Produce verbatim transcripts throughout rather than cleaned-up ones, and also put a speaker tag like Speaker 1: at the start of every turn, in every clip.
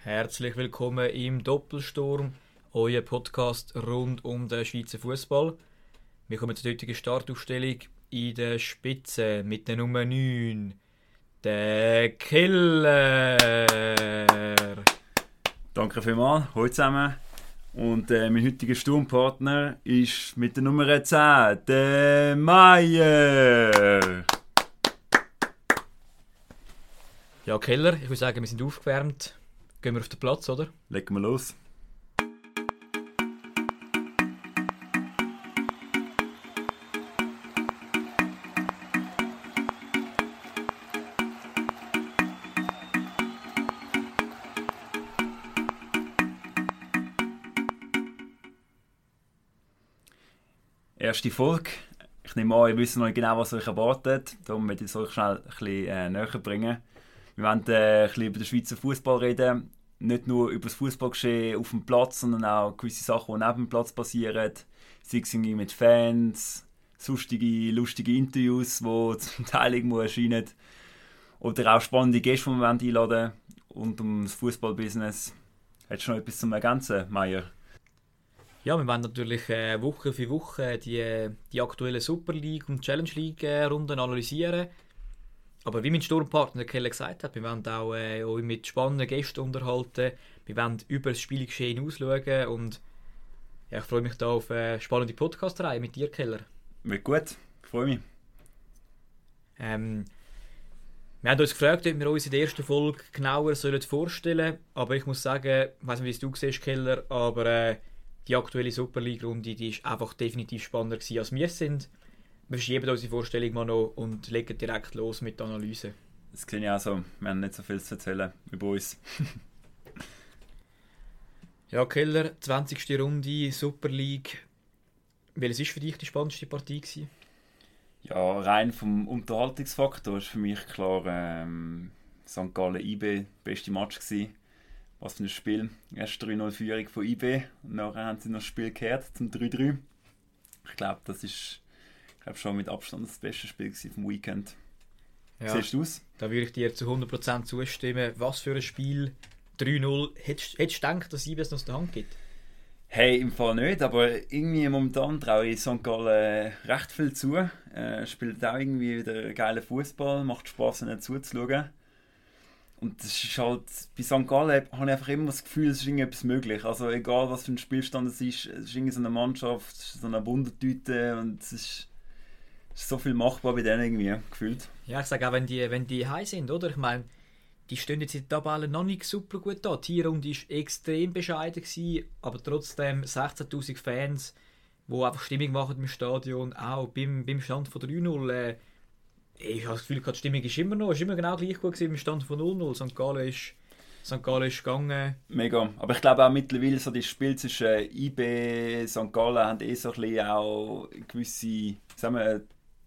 Speaker 1: Herzlich willkommen im Doppelsturm, euer Podcast rund um den Schweizer Fußball. Wir kommen zur heutigen Startaufstellung in der Spitze mit der Nummer neun, der Killer.
Speaker 2: Danke vielmals, hallo zusammen. Und äh, mein heutiger Sturmpartner ist mit der Nummer zehn, der Meier.
Speaker 1: Ja, Keller, ich würde sagen, wir sind aufgewärmt. Gehen wir auf den Platz, oder?
Speaker 2: Legen wir los. Erste Folge. Ich nehme an, ihr wisst noch nicht genau, was euch erwartet. Darum werde ich es euch schnell ein bisschen äh, näher bringen. Wir wollen äh, ein bisschen über den Schweizer Fußball reden. Nicht nur über das Fußballgeschehen auf dem Platz, sondern auch gewisse Sachen, die neben dem Platz passieren. Sei es mit Fans, sonstige, lustige Interviews, die zum Teil irgendwo erscheinen. Oder auch spannende Gäste, die wir einladen wollen. Und um das Fußballbusiness. Hättest du noch etwas zum Ergänzen, Meier?
Speaker 1: Ja, wir wollen natürlich äh, Woche für Woche die, die aktuelle Super League und Challenge League äh, Runden analysieren. Aber wie mein Sturmpartner Keller gesagt hat, wir wollen auch äh, euch mit spannenden Gästen unterhalten. Wir wollen über das Spielgeschehen ausschauen und ja, ich freue mich da auf eine spannende Podcast-Reihe mit dir, Keller.
Speaker 2: Wird gut, ich freue mich.
Speaker 1: Ähm, wir haben uns gefragt, ob wir uns in der ersten Folge genauer sollen vorstellen sollen. Aber ich muss sagen, ich weiss nicht, wie es du siehst, Keller, aber äh, die aktuelle Super League-Runde die ist einfach definitiv spannender gewesen, als wir es sind. Wir verschieben unsere Vorstellung mal noch und legen direkt los mit der Analyse.
Speaker 2: Das klingt ja auch so. Wir haben nicht so viel zu erzählen über uns.
Speaker 1: Ja, Keller, zwanzigste Runde, Super League. Welches war für dich die spannendste Partie gewesen?
Speaker 2: Ja, rein vom Unterhaltungsfaktor ist für mich klar ähm, Sankt Gallen I B beste Match gewesen. Was für ein Spiel. Erst drei null Führung von I B und nachher haben sie noch das Spiel gekehrt zum drei drei. Ich glaube, das ist ich glaube schon mit Abstand das beste Spiel vom Weekend.
Speaker 1: Ja,
Speaker 2: siehst du es?
Speaker 1: Da würde ich dir zu hundert Prozent zustimmen. Was für ein Spiel. drei null. Hättest, hättest du gedacht, dass I B es noch aus der Hand gibt?
Speaker 2: Hey, im Fall nicht, aber irgendwie momentan traue ich Sankt Gallen recht viel zu. Äh, spielt auch irgendwie wieder geilen Fußball, macht Spass, ihnen zuzuschauen. Und das ist halt, bei Sankt Gallen habe ich einfach immer das Gefühl, es ist irgendetwas möglich. Also egal, was für ein Spielstand es ist, es ist irgendwie so eine Mannschaft, so eine Wundertüte und es ist, es ist so viel machbar bei denen irgendwie, gefühlt.
Speaker 1: Ja, ich sage auch, wenn die, wenn die high sind, oder? Ich meine, die stehen jetzt in der Tabelle noch nicht super gut da. Die Runde war extrem bescheiden gewesen, aber trotzdem sechzehntausend Fans, die einfach Stimmung machen im Stadion, auch beim, beim Stand von drei null. Äh, ich habe das Gefühl, die Stimmung ist immer noch, ist immer genau gleich gut gewesen im Stand von null null. Sankt Gallen ist, Sankt Gallen ist gegangen.
Speaker 2: Mega. Aber ich glaube auch mittlerweile, so das Spiel zwischen I B, Sankt Gallen haben eh so ein bisschen auch gewisse, sagen wir,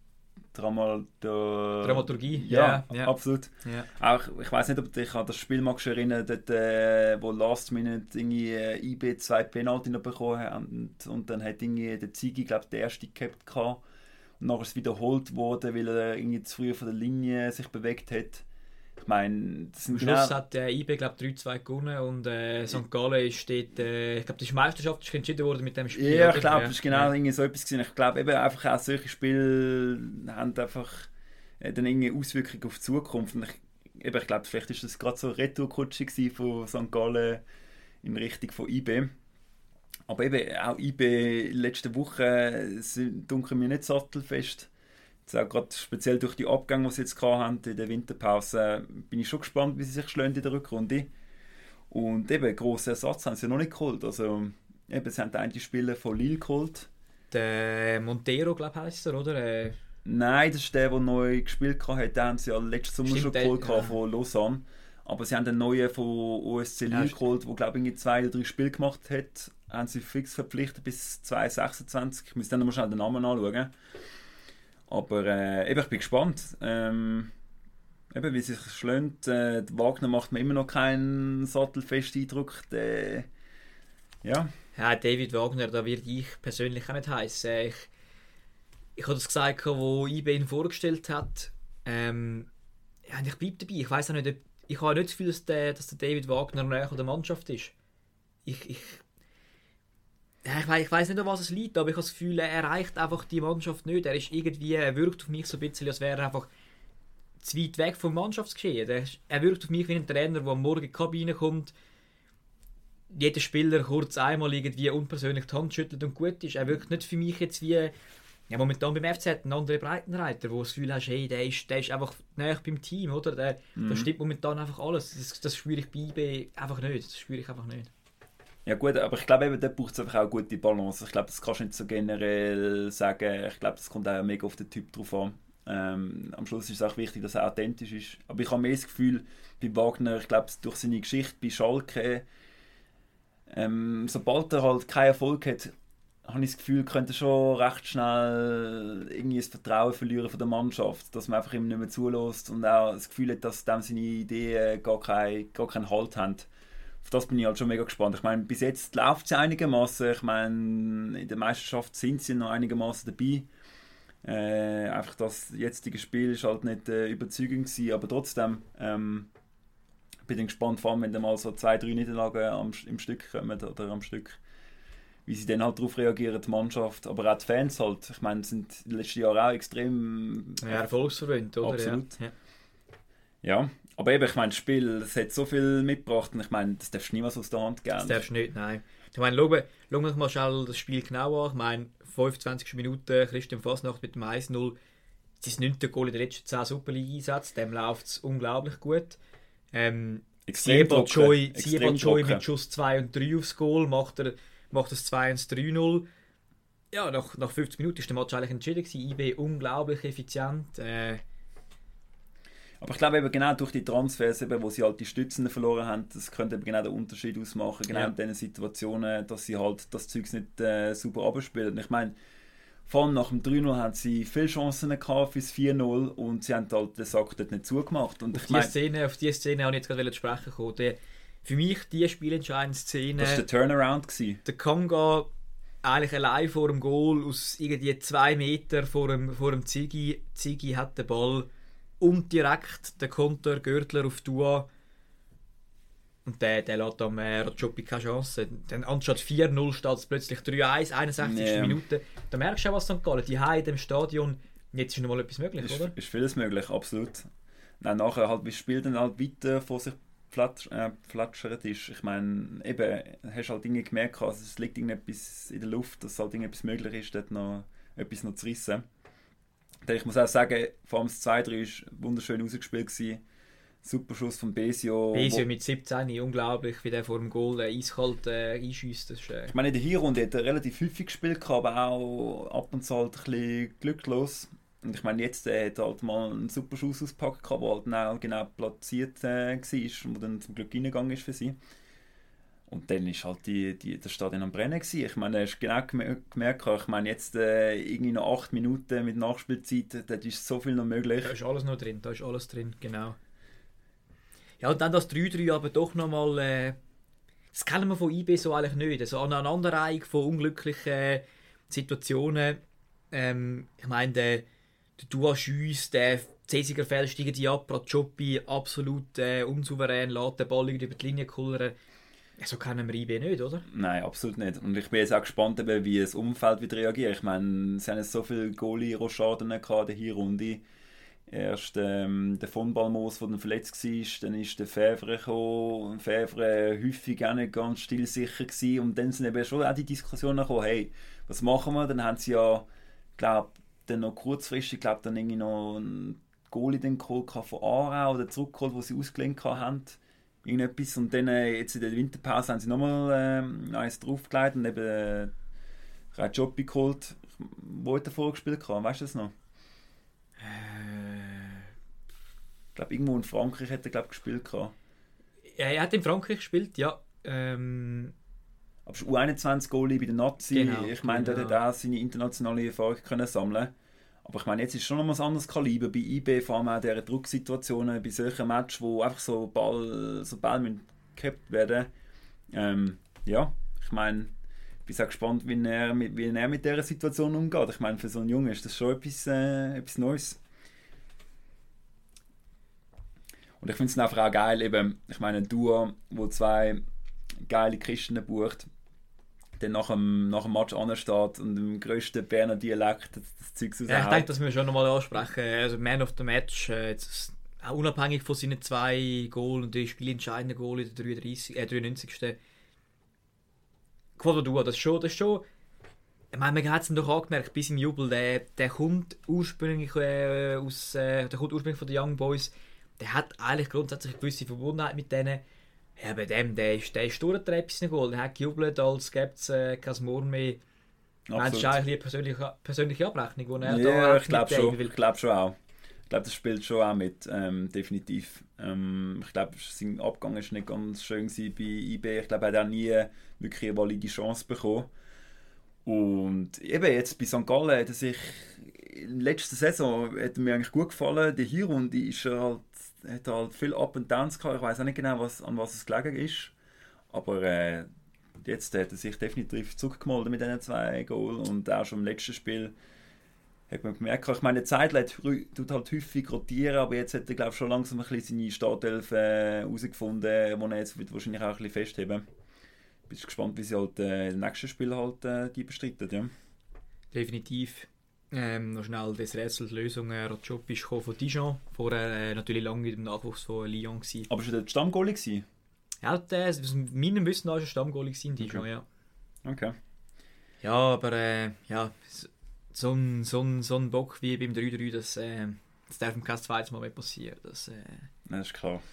Speaker 2: Dramal
Speaker 1: Dramaturgie.
Speaker 2: Ja,
Speaker 1: ja, ja.
Speaker 2: absolut.
Speaker 1: Ja.
Speaker 2: Auch, ich weiß nicht, ob du dich an das Spiel magst erinnern, dort, äh, wo Last Minute irgendwie äh, I B zwei Penalty noch bekommen hat und, und dann hat irgendwie der Ziggy, glaube ich, der erste gehabt gehabt. Und nachher ist es wiederholt worden, weil er irgendwie zu früh von der Linie sich bewegt hat. Ich meine, das sind
Speaker 1: Am Schluss
Speaker 2: genau...
Speaker 1: hat äh, I B glaube drei zwei gewonnen und äh, Sankt Gallen steht, äh, ich glaube, die Meisterschaft ist entschieden worden mit dem Spiel.
Speaker 2: Ja,
Speaker 1: oder?
Speaker 2: ich glaube,
Speaker 1: ja.
Speaker 2: das ist genau
Speaker 1: ja.
Speaker 2: irgendwie so etwas gewesen. Ich glaube eben einfach auch solche Spiele haben einfach äh, dann irgendwie Auswirkungen auf die Zukunft. Und ich, eben, ich glaube, vielleicht ist das gerade so eine Retourkutsche von Sankt Gallen in Richtung von I B. Aber eben auch I B letzte Woche sind dunkel mir nicht sattelfest. Jetzt auch gerade speziell durch die Abgänge, die sie jetzt haben in der Winterpause, bin ich schon gespannt, wie sie sich schlagen in der Rückrunde. Und eben, grossen Ersatz haben sie noch nicht geholt. Also, eben, sie haben den einen Spieler von Lille geholt.
Speaker 1: Der Montero, glaube ich, heisst er, oder? Äh,
Speaker 2: Nein, das ist der, der neu gespielt hat. Den haben sie ja letzten Sommer
Speaker 1: Stimmt,
Speaker 2: schon geholt
Speaker 1: der, ja.
Speaker 2: von Lausanne. Aber sie haben den neuen von O S C Lille
Speaker 1: Ja,
Speaker 2: geholt, der glaube ich zwei oder drei Spiele gemacht hat. Haben sie fix verpflichtet bis zwanzig sechsundzwanzig. Ich muss dann mal schnell den Namen anschauen. Aber äh, eben, ich bin gespannt. Ähm, eben, wie sich schlägt. Äh, Wagner macht mir immer noch keinen sattelfesten Eindruck. Der, ja.
Speaker 1: ja, David Wagner, da würde ich persönlich auch nicht heißen. Ich, ich habe das gesagt, wo I B ihn vorgestellt hat. Ähm, ja, ich bleibe dabei. Ich weiss auch nicht, ob ich habe nicht das Gefühl, dass der, dass der David Wagner näher an der Mannschaft ist. Ich, ich, ja, ich, weiss, ich weiss nicht, an was es liegt, aber ich habe das Gefühl, er erreicht einfach die Mannschaft nicht. Er ist irgendwie, er wirkt auf mich so ein bisschen, als wäre er einfach zu weit weg vom Mannschaftsgeschehen. Er, ist, er wirkt auf mich wie ein Trainer, der am Morgen in die Kabine kommt, jeder Spieler kurz einmal irgendwie unpersönlich die Hand schüttelt und gut ist. Er wirkt nicht für mich jetzt wie ja, momentan beim F C ein anderer Breitenreiter, wo du das Gefühl hast, hey, der ist, der ist einfach näher beim Team, oder? Der, mhm. Da stimmt momentan einfach alles. Das, das spüre ich bei I B einfach nicht. Das spüre ich einfach nicht.
Speaker 2: Ja gut, aber ich glaube, eben, da braucht es einfach auch eine gute Balance. Ich glaube, das kannst du nicht so generell sagen. Ich glaube, das kommt auch mega auf den Typ drauf an. Ähm, am Schluss ist es auch wichtig, dass er authentisch ist. Aber ich habe mehr das Gefühl, bei Wagner, ich glaube, durch seine Geschichte bei Schalke, ähm, sobald er halt keinen Erfolg hat, habe ich das Gefühl, könnte er schon recht schnell irgendwie das Vertrauen verlieren von der Mannschaft, dass man einfach ihm nicht mehr zulässt und auch das Gefühl hat, dass dem seine Ideen gar, kein, gar keinen Halt haben. Auf das bin ich halt schon mega gespannt. Ich meine, bis jetzt läuft es ja einigermaßen. Ich meine, in der Meisterschaft sind sie noch einigermaßen dabei. Äh, einfach das jetzige Spiel ist halt nicht äh, überzeugend gewesen, aber trotzdem ähm, bin ich gespannt, vor allem wenn dann mal so zwei, drei Niederlagen am, im Stück kommen oder am Stück, wie sie dann halt darauf reagieren, die Mannschaft, aber auch die Fans halt. Ich meine, sind in den letzten Jahren auch extrem
Speaker 1: ja, erfolgsverwöhnt, oder?
Speaker 2: Absolut.
Speaker 1: Ja.
Speaker 2: ja, aber eben, ich meine, das Spiel, es hat so viel mitgebracht und ich meine, das darfst du niemals aus der Hand geben.
Speaker 1: Das darfst du nicht, nein. Ich meine, schau, schau uns mal schnell das Spiel genau an. Ich meine, fünfundzwanzig Minuten, Christian Fasnacht mit dem eins null. Sein neunter Goal in den letzten zehn Superliga-Einsätzen, dem läuft es unglaublich gut. Ähm, Siebert Joy mit Schuss zwei und drei aufs Goal, macht er macht das zwei eins drei null. Ja, nach, nach fünfzig Minuten war der Match eigentlich entschieden gewesen. I B unglaublich effizient. Äh,
Speaker 2: Aber ich glaube eben genau durch die Transfers, eben, wo sie halt die Stützen verloren haben, das könnte eben genau den Unterschied ausmachen, genau ja. in diesen Situationen, dass sie halt das Zeug nicht äh, super abspielen. Ich meine, vor allem nach dem drei null haben sie viele Chancen gehabt fürs vier null und sie haben halt den Sack dort nicht zugemacht. Und
Speaker 1: auf,
Speaker 2: ich
Speaker 1: die
Speaker 2: mein,
Speaker 1: Szene, auf diese Szene habe ich jetzt gerade zu sprechen gekommen. Die, für mich die spielentscheidende Szene.
Speaker 2: Das war der Turnaround gewesen.
Speaker 1: Der Kanga eigentlich allein vor dem Goal aus irgendwie zwei Meter vor dem, vor dem Ziggy. Ziggy hat den Ball und direkt der Konter Görtler auf Dua. Und der, der lässt am äh, Rajopi keine Chance. Dann anstatt vier null steht es plötzlich drei eins, einundsechzigste Yeah. Minute. Da merkst du auch, was Sankt Gallen, die haben in dem Stadion, jetzt ist noch mal etwas möglich,
Speaker 2: ist,
Speaker 1: oder?
Speaker 2: Ist vieles möglich, absolut. Dann nachher halt, wie das Spiel dann halt weiter vor sich Flatsch, äh, flatschert ist. Ich meine, eben, hast halt Dinge gemerkt, also es liegt irgendetwas in der Luft, dass halt irgendetwas möglich ist, dort noch etwas noch zu rissen. Denn ich muss auch sagen, vor allem das zwei drei war wunderschön rausgespielt gewesen. Super Schuss von Besio.
Speaker 1: Besio mit siebzehn, unglaublich, wie der vor dem Goal äh, eiskalt äh, einschießt. Äh...
Speaker 2: Ich meine, in der Hinrunde hat er relativ häufig gespielt, aber auch ab und zu halt ein bisschen glücklos. Und ich meine, jetzt äh, hat er halt mal einen super Schuss ausgepackt, der halt genau, genau platziert äh, war und dann zum Glück reingegangen ist für sie. Und dann war halt die, die, das Stadion am Brennen gewesen. Ich meine, hast genau gemerkt, ich meine, jetzt äh, irgendwie noch acht Minuten mit Nachspielzeit, da ist so viel noch möglich.
Speaker 1: Da ist alles noch drin, da ist alles drin, genau. Ja, und dann das drei drei aber doch nochmal, äh, das kennen wir von I B so eigentlich nicht. Also eine Aneinanderreihung von unglücklichen äh, Situationen. Ähm, ich meine, der, der Dua Schüss, der Cäsiger Feld steigen die ab, Rajopi absolut äh, unsouverän, lässt den Ball über die Linie kullern. So kennen wir I B nicht, oder?
Speaker 2: Nein, absolut nicht. Und ich bin jetzt auch gespannt, wie das Umfeld wird reagieren. Ich meine, es haben jetzt so viele Goalie-Rochaden in der Hinrunde. Erst ähm, der von Balmos, der dann verletzt war, dann ist der Fevre gekommen. Fevre häufig auch nicht ganz stilsicher gewesen. Und dann sind eben schon auch die Diskussionen gekommen, hey, was machen wir? Dann haben sie ja, glaube dann noch kurzfristig, glaube dann irgendwie noch einen Goalie den geholt von Aarau oder zurückgeholt, wo sie ausgelehnt haben. Irgendetwas. Und dann äh, jetzt in der Winterpause haben sie nochmal ähm, eins draufgelegt und eben äh, Rajopi geholt. Wo hat er vorgespielt? Weißt du das noch? Ich glaube, irgendwo in Frankreich hat er glaub, gespielt.
Speaker 1: Ja, er hat in Frankreich gespielt, ja. Ähm...
Speaker 2: Aber es ist U einundzwanzig-Goalie bei den Nazi. Genau, ich meine, genau. Dort hat er auch seine internationale Erfahrung können sammeln. Aber ich meine, jetzt ist schon noch ein anderes Kaliber. Bei I B, vor allem auch in dieser Drucksituationen, bei solchen Matches, wo einfach so Ball, so Ball gehabt werden. Ähm, ja, ich meine, ich bin auch gespannt, wie er, mit, wie er mit dieser Situation umgeht. Ich meine, für so einen Jungen ist das schon etwas, äh, etwas Neues. Und ich finde es einfach auch geil, eben, ich meine, ein Duo, wo zwei geile Christen bucht, dann nach dem, nach dem Match ansteht und im grössten Berner Dialekt das, das Zeug raushaut.
Speaker 1: Ja, ich denke, das müssen wir schon nochmal ansprechen. Also Man of the Match, äh, jetzt, auch unabhängig von seinen zwei Goals und die spielentscheidenden Goal in der dreiunddreißig, äh, dreiundneunzigsten Quadradua, das ist schon, das ist schon, ich meine, man hat es doch angemerkt, bis im Jubel, der, der kommt ursprünglich äh, aus, äh, der kommt ursprünglich von den Young Boys, der hat eigentlich grundsätzlich eine gewisse Verbundenheit mit denen. Ja, bei dem, der ist, der ist durchgetreten bis Goal, der hat gejubelt, als gäbe es äh, kein Murren mehr. Das ist eigentlich eine persönliche, persönliche Abrechnung, die er
Speaker 2: ja,
Speaker 1: da
Speaker 2: ich glaube schon, ich glaube schon auch. Ich glaube, das spielt schon auch mit, ähm, definitiv. Ähm, ich glaube, sein Abgang war nicht ganz schön bei I B. Ich glaube, er hat auch nie wirklich eine valide Chance bekommen. Und eben jetzt bei Sankt Gallen hat er sich in der letzten Saison hat er mir eigentlich gut gefallen. Die Hinrunde ist er halt, hat er halt viel Up and Downs gehabt. Ich weiß auch nicht genau, was, an was es gelegen ist. Aber äh, jetzt hat er sich definitiv zurückgemeldet mit diesen zwei Goals. Und auch schon im letzten Spiel hat man gemerkt, ich meine, Zeitlet tut halt häufig rotieren, aber jetzt hat er, glaube ich, schon langsam ein bisschen seine Startelf herausgefunden, äh, die er jetzt wird wahrscheinlich auch ein bisschen festheben. Ich bin gespannt, wie sie halt äh, im nächsten Spiel halt äh, die bestreiten. Ja.
Speaker 1: Definitiv. Ähm, noch schnell das Rätsel Lösung. Äh, Rotschop ist von Dijon. Vorher äh, natürlich lange mit dem Nachwuchs von Lyon gewesen.
Speaker 2: Aber war der Stammgoalie gewesen?
Speaker 1: Ja, der, aus meinem Wissen nach war er Stammgoalie in Dijon,
Speaker 2: okay.
Speaker 1: ja.
Speaker 2: Okay.
Speaker 1: Ja, aber äh, ja, so ein, so, ein, so ein Bock wie beim drei drei, das, äh, das darf ihm kein zweites Mal mehr passieren. Das, äh...
Speaker 2: das ist klar.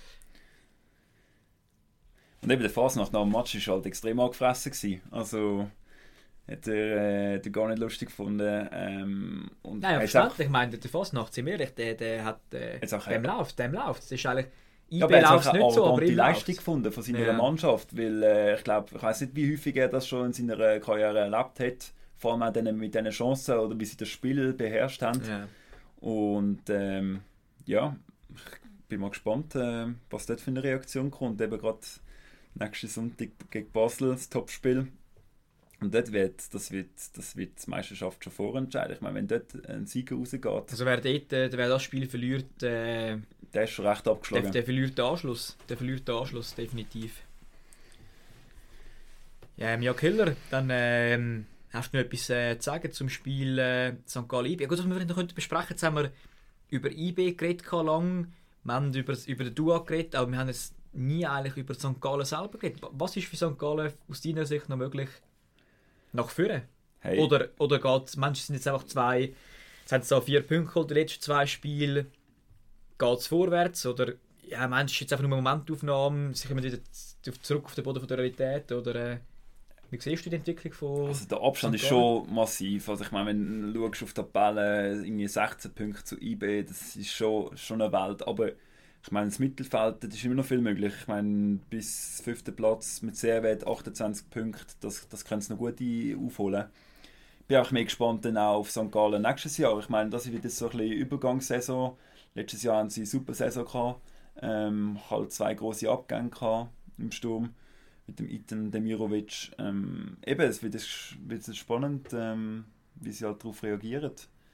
Speaker 2: Und eben der Fasnacht nach dem Match war halt extrem angefressen gewesen. Also hat er äh, gar nicht lustig gefunden. Ähm, und
Speaker 1: Nein, verständlich. Ich meine, der Fasnacht, sind wir ehrlich, der, der hat äh, dem läuft, dem läuft. Das ist eigentlich I B
Speaker 2: ja,
Speaker 1: läuft es nicht so, aber
Speaker 2: die Leistung gefunden von seiner
Speaker 1: ja.
Speaker 2: Mannschaft, weil äh, ich glaube, ich weiß nicht, wie häufig er das schon in seiner Karriere erlebt hat, vor allem auch denen, mit diesen Chancen oder wie sie das Spiel beherrscht haben.
Speaker 1: Ja.
Speaker 2: Und ähm, ja, ich bin mal gespannt, äh, was dort für eine Reaktion kommt. Eben gerade nächsten Sonntag gegen Basel, das Topspiel. Und dort wird das, wird, das wird die Meisterschaft schon vorentscheiden. Ich meine, wenn dort ein Sieger rausgeht...
Speaker 1: Also wer, dort, äh, wer das Spiel verliert... Äh,
Speaker 2: der ist schon recht abgeschlagen.
Speaker 1: Der, der verliert den Anschluss. Der verliert den Anschluss, definitiv. Ja, Mia Killer, dann ähm, hast du noch etwas äh, zu sagen zum Spiel äh, Sankt Gallen I B? Ja, gut, was wir noch besprechen können, jetzt haben wir über I B geredet lang, wir haben über, über den Dua geredet, aber wir haben jetzt nie eigentlich über Sankt Gallen selber geredet. Was ist für Sankt Gallen aus deiner Sicht noch möglich nach vorne?
Speaker 2: Hey.
Speaker 1: Oder, oder geht Menschen sind jetzt einfach zwei, jetzt haben sie so vier Punkte geholt, die letzten zwei Spiele. Geht es vorwärts? Oder ja, meinst du jetzt einfach nur eine Momentaufnahme, sich immer wieder zurück auf den Boden der Realität? Oder äh, wie siehst du die Entwicklung von
Speaker 2: Also der Abstand ist schon massiv. Also ich meine, wenn du schaust auf die Tabelle, irgendwie sechzehn Punkte zu I B, das ist schon, schon eine Welt. Aber ich meine, das Mittelfeld, das ist immer noch viel möglich. Ich meine, bis fünften Platz mit Servet achtundzwanzig Punkte, das, das können sie noch gut aufholen. Ich bin auch mehr gespannt dann auch auf Sankt Gallen nächstes Jahr. Ich meine, das ist wieder so ein bisschen Übergangssaison. Letztes Jahr hatten sie eine super Saison gehabt. Ähm, halt zwei grosse Abgänge gehabt im Sturm mit dem Itan Demirovic. Ähm, eben, es wird, es wird spannend, ähm, wie sie halt darauf reagieren.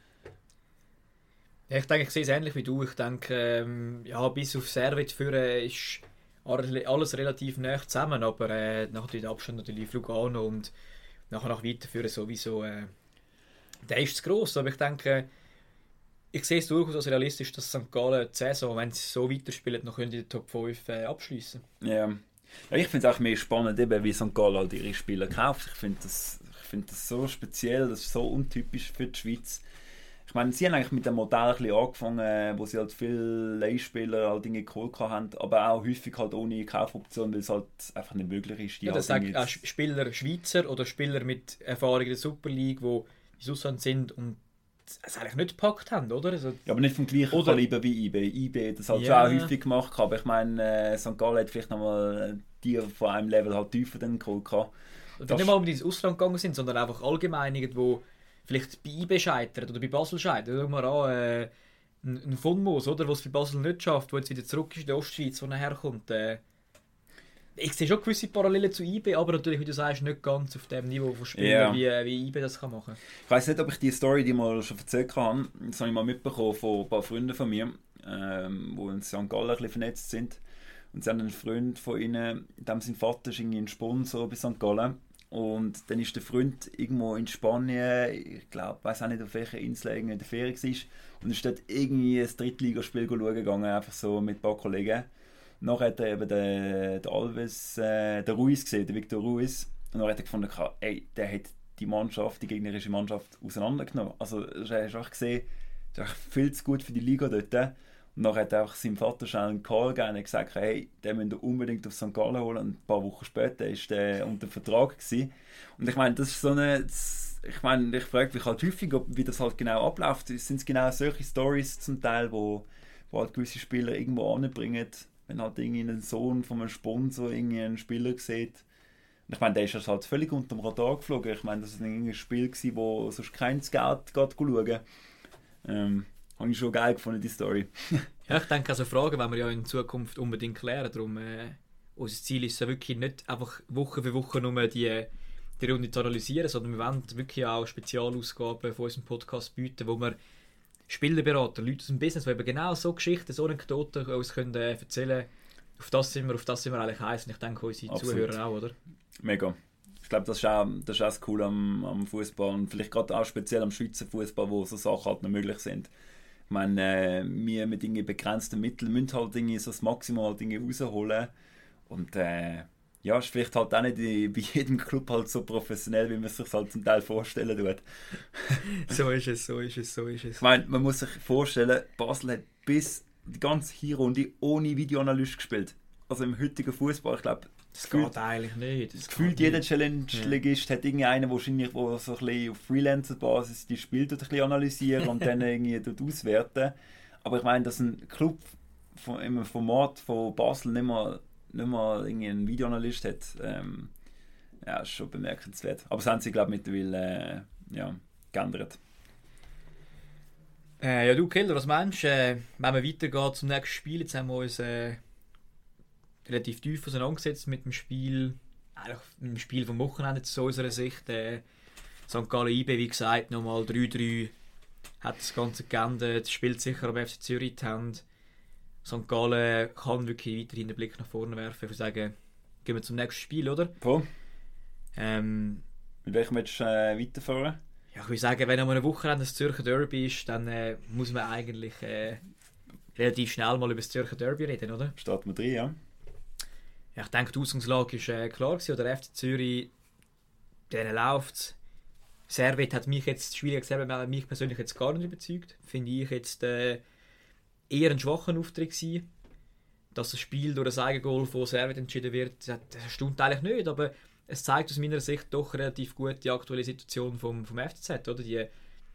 Speaker 1: Ja, ich denke, ich sehe es ähnlich wie du. Ich denke, ähm, ja, bis auf Servet führen ist alles relativ nah zusammen, aber äh, nachher der Abstand natürlich Lugano und nachher nach weiterführen sowieso. Äh, der ist zu gross, aber ich denke, ich sehe es durchaus als realistisch, dass Sankt Gallen die Saison, wenn sie so weiterspielen, noch in der Top fünf äh, abschließen.
Speaker 2: Ja. Ja, ich finde es auch mehr spannend, eben, wie Sankt Gallen halt ihre Spieler kauft. Ich finde das, ich find das so speziell, das ist so untypisch für die Schweiz. Ich meine, sie haben eigentlich mit dem Modell ein bisschen angefangen, wo sie halt viele Leihspieler halt Dinge geholt haben, aber auch häufig halt ohne Kaufoption, weil es halt einfach nicht möglich ist. Die
Speaker 1: ja, das
Speaker 2: halt
Speaker 1: sagt auch Spieler Schweizer oder Spieler mit Erfahrung in der Super League, die ins Ausland sind und es eigentlich nicht gepackt haben, oder? Also,
Speaker 2: ja, aber nicht vom gleichen oder, Kaliber wie I B. I B hat das halt ja. schon auch häufig gemacht, aber ich meine, äh, Sankt Gallen hat vielleicht nochmal die von einem Level halt tiefer dann geholt.
Speaker 1: Und nicht mal, um die ins Ausland gegangen sind, sondern einfach allgemein irgendwo vielleicht bei I B scheitern oder bei Basel scheitern. Schau mal an, äh, ein, ein Funmus, oder, was es bei Basel nicht schafft, wo jetzt wieder zurück ist in der Ostschweiz, wo er herkommt. Äh, ich sehe schon gewisse Parallelen zu I B, aber natürlich, wie du sagst, nicht ganz auf dem Niveau von Spielern, yeah. wie, wie I B das kann machen.
Speaker 2: Ich weiss nicht, ob ich die Story, die mal schon erzählt habe, das habe ich mal mitbekommen von ein paar Freunden von mir. ähm, wo in Sankt Gallen ein bisschen vernetzt sind. Und sie haben einen Freund von ihnen, dem sein Vater ist irgendwie ein Sponsor bei Sankt Gallen. Und dann ist der Freund irgendwo in Spanien, ich glaube, ich weiß auch nicht, auf welcher Insel er in der Ferien war. Und ist dort irgendwie ein Drittligaspiel schauen gegangen, einfach so mit ein paar Kollegen. Nachher hat er eben den, den Alves, äh, den Ruiz gesehen, den Victor Ruiz. Und dann hat er gefunden, ey, der hat die Mannschaft, die gegnerische Mannschaft auseinandergenommen. Also hast du einfach gesehen, der ist viel zu gut für die Liga dort. Und dann hat er auch seinem Vater schnell einen Call gegeben und gesagt, hey, den müssen wir unbedingt auf Sankt Gallen holen. Und ein paar Wochen später war der unter Vertrag gewesen. Und ich meine, das ist so eine... Ich meine, ich frage mich halt häufig, ob, wie das halt genau abläuft. Sind es genau solche Storys zum Teil, wo, wo halt gewisse Spieler irgendwo anbringen, wenn halt irgendwie ein Sohn von einem Sponsor irgendwie einen Spieler sieht. Und ich meine, der ist halt völlig unter dem Radar geflogen. Ich meine, das war ein Spiel, gewesen, wo sonst kein Scout geht schauen. Ähm, habe ich schon geil gefunden, die Story.
Speaker 1: Ja, ich denke, also Fragen werden wir ja in Zukunft unbedingt klären. Darum, äh, unser Ziel ist ja wirklich nicht einfach Woche für Woche nur die, die Runde zu analysieren, sondern wir wollen wirklich auch Spezialausgaben von unserem Podcast bieten, wo wir Spielerberater, Leute aus dem Business, die eben genau so Geschichten, so Anekdoten uns können, äh, erzählen können. Auf das sind wir, auf das sind wir eigentlich heiß und ich denke, unsere Absolut. Zuhörer auch, oder?
Speaker 2: Mega. Ich glaube, das ist auch das, ist auch das Coole am, am Fußball und vielleicht gerade auch speziell am Schweizer Fußball, wo so Sachen halt noch möglich sind. Ich meine, äh, wir mit irgendwie begrenzten Mitteln müssen halt irgendwie so das Maximal Dinge rausholen und äh, ja, ist vielleicht halt auch nicht bei jedem Club halt so professionell, wie man es sich halt zum Teil vorstellen tut.
Speaker 1: So ist es, so ist es, so ist es.
Speaker 2: Ich meine, man muss sich vorstellen, Basel hat bis die ganze Hinrunde ohne Videoanalyst gespielt. Also im heutigen Fußball, ich glaube,
Speaker 1: das geht eigentlich nicht. Das
Speaker 2: gefühlt jeder Challenge-Legist ja. hat irgendeinen wahrscheinlich, der so ein bisschen auf Freelancer-Basis die Spiele ein bisschen analysieren und dann irgendwie dort auswerten. Aber ich meine, dass ein Club von, im Format von Basel nicht mal, nicht mal irgendwie einen Videoanalyst hat, ähm, ja, ist schon bemerkenswert. Aber das haben sie, glaube ich, mittlerweile äh, ja, geändert.
Speaker 1: Äh, ja, du, Killer, was meinst du, äh, wenn wir weitergehen zum nächsten Spiel? Jetzt haben wir uns äh, relativ tief auseinandergesetzt mit dem Spiel, eigentlich mit dem Spiel vom Wochenende aus unserer Sicht. Äh, Sankt Gallen I B, wie gesagt, nochmal drei drei hat das Ganze geändert, spielt sicher am F C Zürich die Hand. Sankt Gallen kann wirklich weiterhin den Blick nach vorne werfen. Ich würde sagen, gehen wir zum nächsten Spiel, oder?
Speaker 2: Voll.
Speaker 1: Ähm,
Speaker 2: mit welchem willst du äh, weiterfahren?
Speaker 1: Ja, ich würde sagen, wenn am einem Wochenende das Zürcher Derby ist, dann äh, muss man eigentlich äh, relativ schnell mal über das Zürcher Derby reden, oder?
Speaker 2: Starten wir drin, ja.
Speaker 1: Ja, ich denke, die Ausgangslage war äh, klar gewesen. Der F C Zürich, denen läuft es. Servet hat mich jetzt, schwierig gesagt, hat mich persönlich jetzt gar nicht überzeugt. Finde ich jetzt äh, eher ein schwacher Auftritt gewesen. Dass das Spiel durch das Eigengoal von Servet entschieden wird, das erstaunt eigentlich nicht, aber es zeigt aus meiner Sicht doch relativ gut die aktuelle Situation vom, vom F C Z, oder? Die,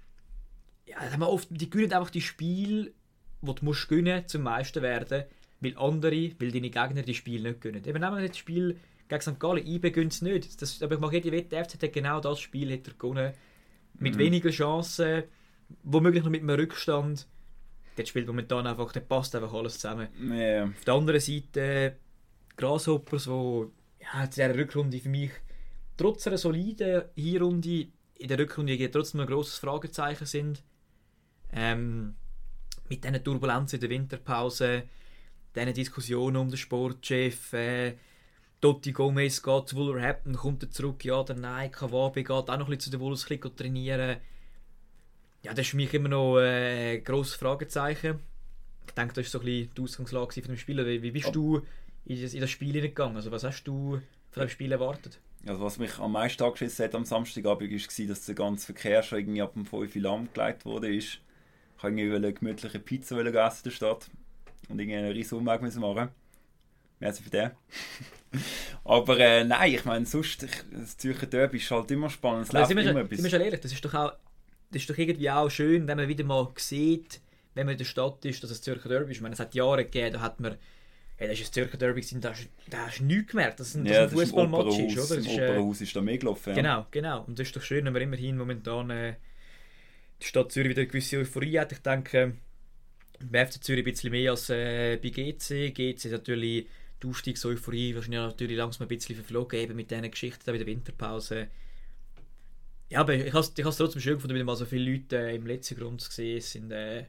Speaker 1: ja, oft, die gewinnen einfach die Spiele, die du musst gewinnen, zum Meister werden, weil andere, weil deine Gegner die Spiele nicht gewinnen. Eben nehmen wir das Spiel gegen Sankt Gallen, I B gewinnt es nicht. Das, aber ich mache jede Wette, der F C Z hat genau das Spiel hat er gewonnen. Mit mhm. weniger Chancen, womöglich noch mit einem Rückstand. Das spielt momentan einfach, das passt einfach alles zusammen.
Speaker 2: Ja.
Speaker 1: Auf der anderen Seite Grasshoppers, wo ja, in dieser Rückrunde für mich trotz einer soliden Hinrunde in der Rückrunde trotzdem ein grosses Fragezeichen sind. Ähm, mit diesen Turbulenzen in der Winterpause, diesen Diskussionen um den Sportchef, äh, Totti Gomez geht zu Wolverhampton, kommt er zurück, ja oder nein, Kawabe geht auch noch ein bisschen zu den Wolves trainieren. Ja, das ist für mich immer noch ein äh, grosses Fragezeichen. Ich denke, das war so ein bisschen die Ausgangslage von dem Spiel. Wie, wie bist oh. du in das, in das Spiel hineingegangen? Also, was hast du von dem Spiel erwartet?
Speaker 2: Also, was mich am meisten angeschissen hat am Samstagabend, war, dass der ganze Verkehr schon irgendwie ab dem fünf Uhr lahmgelegt wurde. Ich wollte irgendwie eine gemütliche Pizza essen in der Stadt und irgendwie einen riesen Umweg machen. Merci für den. Aber äh, nein, ich meine, sonst, das Zürcher Derby ist halt immer spannend. Es läuft
Speaker 1: sind wir,
Speaker 2: immer
Speaker 1: sind wir schon ehrlich, das ist doch auch das ist doch irgendwie auch schön, wenn man wieder mal sieht, wenn man in der Stadt ist, dass es Zürcher Derby ist. Ich meine, es hat Jahre gegeben, da hat man, hey, das ist ein Zürcher Derby gewesen, da hast, da hast du nichts gemerkt, dass es
Speaker 2: ja,
Speaker 1: ein Fußballmatch ist, oder?
Speaker 2: Das
Speaker 1: ist,
Speaker 2: äh, Opernhaus ist da mehr gelaufen.
Speaker 1: Genau, ja. genau. Und das ist doch schön, wenn man immerhin momentan äh, die Stadt Zürich wieder eine gewisse Euphorie hat. Ich denke, bei F C Zürich ein bisschen mehr als äh, bei G C. G C ist natürlich die Aufstiegseuphorie wahrscheinlich natürlich langsam ein bisschen verflogen, eben mit diesen Geschichten da bei der Winterpause. Ja, aber ich habe es trotzdem schön gefunden, wieder mal so viele Leute äh, im letzten Grund zu sehen. Es sind, äh,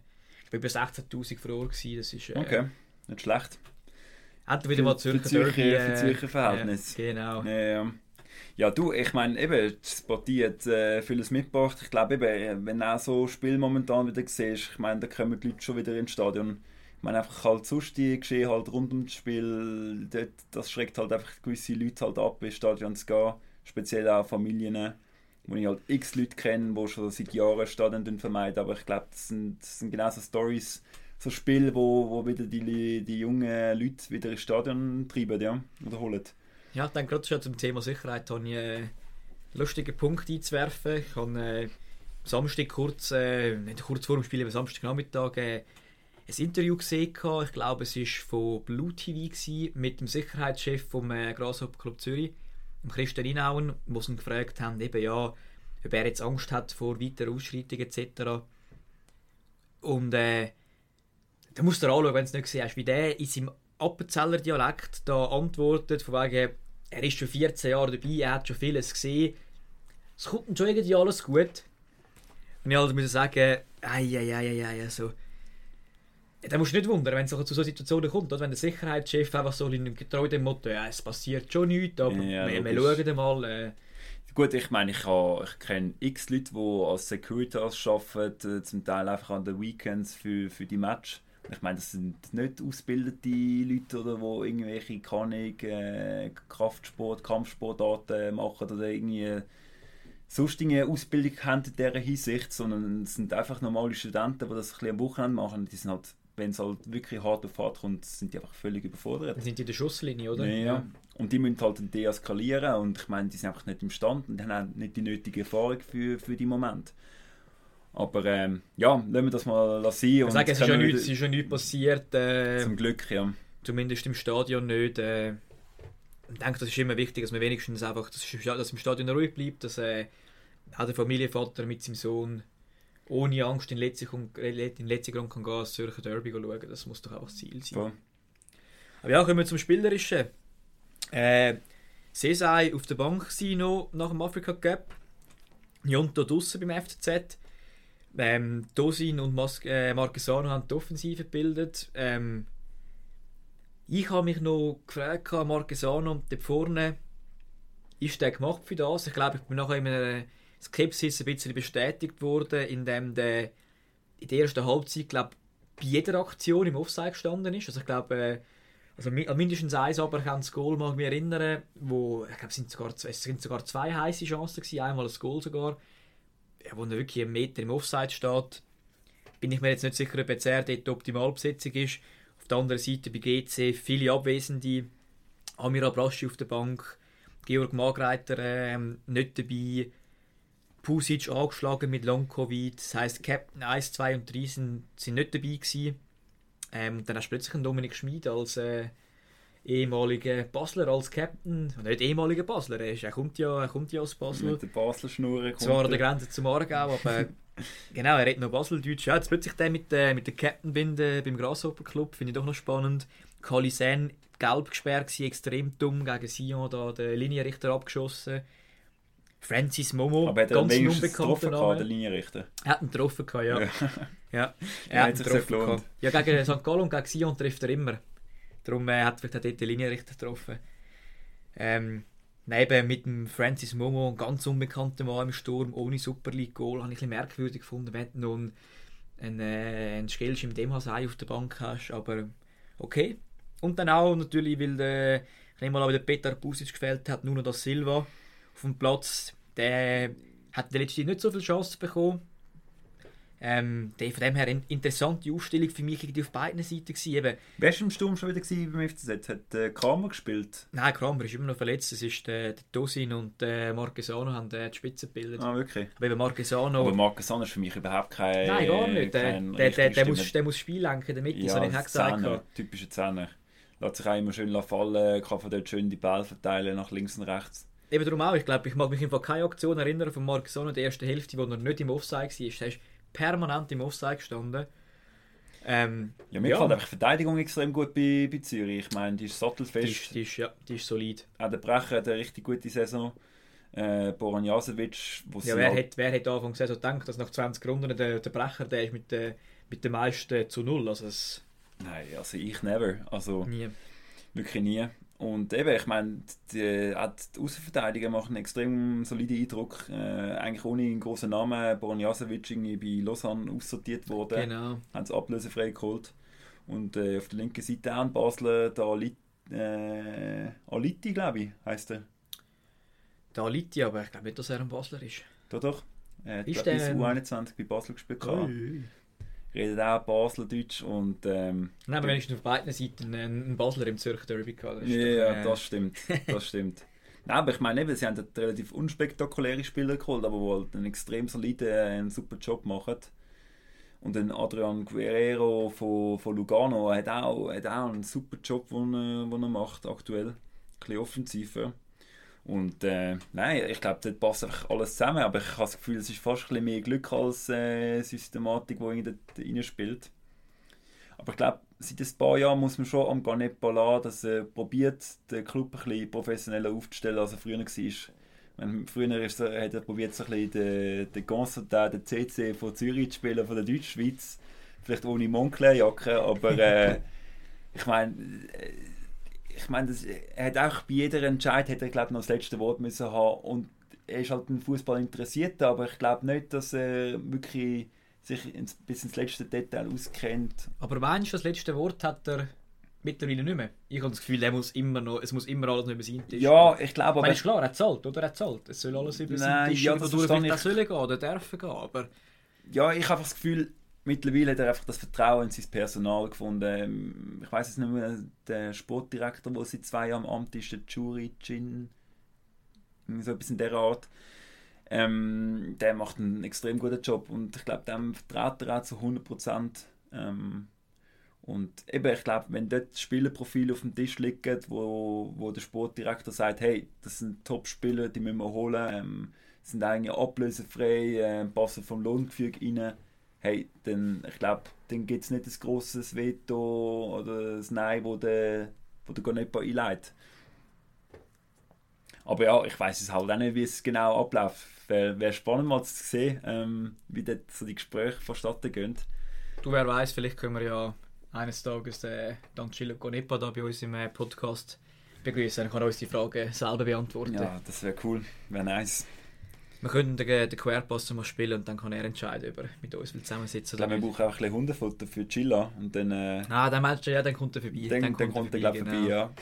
Speaker 1: war über sechzehntausend vor Ort gewesen. Das ist... Äh,
Speaker 2: okay, nicht schlecht.
Speaker 1: Hat wieder mal Zürcher Derby.
Speaker 2: Für Zürcher Verhältnis.
Speaker 1: Äh, genau.
Speaker 2: Ja, ja. Ja, du, ich meine, eben, das Partie hat äh, vieles mitgebracht. Ich glaube, eben, wenn du auch so Spiel momentan wieder siehst, ich meine, da kommen die Leute schon wieder ins Stadion. Ich meine, einfach halt sonst die Geschehen halt rund um das Spiel, dort, das schreckt halt einfach gewisse Leute halt ab, ins Stadion zu gehen. Speziell auch Familien, wo ich halt x Leute kenne, die schon seit Jahren Stadion vermeiden. Aber ich glaube, das sind, das sind genau so Storys, so Spiele, wo, wo wieder die, die jungen Leute wieder ins Stadion treiben, ja, oder holen.
Speaker 1: Ja, ich denke, gerade schon zum Thema Sicherheit habe ich einen lustigen Punkt einzuwerfen. Ich habe äh, Samstag kurz, äh, nicht kurz vor dem Spiel, aber Samstagnachmittag äh, ein Interview gesehen. Ich glaube, es war von Blue T V gewesen, mit dem Sicherheitschef vom äh, Grasshopper Club Zürich, dem Christian Inauen, wo sie ihn gefragt haben, eben, ja, ob er jetzt Angst hat vor weiteren Ausschreitungen et cetera. Und äh, da musst du dir anschauen, wenn du es nicht gesehen hast, wie der in seinem Appenzeller Dialekt da antwortet, von wegen, er ist schon vierzehn Jahre dabei, er hat schon vieles gesehen. Es kommt ihm schon irgendwie alles gut. Und ich halt muss sagen, ei, ei, ei, ei, also, da musst du nicht wundern, wenn es zu so Situationen kommt, oder? Wenn der Sicherheitschef einfach so getreu dem Motto, ja, es passiert schon nichts, aber
Speaker 2: ja,
Speaker 1: wir, wir schauen mal. Äh.
Speaker 2: Gut, ich meine, ich, ich kenne x Leute, die als Securitas arbeiten, zum Teil einfach an den Weekends für, für die Match. Ich meine, das sind nicht ausgebildete Leute, oder, die irgendwelche keine äh, Kraftsport, Kampfsportarten machen oder irgendwie sonstige Ausbildung haben in dieser Hinsicht, sondern es sind einfach normale Studenten, die das ein bisschen am Wochenende machen. Die sind halt, wenn es halt wirklich hart auf hart kommt, sind die einfach völlig überfordert.
Speaker 1: Dann sind die in der Schusslinie, oder?
Speaker 2: Ja, ja. Und die müssen halt deeskalieren und ich meine, die sind einfach nicht imstande und haben auch nicht die nötige Erfahrung für, für die Moment. Aber ähm, ja, lassen wir das mal sein. Ich
Speaker 1: und sage, es ist ja nichts, ist nichts passiert. Äh,
Speaker 2: zum Glück, ja.
Speaker 1: Zumindest im Stadion nicht. Äh, ich denke, das ist immer wichtig, dass man wenigstens einfach, dass, dass im Stadion ruhig bleibt, dass äh, auch der Familienvater mit seinem Sohn ohne Angst in den letzten letzte Grund kann gehen, das Zürcher Derby schauen. Das muss doch auch das Ziel sein.
Speaker 2: Voll.
Speaker 1: Aber ja, kommen wir zum Spielerischen. Äh, Sesai auf der Bank war noch nach dem Afrika Cup. Jonto draussen beim F C Z. Ähm, Dosin und Mas- äh, Marquesano haben die Offensive gebildet. Ähm, ich habe mich noch gefragt, Marquesano dort vorne, ist der gemacht für das? Ich glaube, ich bin nachher in einer Skepsis ein bisschen bestätigt worden, indem der in der ersten Halbzeit, glaube bei jeder Aktion im Offside gestanden ist. Also ich glaube, äh, also mindestens eins aberkanntes Goal mag ich mich erinnern, wo, ich glaube, es sind sogar, es sind sogar zwei heiße Chancen gewesen, einmal ein Goal sogar, wo er wirklich einen Meter im Offside steht. Bin ich mir jetzt nicht sicher, ob jetzt er dort die Optimalbesetzung ist. Auf der anderen Seite bei G C viele Abwesende. Amir Abraschi auf der Bank, Georg Magreiter äh, nicht dabei, Pusic angeschlagen mit Long-Covid. Das heisst, Captain eins, zwei und drei sind, sind nicht dabei gewesen. Ähm, und dann hast du plötzlich einen Dominik Schmid als äh, ehemaliger Basler, als Captain. Nicht ehemaliger Basler, er, ist, er, kommt ja, er kommt ja aus Basel.
Speaker 2: Mit der Basler Schnur.
Speaker 1: Zwar an der Grenze zum Aargau, aber genau, er redet noch Baseldeutsch. Ja, jetzt plötzlich der mit, äh, mit der Captain-Binde beim Grasshopper Club, finde ich doch noch spannend. Kali Sen, gelb gesperrt gewesen, extrem dumm, gegen Sion da den Linienrichter abgeschossen. Francis Momo,
Speaker 2: aber hat er
Speaker 1: ganz
Speaker 2: unbekannter Name. Der
Speaker 1: Linienrichter. Er hat ihn getroffen, ja. ja. ja. Er
Speaker 2: ja,
Speaker 1: hat ihn getroffen. Ja, gegen Sankt Gallen und gegen Sion trifft er immer. Darum äh, hat vielleicht dort den Linienrichter getroffen. Ähm, neben mit dem Francis Momo, ein ganz unbekannter Mann im Sturm, ohne Super League Goal, habe ich ein bisschen merkwürdig gefunden, wenn du noch einen, einen, äh, einen Skills im dem Hasei auf der Bank hast, aber okay. Und dann auch natürlich, weil der, ich nehme mal an, wie der Petar Pusic gefällt hat, Nuno da Silva auf dem Platz, der hat in der letzten Zeit nicht so viel Chance bekommen. Ähm, der, von dem her eine interessante Aufstellung für mich auf beiden Seiten gewesen. Eben,
Speaker 2: wer war im Sturm schon wieder beim F C Z? Hat äh, Kramer gespielt?
Speaker 1: Nein, Kramer ist immer noch verletzt. Es ist der, der Dosin und der Marquesano haben die Spitze gebildet.
Speaker 2: Ah, wirklich?
Speaker 1: Aber eben Marquesano...
Speaker 2: Aber Marquesano ist für mich überhaupt kein...
Speaker 1: Nein, gar nicht. Der, der, der, der, muss, der muss Spiel lenken in der Mitte,
Speaker 2: ja,
Speaker 1: so habe ich gesagt.
Speaker 2: Zehner, typische Zehner. Lässt sich auch immer schön fallen, kann von dort schön die Bälle verteilen, nach links und rechts.
Speaker 1: Eben darum auch. Ich glaube, ich mag mich einfach keine Aktion erinnern von Marquesano in der ersten Hälfte, wo er nicht im Offside war. Er ist permanent im Offside gestanden. Ähm,
Speaker 2: ja, mir ja. gefällt einfach die Verteidigung extrem gut bei, bei Zürich. Ich meine, die ist sattelfest.
Speaker 1: Die ist, die ist, ja, die ist solid.
Speaker 2: Auch der Brecher hat eine richtig gute Saison. Äh, Boran Jasevic, wo
Speaker 1: ja, wer, halt... hat, wer hat Anfang der Saison gedacht, dass nach zwanzig Runden der, der Brecher, der ist mit, äh, mit den meisten zu null. Also es
Speaker 2: Nein, also ich never. Also
Speaker 1: nie.
Speaker 2: wirklich nie. Und eben, ich meine, die, auch die Außenverteidiger machen einen extrem soliden Eindruck. Äh, eigentlich ohne einen grossen Namen. Bornjasevic irgendwie bei Lausanne aussortiert worden.
Speaker 1: Genau.
Speaker 2: Haben sie ablösefrei geholt. Und äh, auf der linken Seite auch in Basel, der Alit, äh, Aliti, glaube ich, heisst er.
Speaker 1: Der Aliti, aber ich glaube nicht, dass er ein Basler ist.
Speaker 2: Doch, doch. Er hat
Speaker 1: Ist
Speaker 2: bis
Speaker 1: der-
Speaker 2: U einundzwanzig bei Basel gespielt.
Speaker 1: Ui.
Speaker 2: Ui. Redet auch Baslerdeutsch und ähm,
Speaker 1: Nein, aber wenigstens auf beiden Seiten einen Basler im Zürcher Derby gehabt. Das ist
Speaker 2: ja,
Speaker 1: doch,
Speaker 2: ja,
Speaker 1: äh,
Speaker 2: das stimmt. Das stimmt. Nein, aber ich meine, eben, sie haben dort relativ unspektakuläre Spieler geholt, aber die halt einen extrem soliden, äh, einen super Job machen. Und dann Adrian Guerrero von, von Lugano hat auch, hat auch einen super Job, den er, den er macht aktuell. Ein bisschen offensiver. Und äh, nein, ich glaube, dort passt einfach alles zusammen, aber ich habe das Gefühl, es ist fast ein bisschen mehr Glück als äh, Systematik, die irgendwie dort reinspielt. Aber ich glaube, seit ein paar Jahren muss man schon am Garnet Ballard, dass er probiert, den Club ein bisschen professioneller aufzustellen, als er früher war. Wenn, früher ist er, hat er probiert, so ein bisschen den, den Constantin, den C C von Zürich zu spielen, von der Deutschschweiz. Vielleicht ohne Moncler-Jacke, aber äh, ich meine, äh, ich meine, er hat auch bei jeder Entscheidung, hat er, glaube ich, noch das letzte Wort müssen haben. Und er ist halt ein Fußball interessiert, aber ich glaube nicht, dass er wirklich sich ins, bis ins letzte Detail auskennt.
Speaker 1: Aber meinst du, das letzte Wort hat er mittlerweile nicht mehr? Ich habe das Gefühl, er muss immer noch, es muss immer alles noch über seinen Tisch
Speaker 2: Ja,
Speaker 1: gehen.
Speaker 2: ich glaube
Speaker 1: Ich meine,
Speaker 2: aber...
Speaker 1: ist klar, er zahlt, oder? Er zahlt. Es soll alles über
Speaker 2: Nein,
Speaker 1: seinen Tisch
Speaker 2: ja,
Speaker 1: gehen,
Speaker 2: das
Speaker 1: wodurch
Speaker 2: verstehe
Speaker 1: vielleicht
Speaker 2: ich.
Speaker 1: auch sollen gehen oder dürfen gehen. Aber
Speaker 2: Ja, ich habe einfach das Gefühl, mittlerweile hat er einfach das Vertrauen in sein Personal gefunden. Ich weiß es nicht mehr, der Sportdirektor, der seit zwei Jahren im Amt ist, der Juri Chin, so etwas in dieser Art. Ähm, der macht einen extrem guten Job und ich glaube, dem vertraut er auch zu hundert Prozent. Ähm, und eben, ich glaube, wenn dort Spielerprofile auf dem Tisch liegen, wo, wo der Sportdirektor sagt, hey, das sind Top-Spieler, die müssen wir holen, ähm, sind eigentlich ablösefrei, äh, passen vom Lohngefüge rein, hey, dann, ich glaube, dann gibt es nicht ein grosses Veto oder ein Nein, wo der, wo der Ganepa einleitet. Aber ja, ich weiss es halt auch nicht, wie es genau abläuft. Wäre wär spannend mal zu sehen, ähm, wie dort so die Gespräche vonstatten gehen.
Speaker 1: du, wer weiß, vielleicht können wir ja eines Tages äh, Dancilo Ganepa da bei uns im äh, Podcast begrüßen. Er kann uns die Fragen selber beantworten.
Speaker 2: Ja, das wäre cool, wäre nice.
Speaker 1: Wir können den, den Querpass mal spielen und dann kann er entscheiden, ob er mit uns will zusammensitzen
Speaker 2: Ich glaube, wir
Speaker 1: oder nicht.
Speaker 2: brauchen auch ein bisschen Hundefutter für Chilla und dann, äh,
Speaker 1: Ah, dann meinst du, ja, dann kommt er vorbei.
Speaker 2: dann, dann, dann kommt er, glaube ich, vorbei, ja.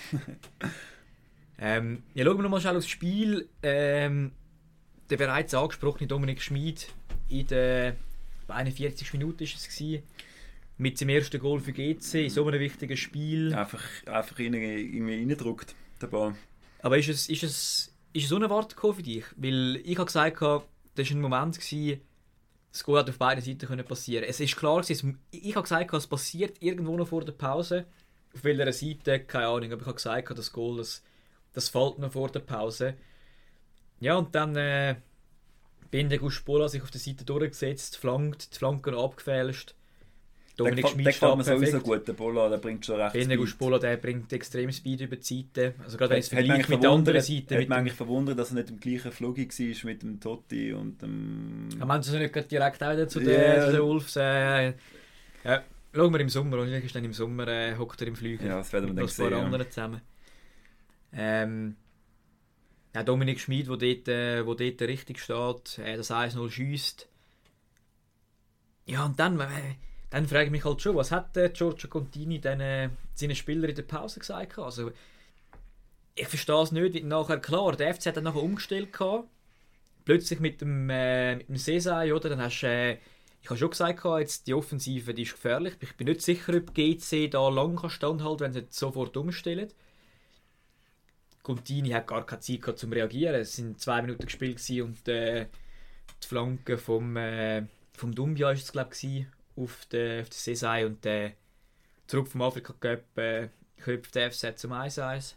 Speaker 1: Ähm, ja, schauen wir noch mal schnell aufs Spiel. Ähm, der bereits angesprochene Dominik Schmid in der einundvierzigsten Minute ist es gewesen, mit seinem ersten Goal für G C in so einem wichtigen Spiel.
Speaker 2: Einfach, einfach rein, irgendwie reingedrückt, der Ball.
Speaker 1: Aber ist es, ist es, ist es unerwartet gekommen für dich? Weil ich habe gesagt, das war ein Moment, gewesen, das Goal hat auf beiden Seiten können passieren. Es ist klar gewesen, es, ich habe gesagt, es passiert irgendwo noch vor der Pause. Auf welcher Seite, keine Ahnung, aber ich habe gesagt, das Goal, das, das fällt noch vor der Pause. Ja, und dann äh, Binde Guspola sich auf der Seite durchgesetzt, flankt, die Flanken abgefälscht. Dominik
Speaker 2: Der
Speaker 1: Schmid
Speaker 2: gefällt
Speaker 1: steht
Speaker 2: mir sowieso
Speaker 1: perfekt.
Speaker 2: gut, der Bola, der bringt schon recht
Speaker 1: Binde
Speaker 2: Speed.
Speaker 1: Guspola, der bringt extrem Speed über die Seite. Also gerade wenn es
Speaker 2: Hat mich
Speaker 1: vergleicht mit der anderen Seite.
Speaker 2: Hat
Speaker 1: Mit
Speaker 2: mich
Speaker 1: dem,
Speaker 2: eigentlich verwundert, dass er nicht im gleichen Flug war mit dem Totti und dem...
Speaker 1: ja, meinst du nicht gerade direkt auch wieder zu
Speaker 2: Ja.
Speaker 1: den, zu den Wolves? Äh, ja, schauen wir im Sommer, und ist dann im Sommer äh, hockt er im Flügel.
Speaker 2: Ja, das werden wir
Speaker 1: mit
Speaker 2: dann
Speaker 1: noch ein paar
Speaker 2: sehen, ja.
Speaker 1: anderen zusammen. Ähm, ja, Dominik Schmid, der dort, äh, wo dort richtig steht, äh, das eins null schiesst. Ja, und dann, äh, dann frage ich mich halt schon, was hat äh, Giorgio Contini den, äh, seinen Spielern in der Pause gesagt? Also, ich verstehe es nicht. Nachher, klar, der F C hat dann nachher umgestellt gehabt. Plötzlich mit dem, äh, mit dem Sesai, oder? Dann hast äh, ich habe schon gesagt, jetzt die Offensive die ist gefährlich. Ich bin nicht sicher, ob G C da lang kann standhalten, wenn sie jetzt sofort umstellen. Contini hat gar keine Zeit gehabt, zum reagieren. Es sind zwei Minuten gespielt gewesen und äh, die Flanke vom, äh, vom Dumbia ist es, glaube ich, auf den, auf den Sesai und äh, zurück vom Afrika Cup äh, köpft der F C zum eins eins.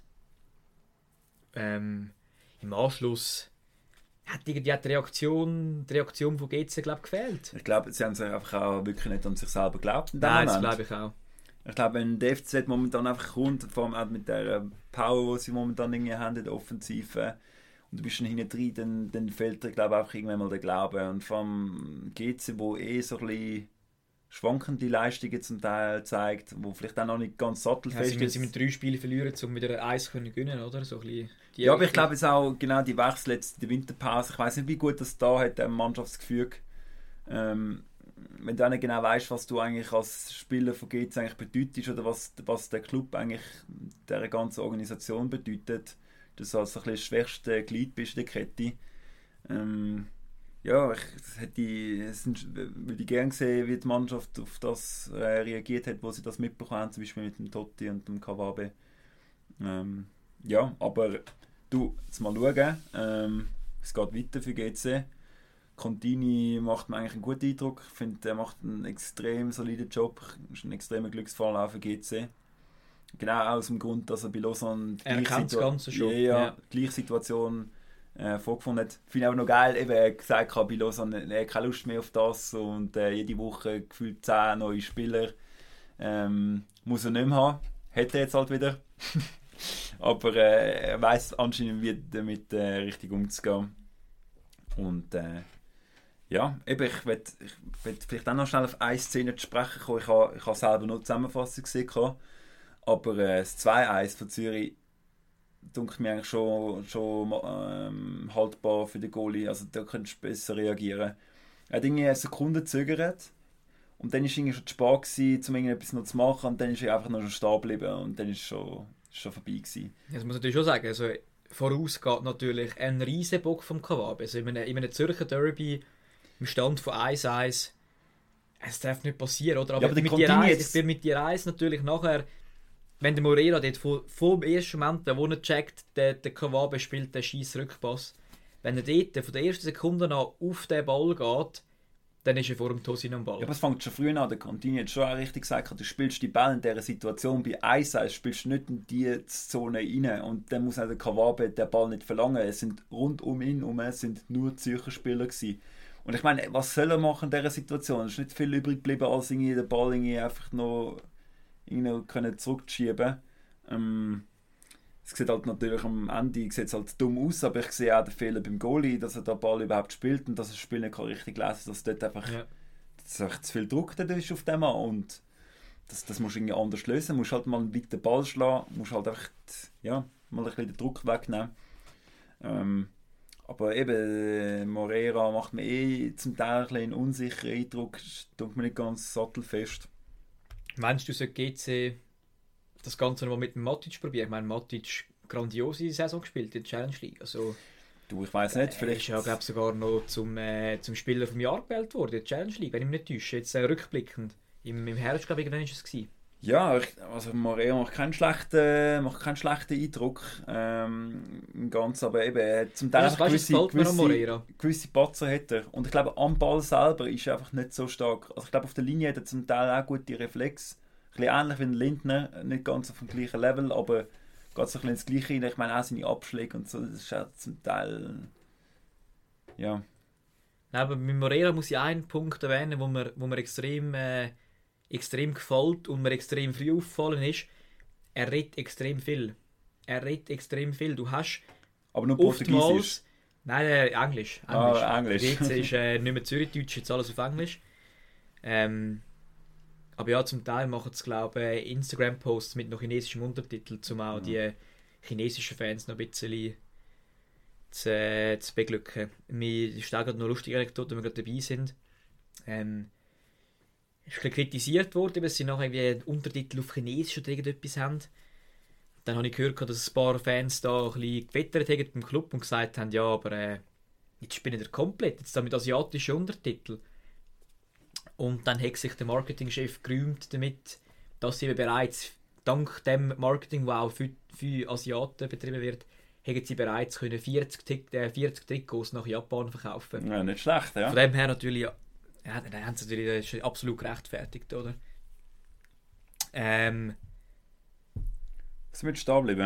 Speaker 1: Ähm, Im Anschluss hat irgendwie die Reaktion, die Reaktion von G C, glaube ich, gefehlt.
Speaker 2: Ich glaube, sie haben sich einfach auch wirklich nicht an sich selber geglaubt in dem
Speaker 1: Nein, das
Speaker 2: Moment.
Speaker 1: glaube ich auch.
Speaker 2: Ich glaube, wenn der F C momentan einfach kommt, vor allem auch mit der Power, die sie momentan irgendwie haben in der Offensive, und du bist schon hinten drin, dann, dann fehlt dir, glaube ich, einfach irgendwann mal der Glaube. Und vom G C, wo eh so ein bisschen schwankende Leistungen zum Teil zeigt, wo vielleicht auch noch nicht ganz sattelfest
Speaker 1: ja,
Speaker 2: ist.
Speaker 1: Sie müssen drei Spiele verlieren, um wieder eins zu gewinnen, oder? So ein bisschen die
Speaker 2: ja, aber ich glaube jetzt auch genau die Wechsel jetzt in der Winterpause. Ich weiß nicht, wie gut das da hat, dem Mannschaftsgefüge. Ähm, wenn du auch nicht genau weißt, was du eigentlich als Spieler von G C eigentlich bedeutest oder was, was der Club eigentlich der ganzen Organisation bedeutet, dass du also ein bisschen das schwächste Glied bist in der Kette. Ähm, ja, ich das hätte ich, es würde ich gerne sehen, wie die Mannschaft auf das äh, reagiert hat, wo sie das mitbekommen haben, zum Beispiel mit dem Totti und dem Kawabe. Ähm, ja, aber du, jetzt mal schauen. Ähm, es geht weiter für G C. Contini macht mir eigentlich einen guten Eindruck. Ich finde, er macht einen extrem soliden Job. Ist ein extremer Glücksfall auch für G C. Genau aus dem Grund, dass er bei Lausanne die
Speaker 1: er
Speaker 2: gleiche,
Speaker 1: kennt das
Speaker 2: Situ-
Speaker 1: Ganze schon.
Speaker 2: Ja, ja,
Speaker 1: Ja.
Speaker 2: die gleiche Situation äh, vorgefunden hat. Finde ich auch noch geil, eben, er hat gesagt hat, bei Lausanne er hat keine Lust mehr auf das und äh, jede Woche gefühlt zehn neue Spieler. Ähm, muss er nicht mehr haben. Hat er jetzt halt wieder. Aber äh, er weiss anscheinend, wie damit äh, richtig umzugehen. Und äh, ja, eben, ich will ich will vielleicht auch noch schnell auf eine Szene zu sprechen kommen. Ich habe ich habe selber noch die Zusammenfassung gesehen. Aber äh, das zwei eins von Zürich denke mir eigentlich schon, schon ähm, haltbar für den Goalie. Also da könntest du besser reagieren. Er hat irgendwie eine Sekunde gezögert und dann war irgendwie schon zu spät gewesen, um irgendetwas noch zu machen und dann ist er einfach noch stehen geblieben und dann ist es schon, ist schon vorbei gewesen.
Speaker 1: Das muss ich natürlich schon sagen. Also, voraus geht natürlich ein Riesenbock vom Kawabe. Also in einem, in einem Zürcher Derby im Stand von eins eins, es darf nicht passieren, oder? Aber,
Speaker 2: Ja, aber
Speaker 1: mit dir Reise, ich bin mit dir Reise natürlich nachher, wenn der Moreira dort vom, vom ersten Moment, wo er checkt, der, der Kawabe spielt den scheiß Rückpass, wenn er dort von der ersten Sekunde an auf den Ball geht, dann ist er vor dem Tosin am Ball.
Speaker 2: Ja, aber es fängt schon früher an. Der Contini hat schon auch richtig gesagt, du spielst die Bälle in dieser Situation bei eins eins, spielst du nicht in diese Zone rein. Und dann muss auch der Kawabe den Ball nicht verlangen. Es sind rund um ihn herum sind nur Zürcher Spieler gewesen. Und ich meine, was soll er machen in dieser Situation? Es ist nicht viel übrig geblieben, als irgendwie den Ball irgendwie einfach noch, noch können zurückzuschieben. Ähm, es sieht halt natürlich am Ende sieht halt dumm aus, aber ich sehe auch den Fehler beim Goalie, dass er den Ball überhaupt spielt und dass er das Spiel nicht richtig lesen kann, dass dort einfach,
Speaker 1: Ja.
Speaker 2: dass einfach zu viel Druck da ist auf dem Mann und das, das musst du irgendwie anders lösen. Du musst halt mal einen weiten Ball schlagen, musst halt einfach ja, mal ein bisschen den Druck wegnehmen. Ähm, aber eben, Moreira macht mir eh zum Teil ein bisschen einen unsicheren Eindruck, tut mir nicht ganz sattelfest.
Speaker 1: Meinst du, sollte G C das Ganze noch mal mit dem Matic probieren? Ich meine, Matic grandiose Saison gespielt in der Challenge League. Also,
Speaker 2: Du, ich weiss nicht,
Speaker 1: er
Speaker 2: vielleicht...
Speaker 1: ist ja, glaube sogar noch zum, äh, zum Spieler vom Jahr gewählt worden in der Challenge League, wenn ich mich nicht täusche. Jetzt äh, rückblickend. Im, im Herbst, glaube ich, war es gewesen.
Speaker 2: Ja, ich, also Moreira macht keinen schlechten, macht keinen schlechten Eindruck ähm, im Ganzen, aber eben, er hat zum Teil
Speaker 1: Ja, das weißt,
Speaker 2: gewisse,
Speaker 1: das gefällt mir an
Speaker 2: gewisse,
Speaker 1: Moreira.
Speaker 2: gewisse Patzer hat er. Und ich glaube, am Ball selber ist er einfach nicht so stark. Also ich glaube, auf der Linie hat er zum Teil auch gute Reflex. Ein bisschen ähnlich wie ein Lindner, nicht ganz auf dem gleichen Level, aber geht so ein bisschen ins Gleiche rein. Ich meine, auch seine Abschläge und so, das ist auch zum Teil... Ja.
Speaker 1: Nein, aber mit Moreira muss ich einen Punkt erwähnen, wo mir, wo mir extrem, äh, extrem gefällt und mir extrem früh aufgefallen ist. Er redet extrem viel. Er redet extrem viel. Du hast
Speaker 2: Aber nur Portugiesisch?
Speaker 1: Nein, äh, Englisch. Englisch.
Speaker 2: Ah, Englisch.
Speaker 1: Jetzt ist äh, nicht mehr Zürichdeutsch, jetzt alles auf Englisch. Ähm, aber ja, zum Teil machen es, glaube ich, Instagram-Posts mit noch chinesischem Untertitel, um auch
Speaker 2: Mhm.
Speaker 1: die chinesischen Fans noch ein bisschen zu, äh, zu beglücken. Mir ist auch gerade noch lustige Anekdote, wenn wir gerade dabei sind. Ähm, ist ein bisschen kritisiert worden, weil sie noch irgendwie einen Untertitel auf Chinesisch oder irgendetwas haben. Dann habe ich gehört, dass ein paar Fans da ein bisschen gewettert haben im Club und gesagt haben, ja, aber äh, jetzt spielen wir komplett, jetzt da mit asiatischen Untertiteln. Und dann hat sich der Marketingchef gerühmt damit, dass sie eben bereits dank dem Marketing, das auch für, für Asiaten betrieben wird, haben sie bereits können vierzig, Tik- äh, vierzig Trikots nach Japan verkaufen.
Speaker 2: Ja, nicht schlecht, ja.
Speaker 1: Von dem her natürlich, ja, dann haben sie natürlich, das ist absolut gerechtfertigt, oder? Ähm,
Speaker 2: Was würdest du da bleiben?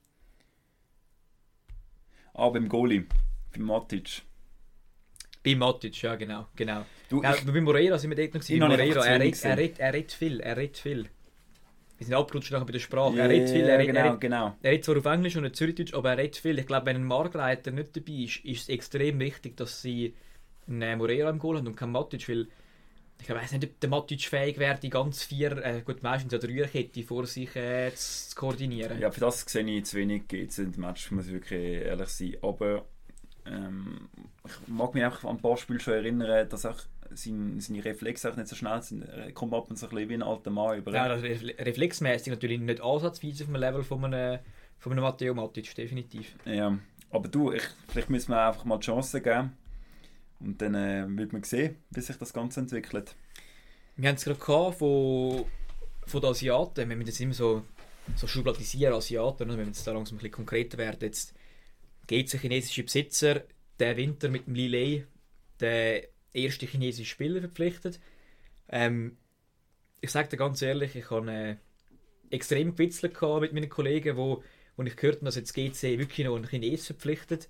Speaker 2: Ah, beim Goalie, beim Matic.
Speaker 1: bei Matic, ja genau, genau.
Speaker 2: Du,
Speaker 1: Ja,
Speaker 2: ich,
Speaker 1: bei Moreira sind wir dort noch gewesen.
Speaker 2: Ich noch nicht
Speaker 1: Moreira,
Speaker 2: einfach
Speaker 1: er
Speaker 2: zu wenig
Speaker 1: redet, er, redet, er redet viel, er redet viel. Wir sind abgerutscht nachher bei der Sprache. Er redet viel, er
Speaker 2: ja,
Speaker 1: redet, er
Speaker 2: genau,
Speaker 1: redet,
Speaker 2: genau.
Speaker 1: er redet zwar auf Englisch und nicht Zürichdeutsch, aber er redet viel. Ich glaube, wenn ein Marktleiter nicht dabei ist, ist es extrem wichtig, dass sie einen Moreira im Goal haben und keinen Matic, weil Ich weiß nicht, ob der Matic fähig wäre, die ganz vier, äh, gut, meistens eine Dreierkette vor sich äh, zu, zu koordinieren.
Speaker 2: Ja, für das sehe ich zu wenig Gates in dem Match, muss ich wirklich ehrlich sein. Aber ähm, ich mag mich einfach an ein paar Spiele schon erinnern, dass auch sein, seine Reflexe auch nicht so schnell sind. Er kommt ab und so ein bisschen wie ein alter Mann über.
Speaker 1: Ja, reflexmäßig natürlich nicht ansatzweise auf dem Level von einem, von einem Matteo Matic, definitiv.
Speaker 2: Ja, aber du, ich, vielleicht müssen wir einfach mal die Chance geben. Und dann äh, wird man sehen, wie sich das Ganze entwickelt.
Speaker 1: Wir haben es gerade gehabt von, von den Asiaten. Wir müssen jetzt immer so, so schubladisieren, Asiaten. Wir müssen jetzt da langsam ein bisschen konkreter werden. Jetzt geht der chinesische Besitzer der Winter mit dem Li Lei, der erste chinesische Spieler, verpflichtet. Ähm, ich sage dir ganz ehrlich, ich habe äh, extrem gewitzelt mit meinen Kollegen, wo, wo ich gehört habe, dass jetzt G C wirklich noch einen Chinesen verpflichtet.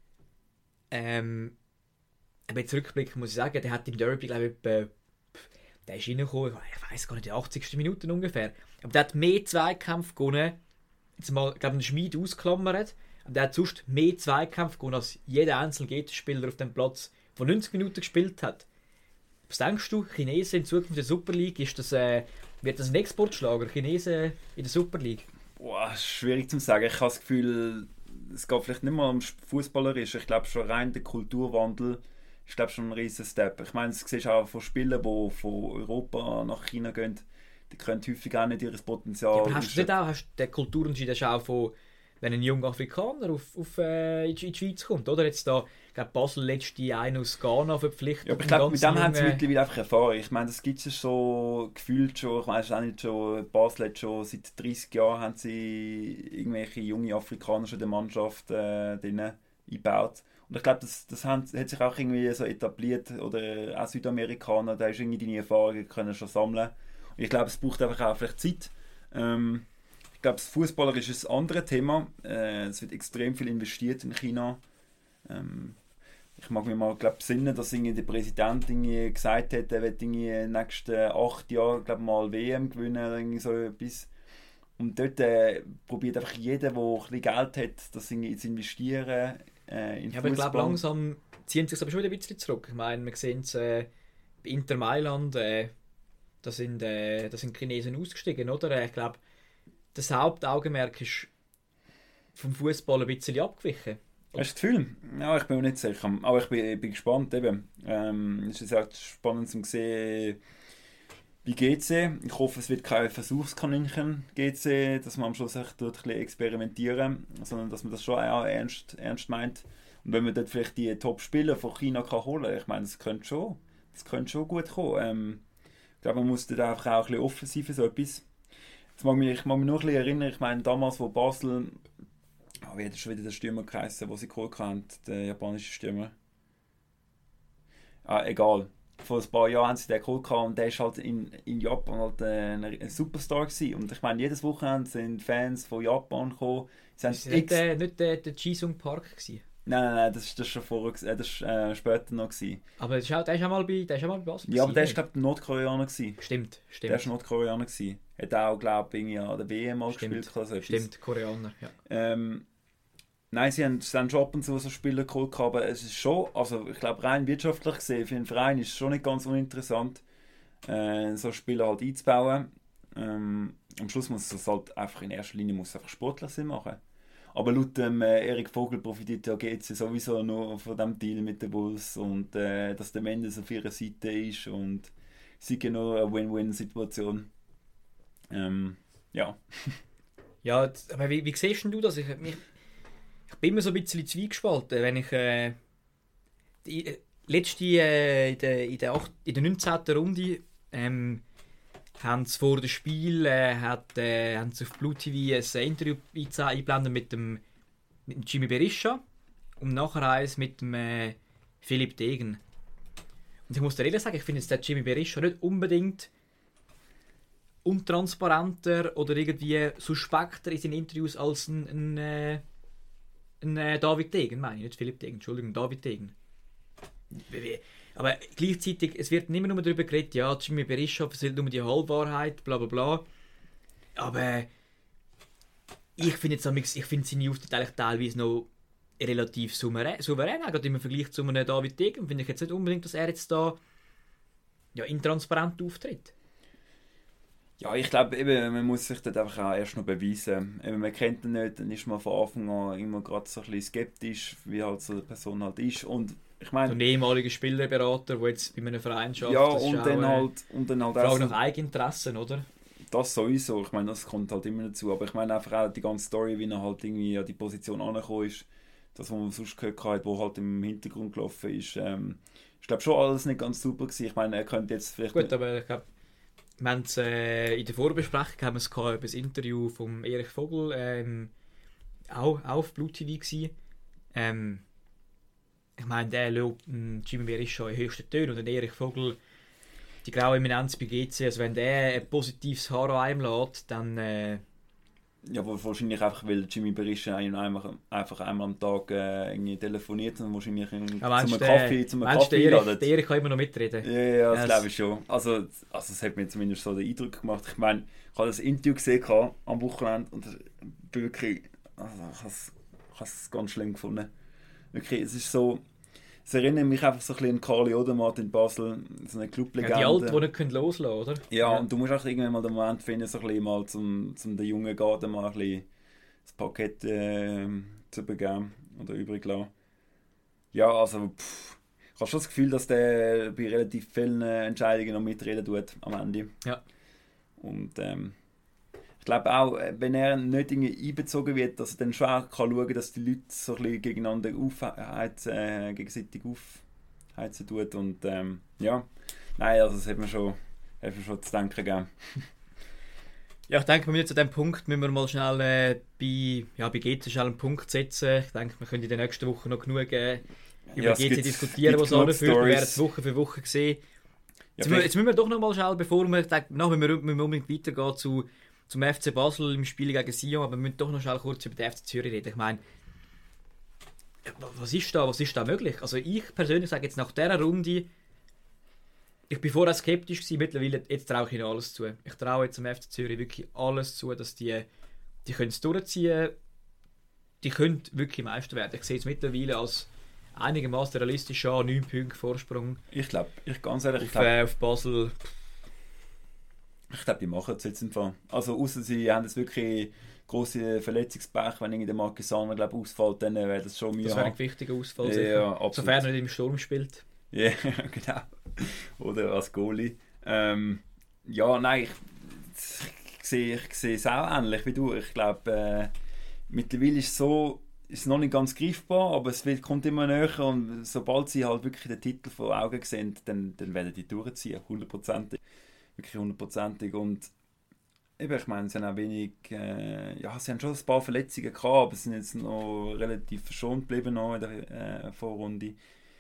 Speaker 1: Ähm, aber jetzt rückblickend muss ich sagen, der hat im Derby, glaube ich, etwa, der ist reingekommen, ich weiß gar nicht, die achtzigste Minute ungefähr. Aber der hat mehr Zweikämpfe gewonnen, jetzt mal, ich glaube, einen Schmied ausklammert, aber der hat sonst mehr Zweikämpfe gewonnen als jeder einzelne G C-Spieler auf dem Platz, der neunzig Minuten gespielt hat. Was denkst du, Chinesen in Zukunft in der Super League, ist das, äh, wird das ein Exportschlager, Chinesen in der Super League?
Speaker 2: Boah, schwierig zu sagen. Ich habe das Gefühl, es geht vielleicht nicht mal um Fußballerisch. Ich glaube schon rein der Kulturwandel ist glaube schon ein riesen Step. Ich meine, das siehst du auch von Spielern, die von Europa nach China gehen, die können häufig auch nicht ihr Potenzial.
Speaker 1: Ja, aber hast du nicht auch, hast der Kulturunterschied ist auch von, wenn ein junger Afrikaner auf, auf, äh, in die Schweiz kommt, oder? Jetzt da, ich glaube, Basel letzte einen aus Ghana verpflichtet.
Speaker 2: Ja, aber ich glaube, mit dem junge... haben sie mittlerweile einfach Erfahrung. Ich meine, das gibt es so gefühlt schon, ich weiß auch nicht schon, Basel hat schon seit dreißig Jahren haben sie irgendwelche junge Afrikaner schon in der Mannschaft äh, drin eingebaut. Und ich glaube, das, das hat, hat sich auch irgendwie so etabliert, oder auch Südamerikaner, da hast du irgendwie deine Erfahrungen können schon sammeln. Und ich glaube, es braucht einfach auch vielleicht Zeit. Ähm, ich glaube, das Fußballer ist ein anderes Thema. Äh, es wird extrem viel investiert in China. Ähm, ich mag mich mal glaub, besinnen, dass irgendwie der Präsident irgendwie gesagt hat, er wird in den nächsten acht Jahren glaub, mal W M gewinnen oder irgendwie so etwas. Und dort äh, probiert einfach jeder, der ein bisschen Geld hat, das irgendwie zu investieren. Äh, in
Speaker 1: ja, aber ich glaube, langsam ziehen sie sich aber schon wieder ein bisschen zurück. Ich meine, wir sehen es äh, bei Inter Mailand, äh, da sind, äh, da sind Chinesen ausgestiegen, oder? Ich glaube, das Hauptaugenmerk ist vom Fußball ein bisschen abgewichen.
Speaker 2: Hast du das Gefühl? Ja, ich bin mir nicht sicher. Aber ich bin, ich bin gespannt. Eben. Ähm, es ist auch spannend zu sehen, bei G C. Ich hoffe, es wird kein Versuchskaninchen G C, dass man am Schluss echt dort ein bisschen experimentieren, sondern dass man das schon auch ernst, ernst meint. Und wenn man dort vielleicht die Top-Spieler von China kann holen, ich meine, das könnte schon, das könnte schon gut kommen. Ähm, ich glaube, man muss dort einfach auch ein bisschen offensiv so etwas. Jetzt mag mich, ich mag mich noch ein bisschen erinnern, ich meine, damals, wo Basel, oh, wie hat schon wieder der Stürmer geheißen, den sie geholt haben, der japanische Stürmer. Ah, egal. Vor ein paar Jahren haben sie den geholt und der war halt in, in Japan halt ein, ein Superstar gewesen. Und ich meine, jedes Wochenende sind Fans von Japan gekommen. Sie
Speaker 1: ist nicht, äh, nicht der, der Jisung Park gewesen?
Speaker 2: Nein, nein, nein, das war das schon vorher, äh, das war äh, später noch gewesen.
Speaker 1: Aber das ist auch, der ist auch mal bei, der ist auch mal bei Basel.
Speaker 2: Ja, aber der war glaube ich Nordkoreaner gewesen.
Speaker 1: Stimmt, stimmt.
Speaker 2: Der war Nordkoreaner gewesen. Hat auch glaube ich an der W M mal
Speaker 1: stimmt,
Speaker 2: gespielt. Also
Speaker 1: stimmt, Koreaner, ja.
Speaker 2: Ähm, Nein, sie haben, sie haben schon ab und zu so Spieler geholt, aber es ist schon, also ich glaube rein wirtschaftlich gesehen, für einen Verein ist es schon nicht ganz uninteressant, äh, so Spieler halt einzubauen. Ähm, am Schluss muss es halt einfach in erster Linie muss einfach sportlich Sinn machen. Aber laut dem äh, Erik Vogel profitiert ja G C sowieso nur von dem Deal mit den Bulls und äh, dass der Mendes auf ihrer Seite ist und es ist genau eine Win-Win-Situation. Ähm, ja.
Speaker 1: Ja, aber wie, wie siehst du das? Ich, mich, Ich bin immer so ein bisschen zwiegespalten, wenn ich äh, die, letzte äh, in der, in der, acht, in der neunzehnten Runde ähm, haben sie vor dem Spiel äh, hat, äh, haben sie auf Blue T V ein Interview eingeblendet mit dem, mit dem Jimmy Berisha und nachher eins mit dem äh, Philipp Degen. Und ich muss dir ehrlich sagen, ich finde jetzt der Jimmy Berisha nicht unbedingt untransparenter oder irgendwie suspekter in seinen Interviews als ein, ein äh, Ein, äh, David Degen, meine ich, nicht Philipp Degen, Entschuldigung, David Degen. Aber gleichzeitig, es wird nicht mehr nur darüber geredet, ja, Jimmy Berisha erzählt nur die Halbwahrheit, bla bla bla. Aber ich finde jetzt ich finde seine Auftritte eigentlich teilweise noch relativ souverän. souverän. Gerade im Vergleich zu einem David Degen finde ich jetzt nicht unbedingt, dass er jetzt da ja, intransparent auftritt.
Speaker 2: Ja, ich glaube, eben, man muss sich dort einfach auch erst noch beweisen. Eben, man kennt ihn nicht, dann ist man von Anfang an immer gerade so ein bisschen skeptisch, wie halt so eine Person halt ist. Und ich meine...
Speaker 1: So ein ehemaliger Spielerberater, der jetzt bei einem Verein schafft.
Speaker 2: Ja,
Speaker 1: das
Speaker 2: und
Speaker 1: ist
Speaker 2: dann
Speaker 1: auch,
Speaker 2: halt... Und dann halt
Speaker 1: Frage
Speaker 2: auch
Speaker 1: nach
Speaker 2: so,
Speaker 1: Eigeninteressen, oder?
Speaker 2: das sowieso, ich meine, das kommt halt immer dazu. Aber ich meine einfach auch die ganze Story, wie er halt irgendwie an die Position angekommen ist, das, was man sonst gehört hat, wo halt im Hintergrund gelaufen ist, ähm, ich glaube schon alles nicht ganz super gewesen. Ich meine, er könnte jetzt vielleicht...
Speaker 1: Gut, aber ich glaube, wir haben es äh, in der Vorbesprechung haben wir es gehabt, über das Interview von Erich Vogel, ähm, auch, auch auf Blue T V gewesen. Ähm, ich meine, der lobt Jimmy Berisha in höchsten Tönen und Erich Vogel die graue Eminenz bei G C. Also wenn der ein positives Haar an einem lässt, dann... Äh,
Speaker 2: Ja, wahrscheinlich einfach, weil Jimmy Berisha einfach, einfach einmal am Tag äh, irgendwie telefoniert und wahrscheinlich in, zum einem Kaffee, zum einem Kaffee
Speaker 1: einladet.
Speaker 2: einladet.
Speaker 1: Der Erich kann immer noch mitreden.
Speaker 2: Ja, ja, das
Speaker 1: yes.
Speaker 2: glaube ich schon. Also, also das hat mir zumindest so den Eindruck gemacht. Ich meine, ich habe das Interview gesehen gehabt, am Wochenende und das wirklich, also ich habe es, ich habe es ganz schlimm gefunden. Wirklich, es ist so, es erinnert mich einfach so ein bisschen an Carly Odermatt in Basel, so eine Clublegende.
Speaker 1: Ja, die Alten, die nicht loslassen können, oder?
Speaker 2: Ja, ja, und du musst auch irgendwann mal den Moment finden, so ein bisschen mal zum, zum den jungen Garten mal ein bisschen das Parkett äh, zu übergeben oder übrig lassen. Ja, also pff, ich habe schon das Gefühl, dass der bei relativ vielen Entscheidungen noch mitreden tut am Ende.
Speaker 1: Ja.
Speaker 2: Und ähm, ich glaube auch, wenn er nicht irgendwie einbezogen wird, dass er dann schon auch kann schauen kann, dass die Leute so ein bisschen gegeneinander aufheizen, äh, gegenseitig aufheizen tut. Und ähm, ja, nein, also das hat mir schon, hat mir schon zu denken gegeben.
Speaker 1: Ja, ich denke, wir müssen zu diesem Punkt müssen wir mal schnell äh, bei, ja, bei G C schnell einen Punkt setzen. Ich denke, wir können in der nächsten Woche noch genug äh, über
Speaker 2: ja,
Speaker 1: G C
Speaker 2: gibt,
Speaker 1: diskutieren, was anführt. Wir werden es Woche für Woche sehen. Jetzt, ja, jetzt müssen wir doch noch mal schnell, bevor wir, ich denke, nachher müssen wir unbedingt weitergehen zu, zum F C Basel im Spiel gegen Sion, aber wir müssen doch noch schnell kurz über den F C Zürich reden. Ich meine, was ist da, was ist da möglich? Also ich persönlich sage jetzt nach dieser Runde, ich bin vorher skeptisch gewesen, mittlerweile jetzt traue ich ihnen alles zu. Ich traue jetzt dem F C Zürich wirklich alles zu, dass die, die können es durchziehen, die können wirklich Meister werden. Ich sehe es mittlerweile als einigermaßen realistisch an, neun Punkte Vorsprung.
Speaker 2: Ich glaube, ich ganz ehrlich,
Speaker 1: auf,
Speaker 2: ich glaube,
Speaker 1: äh, auf Basel.
Speaker 2: Ich glaube, die machen es jetzt im Fall. Also außer sie haben jetzt wirklich grosse Verletzungspech, wenn irgendwie der Marcus Saner, glaube ausfällt, dann wäre das schon Mühe.
Speaker 1: Das wäre ein wichtiger Ausfall,
Speaker 2: ja, ja, absolut.
Speaker 1: Sofern er nicht im Sturm spielt.
Speaker 2: Ja, genau. Oder als Goalie. Ähm, ja, nein, ich, ich, sehe, ich sehe es auch ähnlich wie du. Ich glaube, äh, mittlerweile ist es so, ist noch nicht ganz greifbar, aber es wird, kommt immer näher und sobald sie halt wirklich den Titel vor Augen sehen, dann, dann werden die durchziehen, hundertprozentig. Wirklich hundertprozentig. Und eben, ich meine, sie haben auch wenig, äh, ja, sie haben schon ein paar Verletzungen gehabt, aber sie sind jetzt noch relativ verschont geblieben noch in der äh, Vorrunde.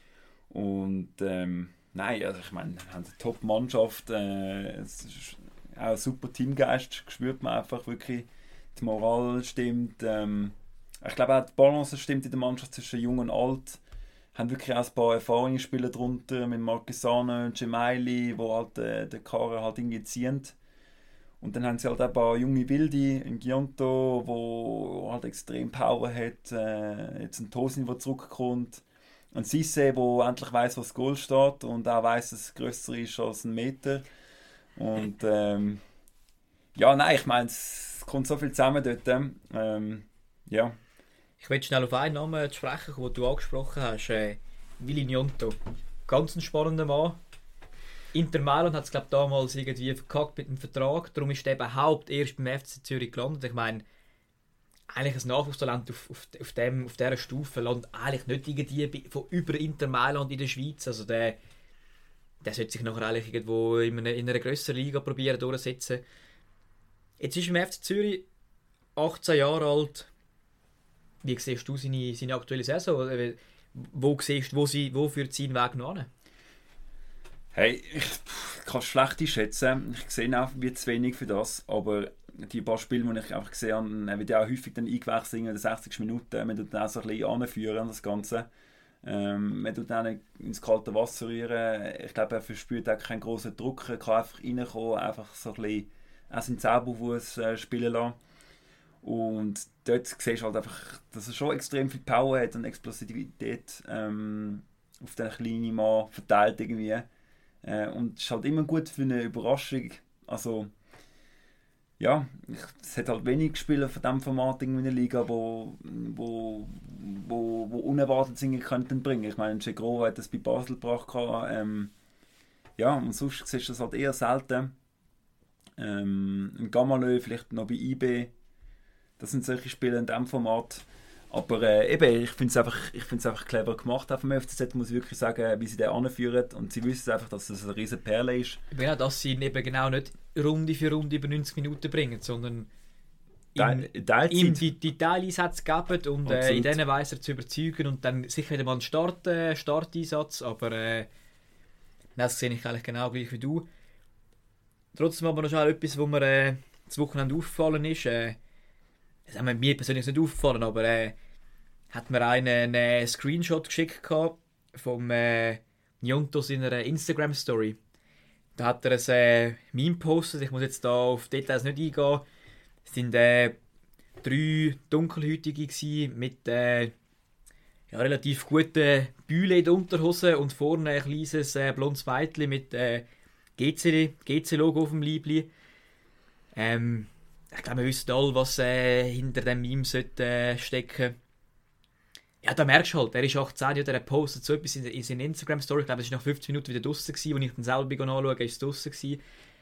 Speaker 2: Und ähm, nein, also ich meine, wir haben eine Top-Mannschaft, äh, es ist auch ein super Teamgeist, spürt man einfach wirklich, die Moral stimmt. Ähm, ich glaube auch die Balance stimmt in der Mannschaft zwischen Jung und Alt. Haben wirklich auch ein paar erfahrene Spieler drunter, mit Marcus Saner, Gemaili, wo halt äh, den Karren halt irgendwie ziehen. Und dann haben sie halt auch ein paar junge Wilde, ein Gianto, wo halt extrem Power hat, äh, jetzt ein Tosin, der zurückkommt. Ein Cisse, der endlich weiss, was Goal steht und auch weiss, dass es grösser ist als ein Meter. Und ähm, ja, nein, ich meine, es kommt so viel zusammen dort. Ähm, ja.
Speaker 1: Ich will schnell auf einen Namen sprechen, den du angesprochen hast. Äh, Willi Gnonto. Ganz ein spannender Mann. Inter Mailand hat es, glaube ich, damals irgendwie verkackt mit dem Vertrag. Darum ist er überhaupt erst beim F C Zürich gelandet. Ich meine, eigentlich ein Nachwuchstalent auf, auf, auf, dem, auf dieser Stufe landet eigentlich nicht irgendwie von über Inter Mailand in der Schweiz. Also der, der sollte sich nachher eigentlich irgendwo in einer, in einer grösseren Liga probieren durchzusetzen. Jetzt ist er im F C Zürich achtzehn Jahre alt. Wie siehst du seine, seine aktuelle Saison? Wo siehst du, wo, sie, wo führt sein Weg noch an?
Speaker 2: Hey, ich kann es schlecht einschätzen. Ich sehe auch wie zu wenig für das. Aber die paar Spiele, die ich einfach gesehen habe, wird ja auch häufig dann eingewechselt in den sechzig Minuten. Man tut dann auch so ein bisschen anführen, das Ganze. Ähm, man tut dann ins kalte Wasser rühren. Ich glaube, er verspürt auch keinen grossen Druck. Er kann einfach reinkommen, einfach so ein bisschen auch seinen Zauberfuss äh, spielen lassen. Und dort siehst du halt einfach, dass er schon extrem viel Power hat und Explosivität ähm, auf den kleinen Mann verteilt irgendwie. Äh, und es ist halt immer gut für eine Überraschung. Also, ja, es hat halt wenig Spieler von diesem Format in der Liga, wo, wo, wo, wo unerwartet Dinge könnten bringen. Ich meine, Chegro hat das bei Basel gebracht. Ähm, ja, und sonst siehst du das halt eher selten. Ähm, ein Gamalö, vielleicht noch bei I B. Das sind solche Spiele in diesem Format. Aber äh, eben, ich finde es einfach, einfach clever gemacht vom F C Z, muss ich wirklich sagen, wie sie den anführen. Und sie wissen einfach, dass das eine riesen Perle ist.
Speaker 1: Ja, dass sie ihn eben genau nicht Runde für Runde über neunzig Minuten bringen, sondern ihm,
Speaker 2: Teil,
Speaker 1: ihm die, die Teileinsätze geben und äh, in denen weiss er zu überzeugen. Und dann sicher wieder mal einen Start, äh, Starteinsatz, aber äh, das sehe ich eigentlich genau gleich wie du. Trotzdem aber noch schnell etwas, wo mir äh, das Wochenende aufgefallen ist. Äh, Das hat mir persönlich nicht aufgefallen, aber äh, hat mir einen, einen Screenshot geschickt vom äh, Njonto seiner Instagram-Story. Da hat er ein äh, Meme gepostet. Ich muss jetzt da auf Details nicht eingehen. Es waren äh, drei Dunkelhäutige gewesen, mit äh, ja, relativ guten Bühle in der Unterhose und vorne ein kleines äh, blondes Mädchen mit äh, G C-Logo auf dem Leibli. Ähm, Ich glaube, wir wissen alle, was äh, hinter dem Meme sollte, äh, stecken. Ja, da merkst du halt, er ist achtzehn Jahre, er postet so etwas in, in seiner Instagram-Story. Ich glaube, es war nach fünfzehn Minuten wieder draussen, als ich dann selber anschaue, ist es draussen gewesen.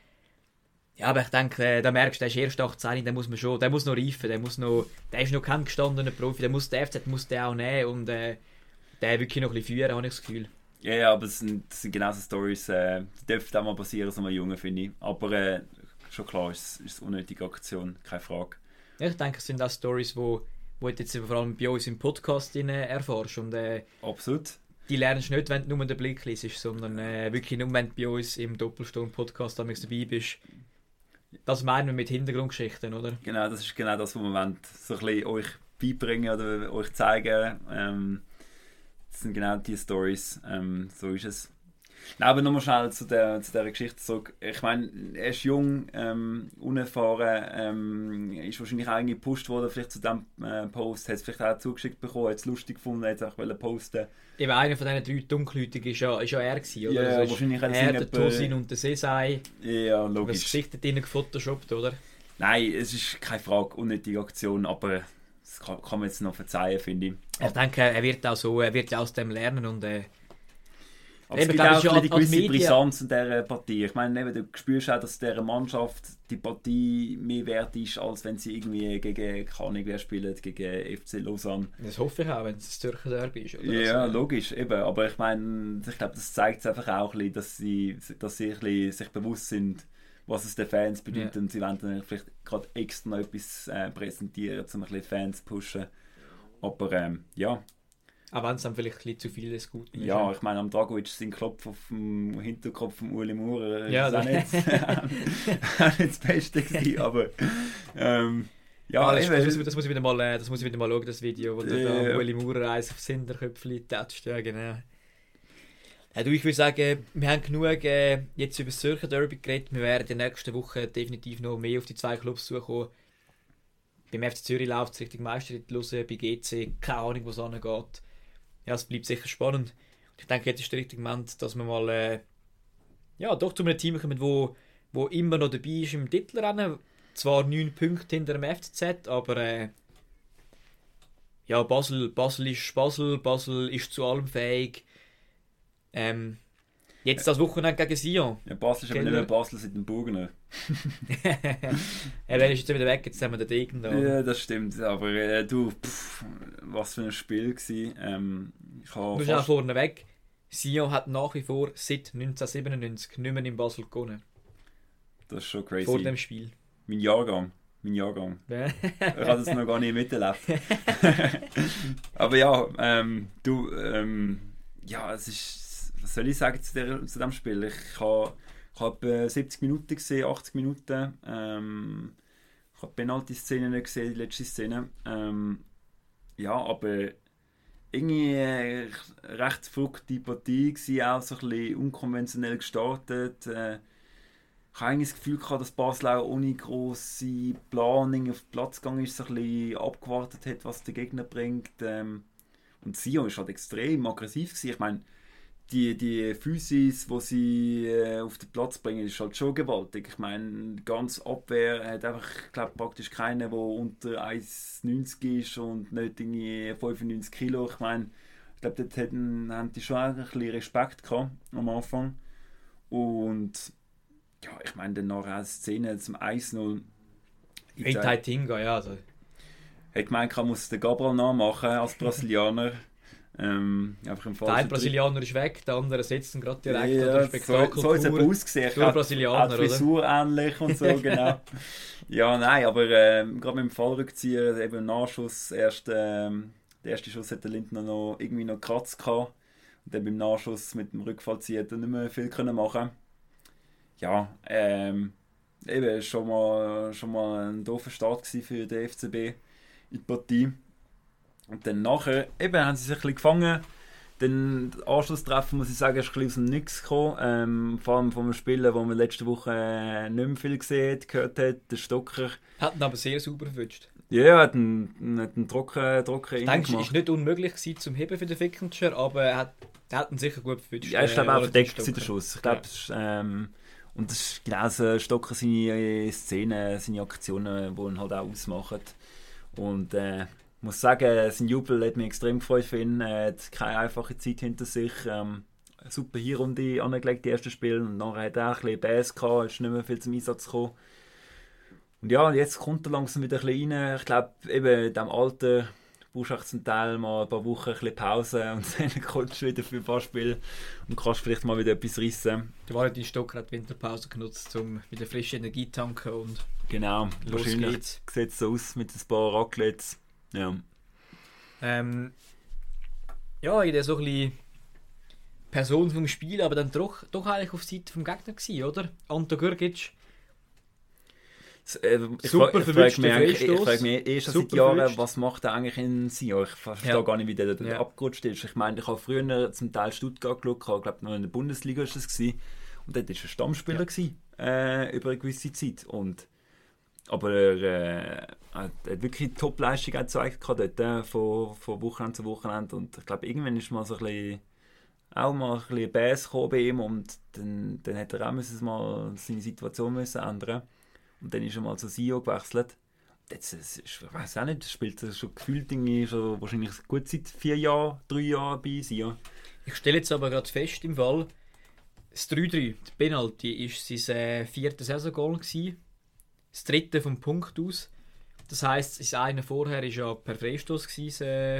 Speaker 1: Ja, aber ich denke, äh, da merkst du, der ist erst achtzehn, der muss man schon, der muss noch reifen, der muss noch, der ist noch kein gestandener Profi, der muss der F Z muss der auch nehmen und äh, der wirklich noch ein bisschen führen, habe ich das Gefühl.
Speaker 2: Ja, ja, aber das sind, das sind genau so Stories, äh, die dürfen auch mal passieren, so einem Jungen, finde ich. Aber äh, schon klar, ist es eine unnötige Aktion, keine Frage.
Speaker 1: Ja, ich denke, es sind auch Stories, wo, wo du jetzt vor allem bei uns im Podcast in, äh, erfährst. Und, äh,
Speaker 2: Absolut.
Speaker 1: Die lernst du nicht, wenn du nur den Blick liest, sondern äh, wirklich nur, wenn du bei uns im Doppelstunde-Podcast dabei bist. Das meinen wir mit Hintergrundgeschichten, oder?
Speaker 2: Genau, das ist genau das, was wir wollen. So ein bisschen euch beibringen oder euch zeigen. Ähm, das sind genau diese Stories. Ähm, so ist es. Nein, aber nochmal schnell zu, der, zu dieser Geschichte zurück. Ich meine, er ist jung, ähm, unerfahren, ähm, ist wahrscheinlich auch irgendwie gepusht worden, vielleicht zu diesem äh, Post, hat es vielleicht auch zugeschickt bekommen, hat es lustig gefunden, hat es auch posten.
Speaker 1: Eben einer von diesen drei Dunkelhäutigen ist ja, ist ja er gewesen, oder?
Speaker 2: Ja,
Speaker 1: also
Speaker 2: wahrscheinlich hat
Speaker 1: er, der Tosin und der Sesai.
Speaker 2: Ja, logisch.
Speaker 1: Das Gesicht hat ihnen gefotoshoppt, oder?
Speaker 2: Nein, es ist keine Frage, unnötige Aktion, aber das kann, kann man jetzt noch verzeihen, finde ich.
Speaker 1: Ich denke, er wird auch so, er wird ja aus dem lernen und äh,
Speaker 2: aber es gibt auch ja eine gewisse Brisanz in dieser Partie. Ich meine, du spürst auch, dass dieser Mannschaft die Partie mehr wert ist, als wenn sie irgendwie gegen keine Ahnung wer spielt, gegen F C Lausanne.
Speaker 1: Das hoffe ich auch, wenn es das Zürcher Derby ist. Oder?
Speaker 2: Ja,
Speaker 1: also,
Speaker 2: logisch, eben. Aber ich meine, ich glaube, das zeigt es einfach auch ein bisschen, dass sie, dass sie ein bisschen sich bewusst sind, was es den Fans bedeutet. Ja. Und sie wollen dann vielleicht gerade extra noch etwas äh, präsentieren, um ein bisschen Fans zu pushen. Aber ähm, ja.
Speaker 1: Auch wenn es dann vielleicht ein bisschen zu viel ist, gut.
Speaker 2: Ja, ich meine, am Dragovic sein Klopf auf dem Hinterkopf von Uli Maurer
Speaker 1: ja,
Speaker 2: ist auch nicht, auch nicht das Beste gewesen, aber ähm, ja,
Speaker 1: ah, das, das, muss, das, muss ich wieder mal, das muss ich wieder mal schauen, das Video, wo der
Speaker 2: äh,
Speaker 1: da Uli Maurer eins aufs Hinterköpfchen tätscht. Ja, genau. Ja, du, ich würde sagen, wir haben genug äh, jetzt über das Zürcher Derby geredet. Wir werden in der nächsten Woche definitiv noch mehr auf die zwei Clubs zukommen. Beim F C Zürich läuft es Richtung Meistertitel raus, bei G C keine Ahnung, wo es angeht. Ja, es bleibt sicher spannend. Ich denke, jetzt ist der richtige Moment, dass wir mal äh, ja, doch zu einem Team kommen, wo, wo immer noch dabei ist im Titelrennen. Zwar neun Punkte hinter dem F C Z, aber äh, ja, Basel, Basel ist Basel, Basel ist zu allem fähig. Ähm, jetzt das Wochenende gegen Sion.
Speaker 2: Ja, Basel ist aber nicht mehr Basel seit dem Burgener.
Speaker 1: Er ist jetzt wieder weg, jetzt haben wir den Degen da.
Speaker 2: Ja, das stimmt, aber äh, du, pff, was für ein Spiel gewesen. Ähm, ich
Speaker 1: du bist auch vorne weg. Sion hat nach wie vor seit neunzehnhundertsiebenundneunzig nicht mehr in Basel gewonnen.
Speaker 2: Das ist schon crazy.
Speaker 1: Vor dem Spiel.
Speaker 2: Mein Jahrgang. Mein Jahrgang. ich habe das noch gar nicht miterlebt. Aber ja, ähm, du, ähm, ja, es ist, was soll ich sagen zu, der, zu dem Spiel? Ich habe Ich habe siebzig Minuten gesehen, achtzig Minuten. Ähm, ich habe die Penalty-Szene nicht gesehen, die letzte Szene. Ähm, ja, aber irgendwie äh, recht verrückte Partie gewesen, auch so ein bisschen unkonventionell gestartet. Äh, ich habe eigentlich das Gefühl gehabt, dass Basel auch ohne grosse Planung auf den Platz gegangen ist, so ein bisschen abgewartet hat, was der Gegner bringt. Ähm, und Sion war halt extrem aggressiv gewesen. Ich meine, die, die Physis, die sie äh, auf den Platz bringen, ist halt schon gewaltig. Ich meine, ganz Abwehr hat einfach, ich glaube, praktisch keiner, der unter eins neunzig ist und nicht irgendwie fünfundneunzig Kilo. Ich meine, ich glaube, dort hätten, haben die schon ein bisschen Respekt gehabt am Anfang. Und ja, ich meine, dann nachher eine Szene zum eins null.
Speaker 1: In Taitinga, ja. Also.
Speaker 2: Ich gemeint, man muss den Gabriel nachmachen als Brasilianer. ähm, einfach im
Speaker 1: der eine Brasilianer ist weg, der andere sitzt ihn gerade direkt.
Speaker 2: Ja,
Speaker 1: oder Spektakel
Speaker 2: so, so ist er ausgesehen.
Speaker 1: Nur Brasilianer,
Speaker 2: auch Frisur oder? Ähnlich und so, genau. Ja, nein, aber äh, gerade mit dem Fallrückzieher, eben im Nachschuss, erst, ähm, der erste Schuss hat der Lindner noch irgendwie noch Kratz gehabt. Und dann beim Nachschuss mit dem Rückfallziehen hat er nicht mehr viel können machen. Ja, ähm, eben schon mal, schon mal ein doofer Start für den F C B in die Partie. Und dann nachher eben, haben sie sich ein bisschen gefangen. Dann das Anschlusstreffen, muss ich sagen, ist ein bisschen aus dem Nix gekommen. Ähm, vor allem von einem Spieler, den man letzte Woche äh, nicht mehr viel gesehen hat, gehört hat, der Stocker.
Speaker 1: Hat ihn aber sehr sauber verwünscht.
Speaker 2: Ja, er hat einen, hat einen trocken, trocken
Speaker 1: ich denke, es war nicht unmöglich gewesen, zum Heben für den Fickentscher, aber er hat, er hat ihn sicher gut verwünscht.
Speaker 2: Ja, er ist glaube
Speaker 1: äh,
Speaker 2: auch verdeckt in der Schuss. Ich glaube,
Speaker 1: ja.
Speaker 2: ähm, und das ist genau so Stocker seine Szenen, seine Aktionen, die ihn halt auch ausmachen. Und äh, ich muss sagen, sein Jubel hat mich extrem gefreut für ihn. Er hat keine einfache Zeit hinter sich. Ähm, eine super Hinrunde angelegt, die ersten Spiele. Und nachher hat er auch ein bisschen Bass gehabt, ist nicht mehr viel zum Einsatz gekommen. Und ja, jetzt kommt er langsam wieder ein bisschen rein. Ich glaube, eben in diesem Alter brauchst du zum Teil mal ein paar Wochen ein bisschen Pause und dann kommst du wieder für ein paar Spiele und kannst vielleicht mal wieder etwas reissen.
Speaker 1: Der Valentin Stocker hat die Winterpause genutzt, um wieder frische Energie zu tanken und
Speaker 2: genau,
Speaker 1: los
Speaker 2: wahrscheinlich
Speaker 1: geht's.
Speaker 2: Sieht es so aus mit ein paar Raclettes. Ja.
Speaker 1: Ähm, ja, in der so ein bisschen Person vom Spiel, aber dann doch, doch eigentlich auf Seite vom Gegner gewesen, oder? Anto Grgic.
Speaker 2: Äh, ich Super verwünschter Freistoß. Ich frage mich eh schon seit Jahren, verwünscht. Was macht er eigentlich in Sion? Ich verstehe ja. gar nicht, wie der da ja. abgerutscht ist. Ich meine, ich habe früher zum Teil Stuttgart geschaut, ich glaube noch in der Bundesliga war das gewesen. Und dort war er Stammspieler ja. gewesen, äh, über eine gewisse Zeit. Und, aber er äh, hat wirklich Top-Leistung gezeigt dort, äh, von, von Wochenende zu Wochenende. Und ich glaube, irgendwann ist mal so ein bisschen, auch mal ein bisschen Bass gekommen bei ihm und dann, dann hat er auch müssen mal seine Situation müssen ändern. Und dann ist er mal zu Sion gewechselt. Jetzt, ist, ich weiß auch nicht, das spielt schon gefühlt irgendwie schon wahrscheinlich gut seit vier Jahren, drei Jahren bei Sion.
Speaker 1: Ich stelle jetzt aber gerade fest im Fall, das drei drei, der Penalty, war sein äh, viertes Saisongoal gewesen. Das dritte vom Punkt aus. Das heisst, das eine vorher war ja per Freistoß gewesen, äh,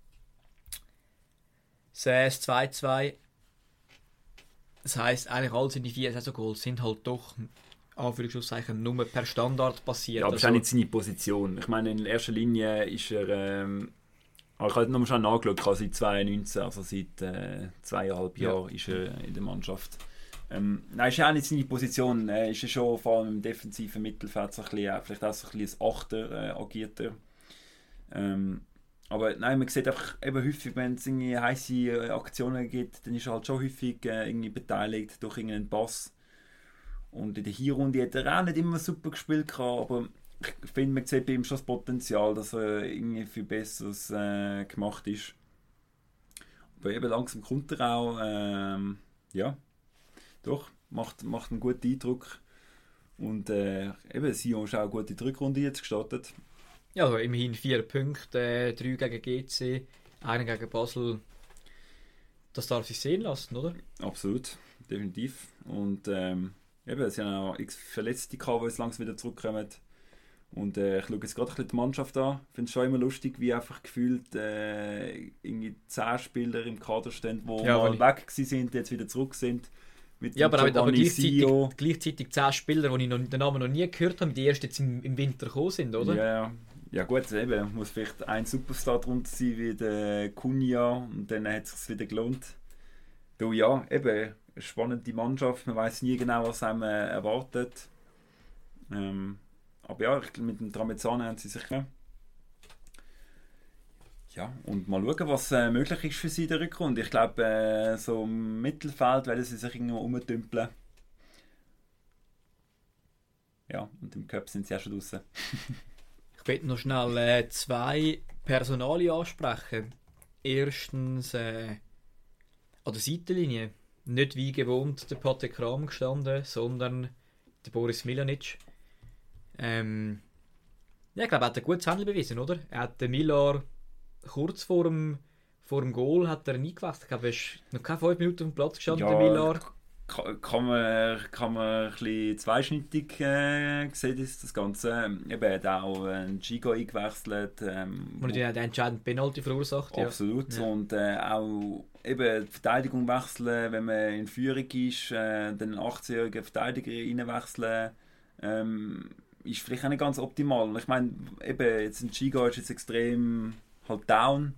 Speaker 1: das zwei zwei. Das heisst, eigentlich all seine vier Saisongoals sind halt doch Anführungszeichen nur per Standard passiert.
Speaker 2: Ja, aber das also, ist auch nicht seine Position. Ich meine, in erster Linie ist er, ähm, ich habe noch schon nachgeschaut, seit zweitausendneunzehn, also seit äh, zweieinhalb Jahren ja. ist er in der Mannschaft. Ähm, nein, ist ja auch nicht seine Position. Er ist ja schon vor allem im defensiven Mittelfeld so ein bisschen, vielleicht auch so ein bisschen als Achter äh, agiert er. Ähm, aber nein, man sieht einfach eben häufig, wenn es irgendwie heisse Aktionen gibt, dann ist er halt schon häufig äh, irgendwie beteiligt durch irgendeinen Pass. Und in der Hinrunde hat er auch nicht immer super gespielt, aber ich finde, man sieht bei ihm schon das Potenzial, dass er irgendwie viel Besseres äh, gemacht ist. Aber eben langsam kommt er auch, ähm, ja, doch, macht, macht einen guten Eindruck. Und äh, eben, Sion ist auch eine gute Rückrunde jetzt gestartet.
Speaker 1: Ja, also immerhin vier Punkte, äh, drei gegen G C, einen gegen Basel. Das darf sich sehen lassen, oder?
Speaker 2: Absolut, definitiv. Und ähm, eben, es sind auch x Verletzte gehabt, die jetzt langsam wieder zurückkommen. Und äh, ich schaue jetzt gerade ein bisschen die Mannschaft an. Ich finde es schon immer lustig, wie einfach gefühlt äh, irgendwie zehn Spieler im Kader stehen, die ja, mal weg sind, jetzt wieder zurück sind. Mit
Speaker 1: ja, aber, aber gleichzeitig, gleichzeitig zehn Spieler, die ich noch, den Namen noch nie gehört habe, die erst jetzt im, im Winter gekommen sind, oder?
Speaker 2: Ja, ja gut, eben, muss vielleicht ein Superstar drunter sein wie der Cunha und dann hat es sich wieder gelohnt. Du, ja, eben, eine spannende Mannschaft, man weiß nie genau, was einem äh, erwartet. Ähm, aber ja, mit dem Tramezzano haben sie sicher. Ja, und mal schauen, was äh, möglich ist für sie in der Rückrunde. Ich glaube, äh, so im Mittelfeld werden sie sich irgendwo rumdümpeln. Ja, und im Cup sind sie auch schon draußen.
Speaker 1: Ich möchte noch schnell äh, zwei Personalien ansprechen. Erstens, äh, an der Seitenlinie nicht wie gewohnt der Patrik Kram gestanden, sondern der Boris Milanic. Ähm, ja, ich glaube, er hat ein gutes Handel bewiesen, oder? Er hat den Millar kurz vor dem, vor dem Goal hat er nie gewechselt. Ich glaube, er ist noch keine fünf Minuten auf dem Platz gestanden,
Speaker 2: Ja,
Speaker 1: der Millar.
Speaker 2: Kann, kann, man, kann man ein bisschen zweischneidig äh, sehen, das, das Ganze. Eben, er hat auch einen Gigo eingewechselt. Ähm,
Speaker 1: Und er hat den entscheidenden Penalty verursacht.
Speaker 2: Absolut.
Speaker 1: Ja.
Speaker 2: Und äh, auch eben die Verteidigung wechseln, wenn man in Führung ist, äh, den achtzehnjährigen Verteidiger reinwechseln, ähm, ist vielleicht auch nicht ganz optimal. Ich meine, eben, jetzt ein Gigo ist jetzt extrem halt down.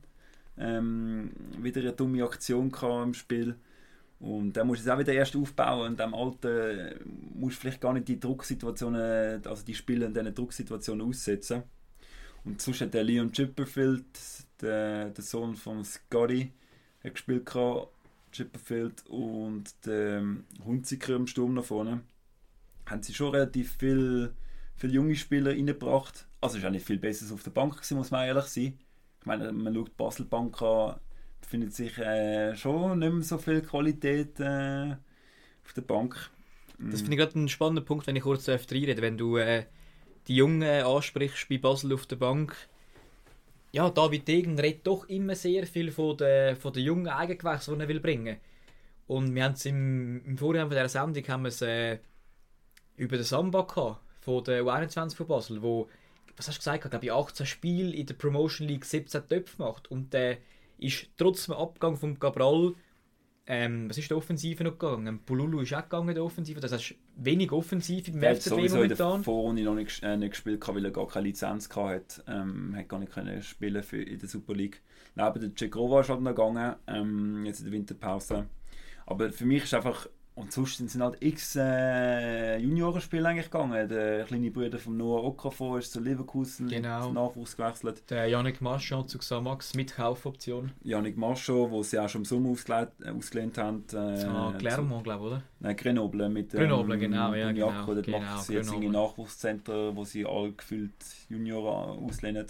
Speaker 2: Ähm, wieder eine dumme Aktion im Spiel. Und dann musst du es auch wieder erst aufbauen. Und am Alten musst du vielleicht gar nicht die Drucksituationen, also die Spieler in diesen Drucksituationen aussetzen. Und sonst hat der Leon Chipperfield, der, der Sohn von Scotty, hat gespielt, Chipperfield, und der Hunziker im Sturm nach vorne. Haben sie schon relativ viele viel junge Spieler reingebracht. Also es war auch nicht viel Besseres auf der Bank gewesen, muss man ehrlich sein. Ich meine, man schaut die Basel Bank an, findet sich äh, schon nicht mehr so viel Qualität äh, auf der Bank.
Speaker 1: Das finde ich gerade ein spannender Punkt, wenn ich kurz reinrede. Wenn du äh, die Jungen ansprichst bei Basel auf der Bank. Ja, David Degen redet doch immer sehr viel von den, von den jungen Eigengewächsen, die er will bringen. Und wir haben es im, im Vorhinein von dieser Sendung haben wir es, äh, über den Samba gehabt, von der U einundzwanzig von Basel, wo, was hast du gesagt, ich glaube ich achtzehn Spiele in der Promotion League siebzehn Töpfe gemacht. Und der ist trotz dem Abgang von Cabral, ähm, was ist der Offensive noch gegangen? Pululu ist auch gegangen, der Offensive. Das heißt, wenig Offensive beim F C B momentan.
Speaker 2: Er hat in der Vorrunde noch nicht, äh, nicht gespielt, weil er gar keine Lizenz hatte. Ähm, hat gar nicht können spielen für in der Super League. Neben der Cegrova ist halt noch gegangen, ähm, jetzt in der Winterpause. Aber für mich ist einfach, und sonst sind halt x äh, Juniorenspiele eigentlich gegangen. Der kleine Bruder von Noah Okafor ist zu Leverkusen,
Speaker 1: genau.
Speaker 2: zum Nachwuchs gewechselt.
Speaker 1: Der Yannick Marchand zu Xamax mit Kaufoption.
Speaker 2: Yannick Marchand, wo sie auch schon im Sommer ausgelehnt, äh, ausgelehnt haben. Äh,
Speaker 1: zu Clermont, glaube ich, oder?
Speaker 2: Nein, Grenoble mit
Speaker 1: Grenoble, ähm, genau, ja, genau.
Speaker 2: Jaco, dort
Speaker 1: genau,
Speaker 2: machen sie jetzt ein Nachwuchszentrum, wo sie alle gefühlt Junioren auslehnen.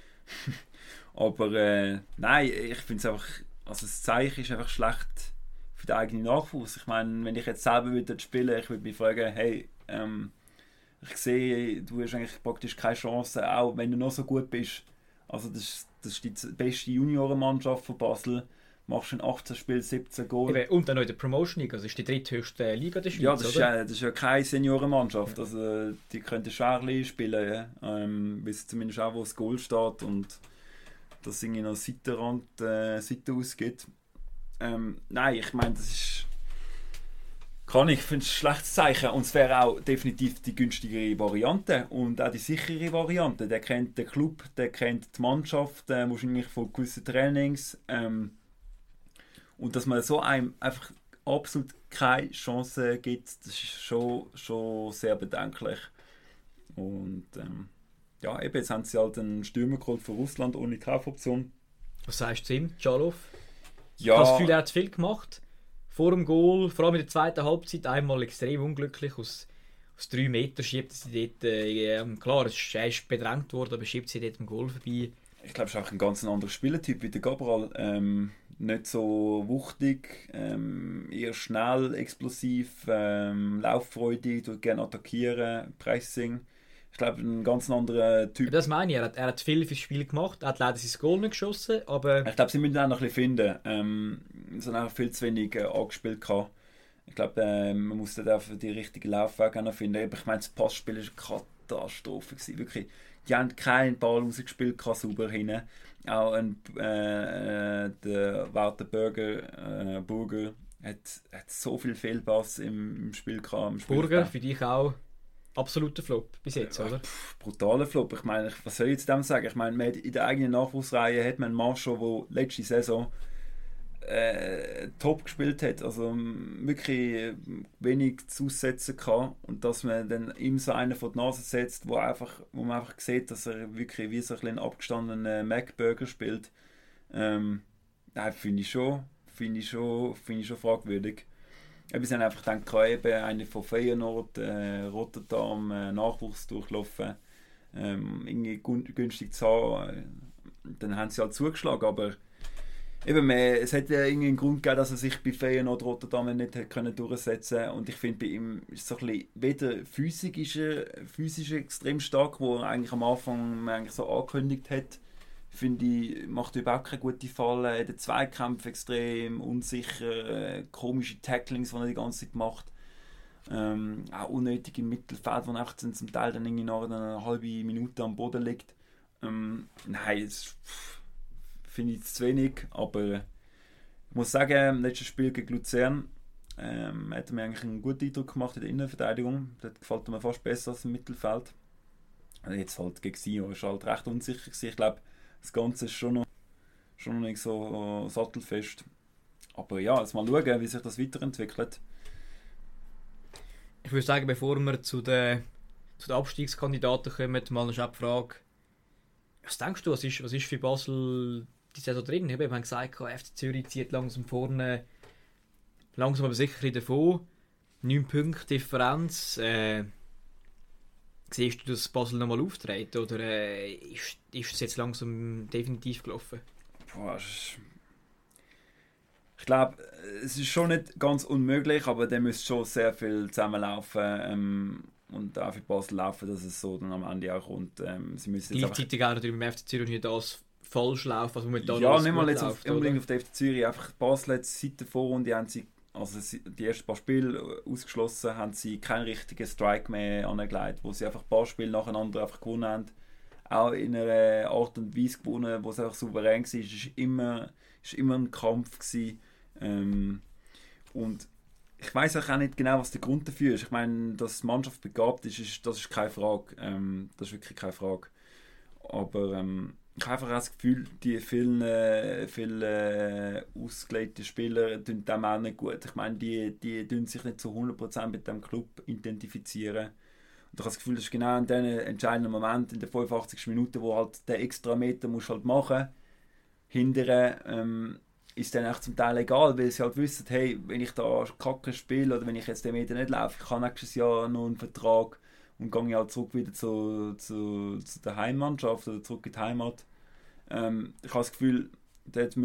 Speaker 2: Aber äh, nein, ich finde es einfach, also das Zeichen ist einfach schlecht für den eigenen Nachwuchs. Ich meine, wenn ich jetzt selber würde spielen, ich würde mich fragen, hey, ähm, ich sehe, du hast eigentlich praktisch keine Chance, auch wenn du noch so gut bist. Also das, das ist die beste Juniorenmannschaft von Basel. Machst du in achtzehn Spielen siebzehn Goal.
Speaker 1: Und dann noch in der Promotion League, also ist die dritthöchste Liga der Schweiz,
Speaker 2: ja, das ist,
Speaker 1: oder?
Speaker 2: Ja, das ist ja keine Seniorenmannschaft. Ja. Also die könnten schwerlich spielen, ähm, bis zumindest auch, wo das Goal steht und das irgendwie noch Seitenrand, äh, Seite ausgeht. Ähm, nein, ich meine, das ist... Kann ich, finde es ein schlechtes Zeichen. Und es wäre auch definitiv die günstigere Variante und auch die sichere Variante. Der kennt den Club, der kennt die Mannschaft, äh, wahrscheinlich von gewissen Trainings. Ähm, und dass man so einem einfach absolut keine Chance gibt, das ist schon, schon sehr bedenklich. Und ähm, ja, eben, jetzt haben sie halt einen Stürmer geholt von Russland ohne Kaufoption.
Speaker 1: Was sagst du zu ihm, Chalov?
Speaker 2: Ja.
Speaker 1: Ich habe das Gefühl, er hat viel gemacht. Vor dem Goal, vor allem in der zweiten Halbzeit, einmal extrem unglücklich. Aus, aus drei Metern schiebt sie dort, äh, klar, er ist bedrängt worden, aber schiebt sie dort im Goal vorbei.
Speaker 2: Ich glaube, es ist auch ein ganz anderer Spielertyp wie der Cabral. Ähm, nicht so wuchtig, ähm, eher schnell, explosiv, ähm, lauffreudig, tut gerne attackieren, Pressing. Ich glaube, ein ganz anderer Typ.
Speaker 1: Das meine ich, er hat, er hat viel fürs Spiel gemacht, er hat leider sein Goal nicht geschossen, aber...
Speaker 2: Ich glaube, sie müssen auch noch ein bisschen finden. Ähm, sie haben auch viel zu wenig äh, angespielt gehabt. Ich glaube, äh, man muss da für die richtigen Laufwege noch finden. Ich meine, das Passspiel war eine Katastrophe gewesen, wirklich. Die haben keinen Ball rausgespielt, sauber hinten. Auch ein, äh, der Walter Burger, äh, Burger hat, hat so viel Fehlpass im, im Spiel gehabt. Im Spiel
Speaker 1: Burger, für dich auch absoluter Flop bis jetzt,
Speaker 2: ja,
Speaker 1: oder?
Speaker 2: Pff, brutaler Flop. Ich meine, was soll ich jetzt dem sagen? Ich meine, in der eigenen Nachwuchsreihe hat man einen Marshall, der letzte Saison äh, top gespielt hat, also wirklich wenig zu aussetzen kann, und dass man dann ihm so einen vor die Nase setzt, wo, einfach, wo man einfach sieht, dass er wirklich wie so ein abgestandener Mac-Burger spielt, ähm, finde ich schon, finde ich schon, finde ich schon fragwürdig. Wir sind einfach gedacht, eben eine von Feyenoord, äh, Rotterdam, äh, Nachwuchs durchlaufen, ähm, irgendwie günstig zu haben, dann haben sie halt zugeschlagen, aber Eben, man, es hat ja irgendwie einen Grund gegeben, dass er sich bei Feyenoord Rotterdam nicht hat können durchsetzen konnte. Und ich finde, bei ihm ist so ein bisschen, weder physisch ist er, physisch extrem stark, wo er eigentlich am Anfang man eigentlich so angekündigt hat. Finde ich, macht überhaupt keine gute Falle. In den Zweikämpfen extrem unsicher, äh, komische Tacklings, die er die ganze Zeit macht. Ähm, auch unnötig im Mittelfeld, wo er einfach zum Teil dann irgendwie nach einer halben Minute am Boden liegt. Ähm, nein, es finde ich zu wenig, aber ich muss sagen, im letzten Spiel gegen Luzern ähm, hat er mir eigentlich einen guten Eindruck gemacht in der Innenverteidigung. Das gefällt mir fast besser als im Mittelfeld. Also jetzt halt gegen sie war halt recht unsicher gewesen. Ich glaube, das Ganze ist schon noch, schon noch nicht so sattelfest. Aber ja, jetzt mal schauen, wie sich das weiterentwickelt.
Speaker 1: Ich würde sagen, bevor wir zu den, zu den Abstiegskandidaten kommen, mal eine Frage. Was denkst du, was ist, was ist für Basel die Saison drin? Wir haben gesagt, F C Zürich zieht langsam vorne, langsam aber sicher davon. neun Punkte Differenz. Äh, siehst du, dass Basel nochmal auftritt? Oder äh, ist, ist es jetzt langsam definitiv gelaufen?
Speaker 2: Boah, ich glaube, es ist schon nicht ganz unmöglich, aber da müsste schon sehr viel zusammenlaufen ähm, und auch für Basel laufen, dass es so dann am Ende auch kommt. Ähm, sie müssen
Speaker 1: Gleichzeitig auch natürlich beim F C Zürich nicht das falsch laufen, was momentan
Speaker 2: ja, nicht mal jetzt
Speaker 1: läuft,
Speaker 2: auf, unbedingt auf der F C Zürich. Einfach Basel hat seit der Vorrunde, haben sie, also die ersten paar Spiele ausgeschlossen, haben sie keinen richtigen Strike mehr angelegt, wo sie einfach ein paar Spiele nacheinander einfach gewonnen haben. Auch in einer Art und Weise gewonnen, wo es einfach souverän war. Es war immer, ist immer ein Kampf gewesen. Ähm, und ich weiß auch nicht genau, was der Grund dafür ist. Ich meine, dass die Mannschaft begabt ist, ist das ist keine Frage. Ähm, das ist wirklich keine Frage. Aber ähm, ich habe einfach das Gefühl, die vielen, äh, vielen äh, ausgelegten Spieler tun dem auch nicht gut. Ich meine, die, die tun sich nicht zu hundert Prozent mit dem Club identifizieren. Und ich habe das Gefühl, das ist genau in diesen entscheidenden Moment in der fünfundachtzigsten Minute, wo halt der extra Meter musst halt machen. Hinterher ähm, ist dann auch zum Teil egal, weil sie halt wissen, hey, wenn ich da Kacke spiele oder wenn ich jetzt den Meter nicht laufe, ich habe nächstes Jahr noch einen Vertrag und gehe halt zurück wieder zu, zu, zu der Heimmannschaft oder zurück in die Heimat. Ähm, ich habe das Gefühl, dort,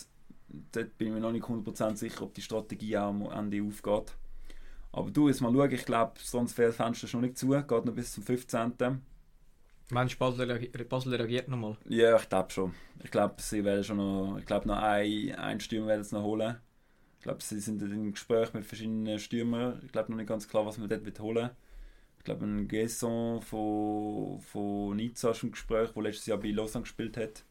Speaker 2: dort bin ich mir noch nicht hundert Prozent sicher, ob die Strategie auch am Ende aufgeht. Aber du, jetzt mal schauen, ich glaube, sonst wäre das Fenster schon nicht zu, geht noch bis zum fünfzehnten
Speaker 1: Meinst du, Basel, reagiert, Basel reagiert nochmal?
Speaker 2: Ja, ich glaube schon. Ich glaube, sie werden schon noch, ich glaube, noch ein, ein Stürmer werden sie noch holen. Ich glaube, sie sind im Gespräch mit verschiedenen Stürmern. Ich glaube noch nicht ganz klar, was man dort holen will. Ich glaube, ein Gesson von, von Nizza ist im Gespräch, der letztes Jahr bei Lausanne gespielt hat.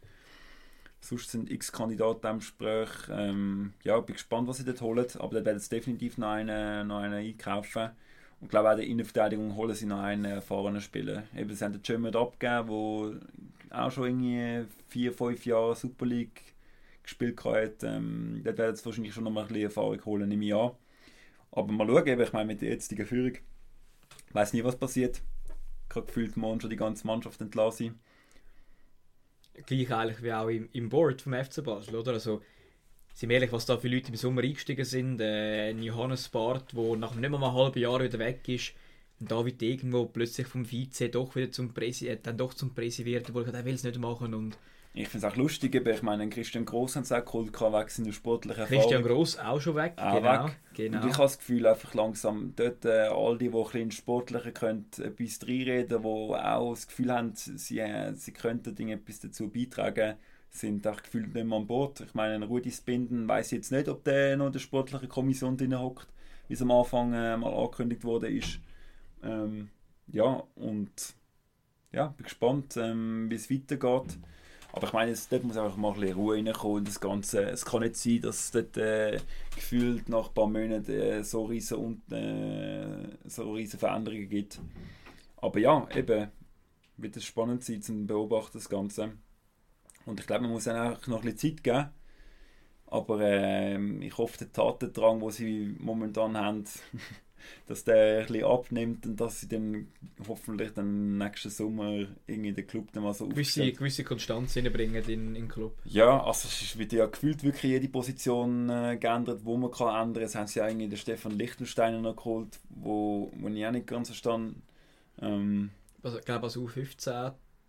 Speaker 2: Sonst sind x Kandidaten im Gespräch. Ähm, ja, ich bin gespannt, was sie dort holen. Aber dort werden sie definitiv noch einen, noch einen einkaufen. Und ich glaube, auch in der Innenverteidigung holen sie noch einen erfahrenen Spieler. Eben, sie haben den Cömert abgegeben, der auch schon irgendwie vier, fünf Jahre Super League gespielt hat. Ähm, dort werden sie wahrscheinlich schon noch mal ein bisschen Erfahrung holen im Jahr. Aber mal schauen, eben, ich meine, mit der jetzigen Führung, ich weiss nie, was passiert. Ich habe gefühlt, morgen schon die ganze Mannschaft entlassen.
Speaker 1: Gleich eigentlich wie auch im, im Board vom F C Basel, oder? Also, sind wir ehrlich, was da für Leute im Sommer eingestiegen sind, äh, Johannes Barth, der nach nicht mal einem halben Jahr wieder weg ist, und David Degen, der plötzlich vom Vize doch wieder zum Presi, äh, dann doch zum Presi wird, wo er will es nicht machen. Und
Speaker 2: ich finde es auch lustig, ich meine, Christian Gross hat es auch geholt, weg seiner sportlichen Erfahrung.
Speaker 1: Christian Gross auch schon weg,
Speaker 2: auch
Speaker 1: genau,
Speaker 2: weg.
Speaker 1: genau.
Speaker 2: Und ich habe das Gefühl, einfach langsam dort äh, all die, die ein bisschen sportlicher können, etwas reinreden, die auch das Gefühl haben, sie, äh, sie könnten etwas dazu beitragen, sind auch gefühlt nicht mehr an Bord. Ich meine, Rudi Spinden weiss jetzt nicht, ob der noch in der sportlichen Kommission drin hockt, wie es am Anfang äh, mal angekündigt wurde ist. Ähm, ja, und ja, bin gespannt, ähm, wie es weitergeht. Aber ich meine, es, dort muss einfach mal ein bisschen Ruhe reinkommen. Das Ganze. Es kann nicht sein, dass es dort äh, gefühlt nach ein paar Monaten äh, so riesen und äh, so riesen Veränderungen gibt. Aber ja, eben, wird es spannend sein zum Beobachten, das Ganze. Und ich glaube, man muss ihnen auch noch ein bisschen Zeit geben. Aber äh, ich hoffe, der Tatendrang, den sie momentan haben, dass der ein bisschen abnimmt und dass sie dann hoffentlich dann nächsten Sommer irgendwie den Club dann mal so
Speaker 1: gewisse, gewisse Konstanz reinbringen in, in den Club.
Speaker 2: Ja, also es wird ja gefühlt wirklich jede Position äh, geändert, wo man kann ändern. Jetzt haben sie ja eigentlich den Stefan Lichtensteiner noch geholt, wo, wo ich auch nicht ganz verstanden. Ähm,
Speaker 1: Also, ich glaube, als U fünfzehn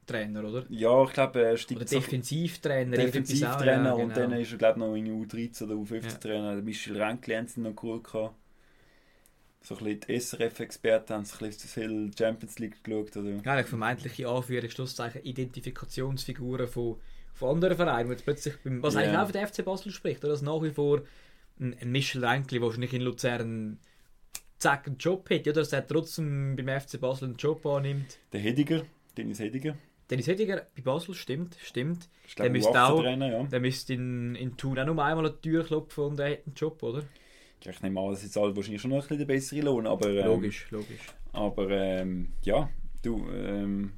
Speaker 1: Trainer, oder?
Speaker 2: Ja, ich glaube, er steigt
Speaker 1: oder Defensivtrainer.
Speaker 2: Defensivtrainer
Speaker 1: ja,
Speaker 2: und
Speaker 1: genau.
Speaker 2: dann ist er, glaube ich, noch in U dreizehn oder U fünfzehn Trainer. Ja. Michel Ränkli haben sie noch cool gehabt. So ein bisschen die S R F-Experten haben sich ein bisschen viel Champions League geschaut. Oder?
Speaker 1: Ja, vermeintliche Anführungszeichen Identifikationsfiguren von, von anderen Vereinen, jetzt plötzlich beim, was yeah. eigentlich auch für den F C Basel spricht, oder? Dass nach wie vor ein, ein Michel Ränkli, der wahrscheinlich in Luzern zack einen Job hat, oder? Dass er trotzdem beim F C Basel einen Job annimmt.
Speaker 2: Der Hediger, Dennis Hediger.
Speaker 1: Dennis Hediger bei Basel, stimmt, stimmt.
Speaker 2: Glaub, der müsste auch, ja.
Speaker 1: Der müsste in, in Thun auch noch einmal an die Tür klopfen und er hat einen Job, oder?
Speaker 2: Ich nehme an, das ist halt wahrscheinlich schon noch ein bisschen der bessere Lohn, aber... Ähm,
Speaker 1: logisch, logisch.
Speaker 2: Aber ähm, ja, du... Ähm,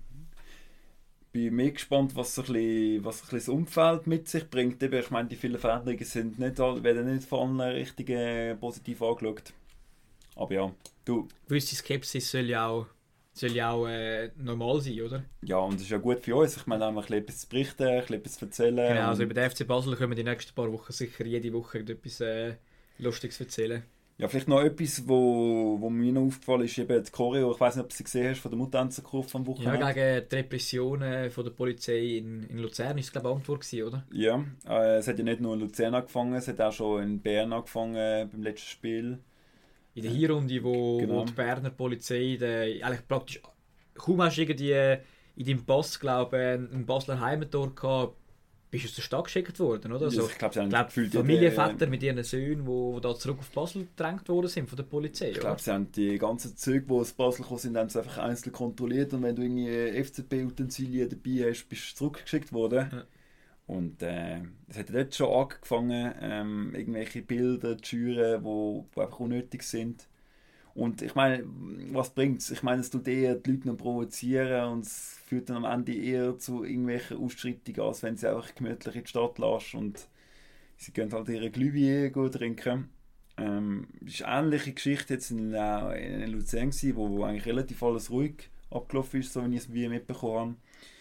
Speaker 2: bin mehr gespannt, was, so ein bisschen, was so ein bisschen das Umfeld mit sich bringt. Ich meine, die vielen Veränderungen sind nicht, werden nicht von allen richtig äh, positiv angeschaut. Aber ja, du...
Speaker 1: Gewisse Skepsis soll ja auch, soll ja auch äh, normal sein, oder?
Speaker 2: Ja, und das ist ja gut für uns. Ich meine, einfach etwas zu berichten, etwas zu erzählen.
Speaker 1: Genau, also über den F C Basel können wir die nächsten paar Wochen sicher jede Woche etwas äh, Lustiges erzählen.
Speaker 2: Ja, vielleicht noch etwas, wo, wo mir noch aufgefallen ist, eben die Choreo, ich weiß nicht, ob du sie gesehen hast, von der Mutanzenkurve am Wochenende.
Speaker 1: Ja, gegen die Repressionen von der Polizei in, in Luzern ist es, glaube ich, Antwort gewesen, oder?
Speaker 2: Ja, äh, es hat ja nicht nur in Luzern angefangen, es hat auch schon in Bern angefangen äh, beim letzten Spiel.
Speaker 1: In der Hinrunde, wo, genau. wo die Berner Polizei den, eigentlich praktisch kaum hast du irgendwie in deinem Pass, glaube ich, einen Basler Heimattor gehabt, bist du aus der Stadt geschickt worden, oder? Also,
Speaker 2: ich glaube, sie haben
Speaker 1: glaub, Familienväter mit ihren Söhnen, die da zurück auf Basel gedrängt worden sind von der Polizei.
Speaker 2: Ich glaube, sie haben die ganzen Züge, die aus Basel gekommen sind, haben sie einfach einzeln kontrolliert und wenn du irgendwie F C P-Utensilien dabei hast, bist du zurückgeschickt worden. Ja. Und äh, es hat dort schon angefangen, ähm, irgendwelche Bilder zu schüren, die einfach unnötig sind. Und ich meine, was bringt es? Ich meine, es tut eher die Leute noch provozieren und es führt dann am Ende eher zu irgendwelchen Ausschreitungen, als wenn sie einfach gemütlich in die Stadt lassen und sie gehen halt ihre Glühwein trinken. Ähm, es war eine ähnliche Geschichte jetzt in, äh, in Luzern gewesen, wo, wo eigentlich relativ alles ruhig abgelaufen ist, so wie ich es mitbekommen habe.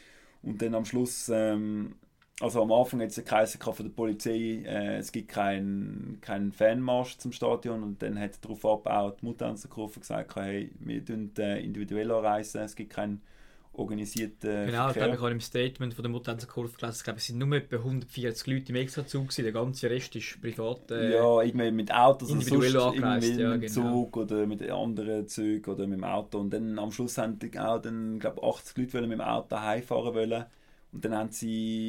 Speaker 2: Und dann am Schluss, ähm, also am Anfang hat es geheißen von der Polizei, äh, es gibt keinen kein Fanmarsch zum Stadion und dann hat darauf ab auch die Mutanzenkurve gesagt, hey, wir tun äh, individuell anreisen, es gibt keinen organisierten
Speaker 1: Genau, ich glaube, ich habe im Statement von der Mutanzenkurve gelesen, ich glaube, es sind nur etwa hundertvierzig Leute im Extrazug gewesen, der ganze Rest ist privat. Äh,
Speaker 2: ja, irgendwie mit Autos oder sonst
Speaker 1: angereist,
Speaker 2: irgendwie
Speaker 1: ja,
Speaker 2: mit dem
Speaker 1: genau.
Speaker 2: Zug oder mit anderen Zügen oder mit dem Auto und dann am Schluss haben die auch dann, glaube achtzig Leute mit dem Auto heimfahren wollen. Und dann haben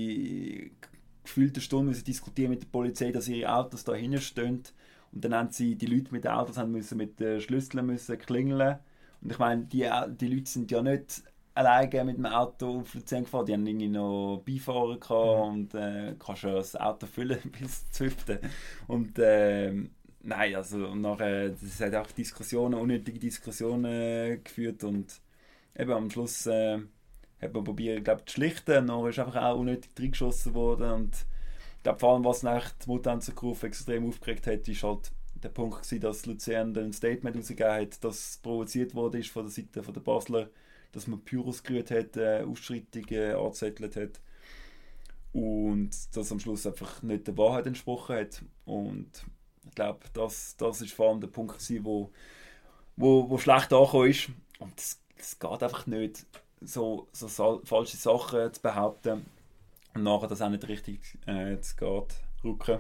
Speaker 2: sie gefühlt eine Stunde müssen diskutieren mit der Polizei, dass ihre Autos da hinten stehen. Und dann haben sie die Leute mit den Autos haben müssen mit den Schlüsseln müssen klingeln. Und ich meine, die, die Leute sind ja nicht alleine mit dem Auto auf Luzern gefahren. Die haben irgendwie noch Beifahrer gehabt mhm. und äh, kannst ja das Auto füllen bis zum Hüften. Und äh, nein, also und nachher, das hat auch Diskussionen, unnötige Diskussionen äh, geführt und eben am Schluss äh, hat man probiert, glaube zu schlichten, dann ist einfach auch unnötig reingeschossen worden und ich glaube, vor allem, was nach die Mutanzenkurve extrem aufgeregt hat, ist halt der Punkt gewesen, dass Luzern ein Statement rausgegeben hat, dass provoziert wurde ist von der Seite von der Basler, dass man Pyros gerührt hat, äh, Ausschreitungen angezettelt hat und das am Schluss einfach nicht der Wahrheit entsprochen hat und ich glaube, das, das ist vor allem der Punkt gewesen, wo, wo, wo schlecht angekommen ist und es geht einfach nicht, so, so falsche Sachen zu behaupten und nachher das auch nicht richtig äh, zu geht, rücken.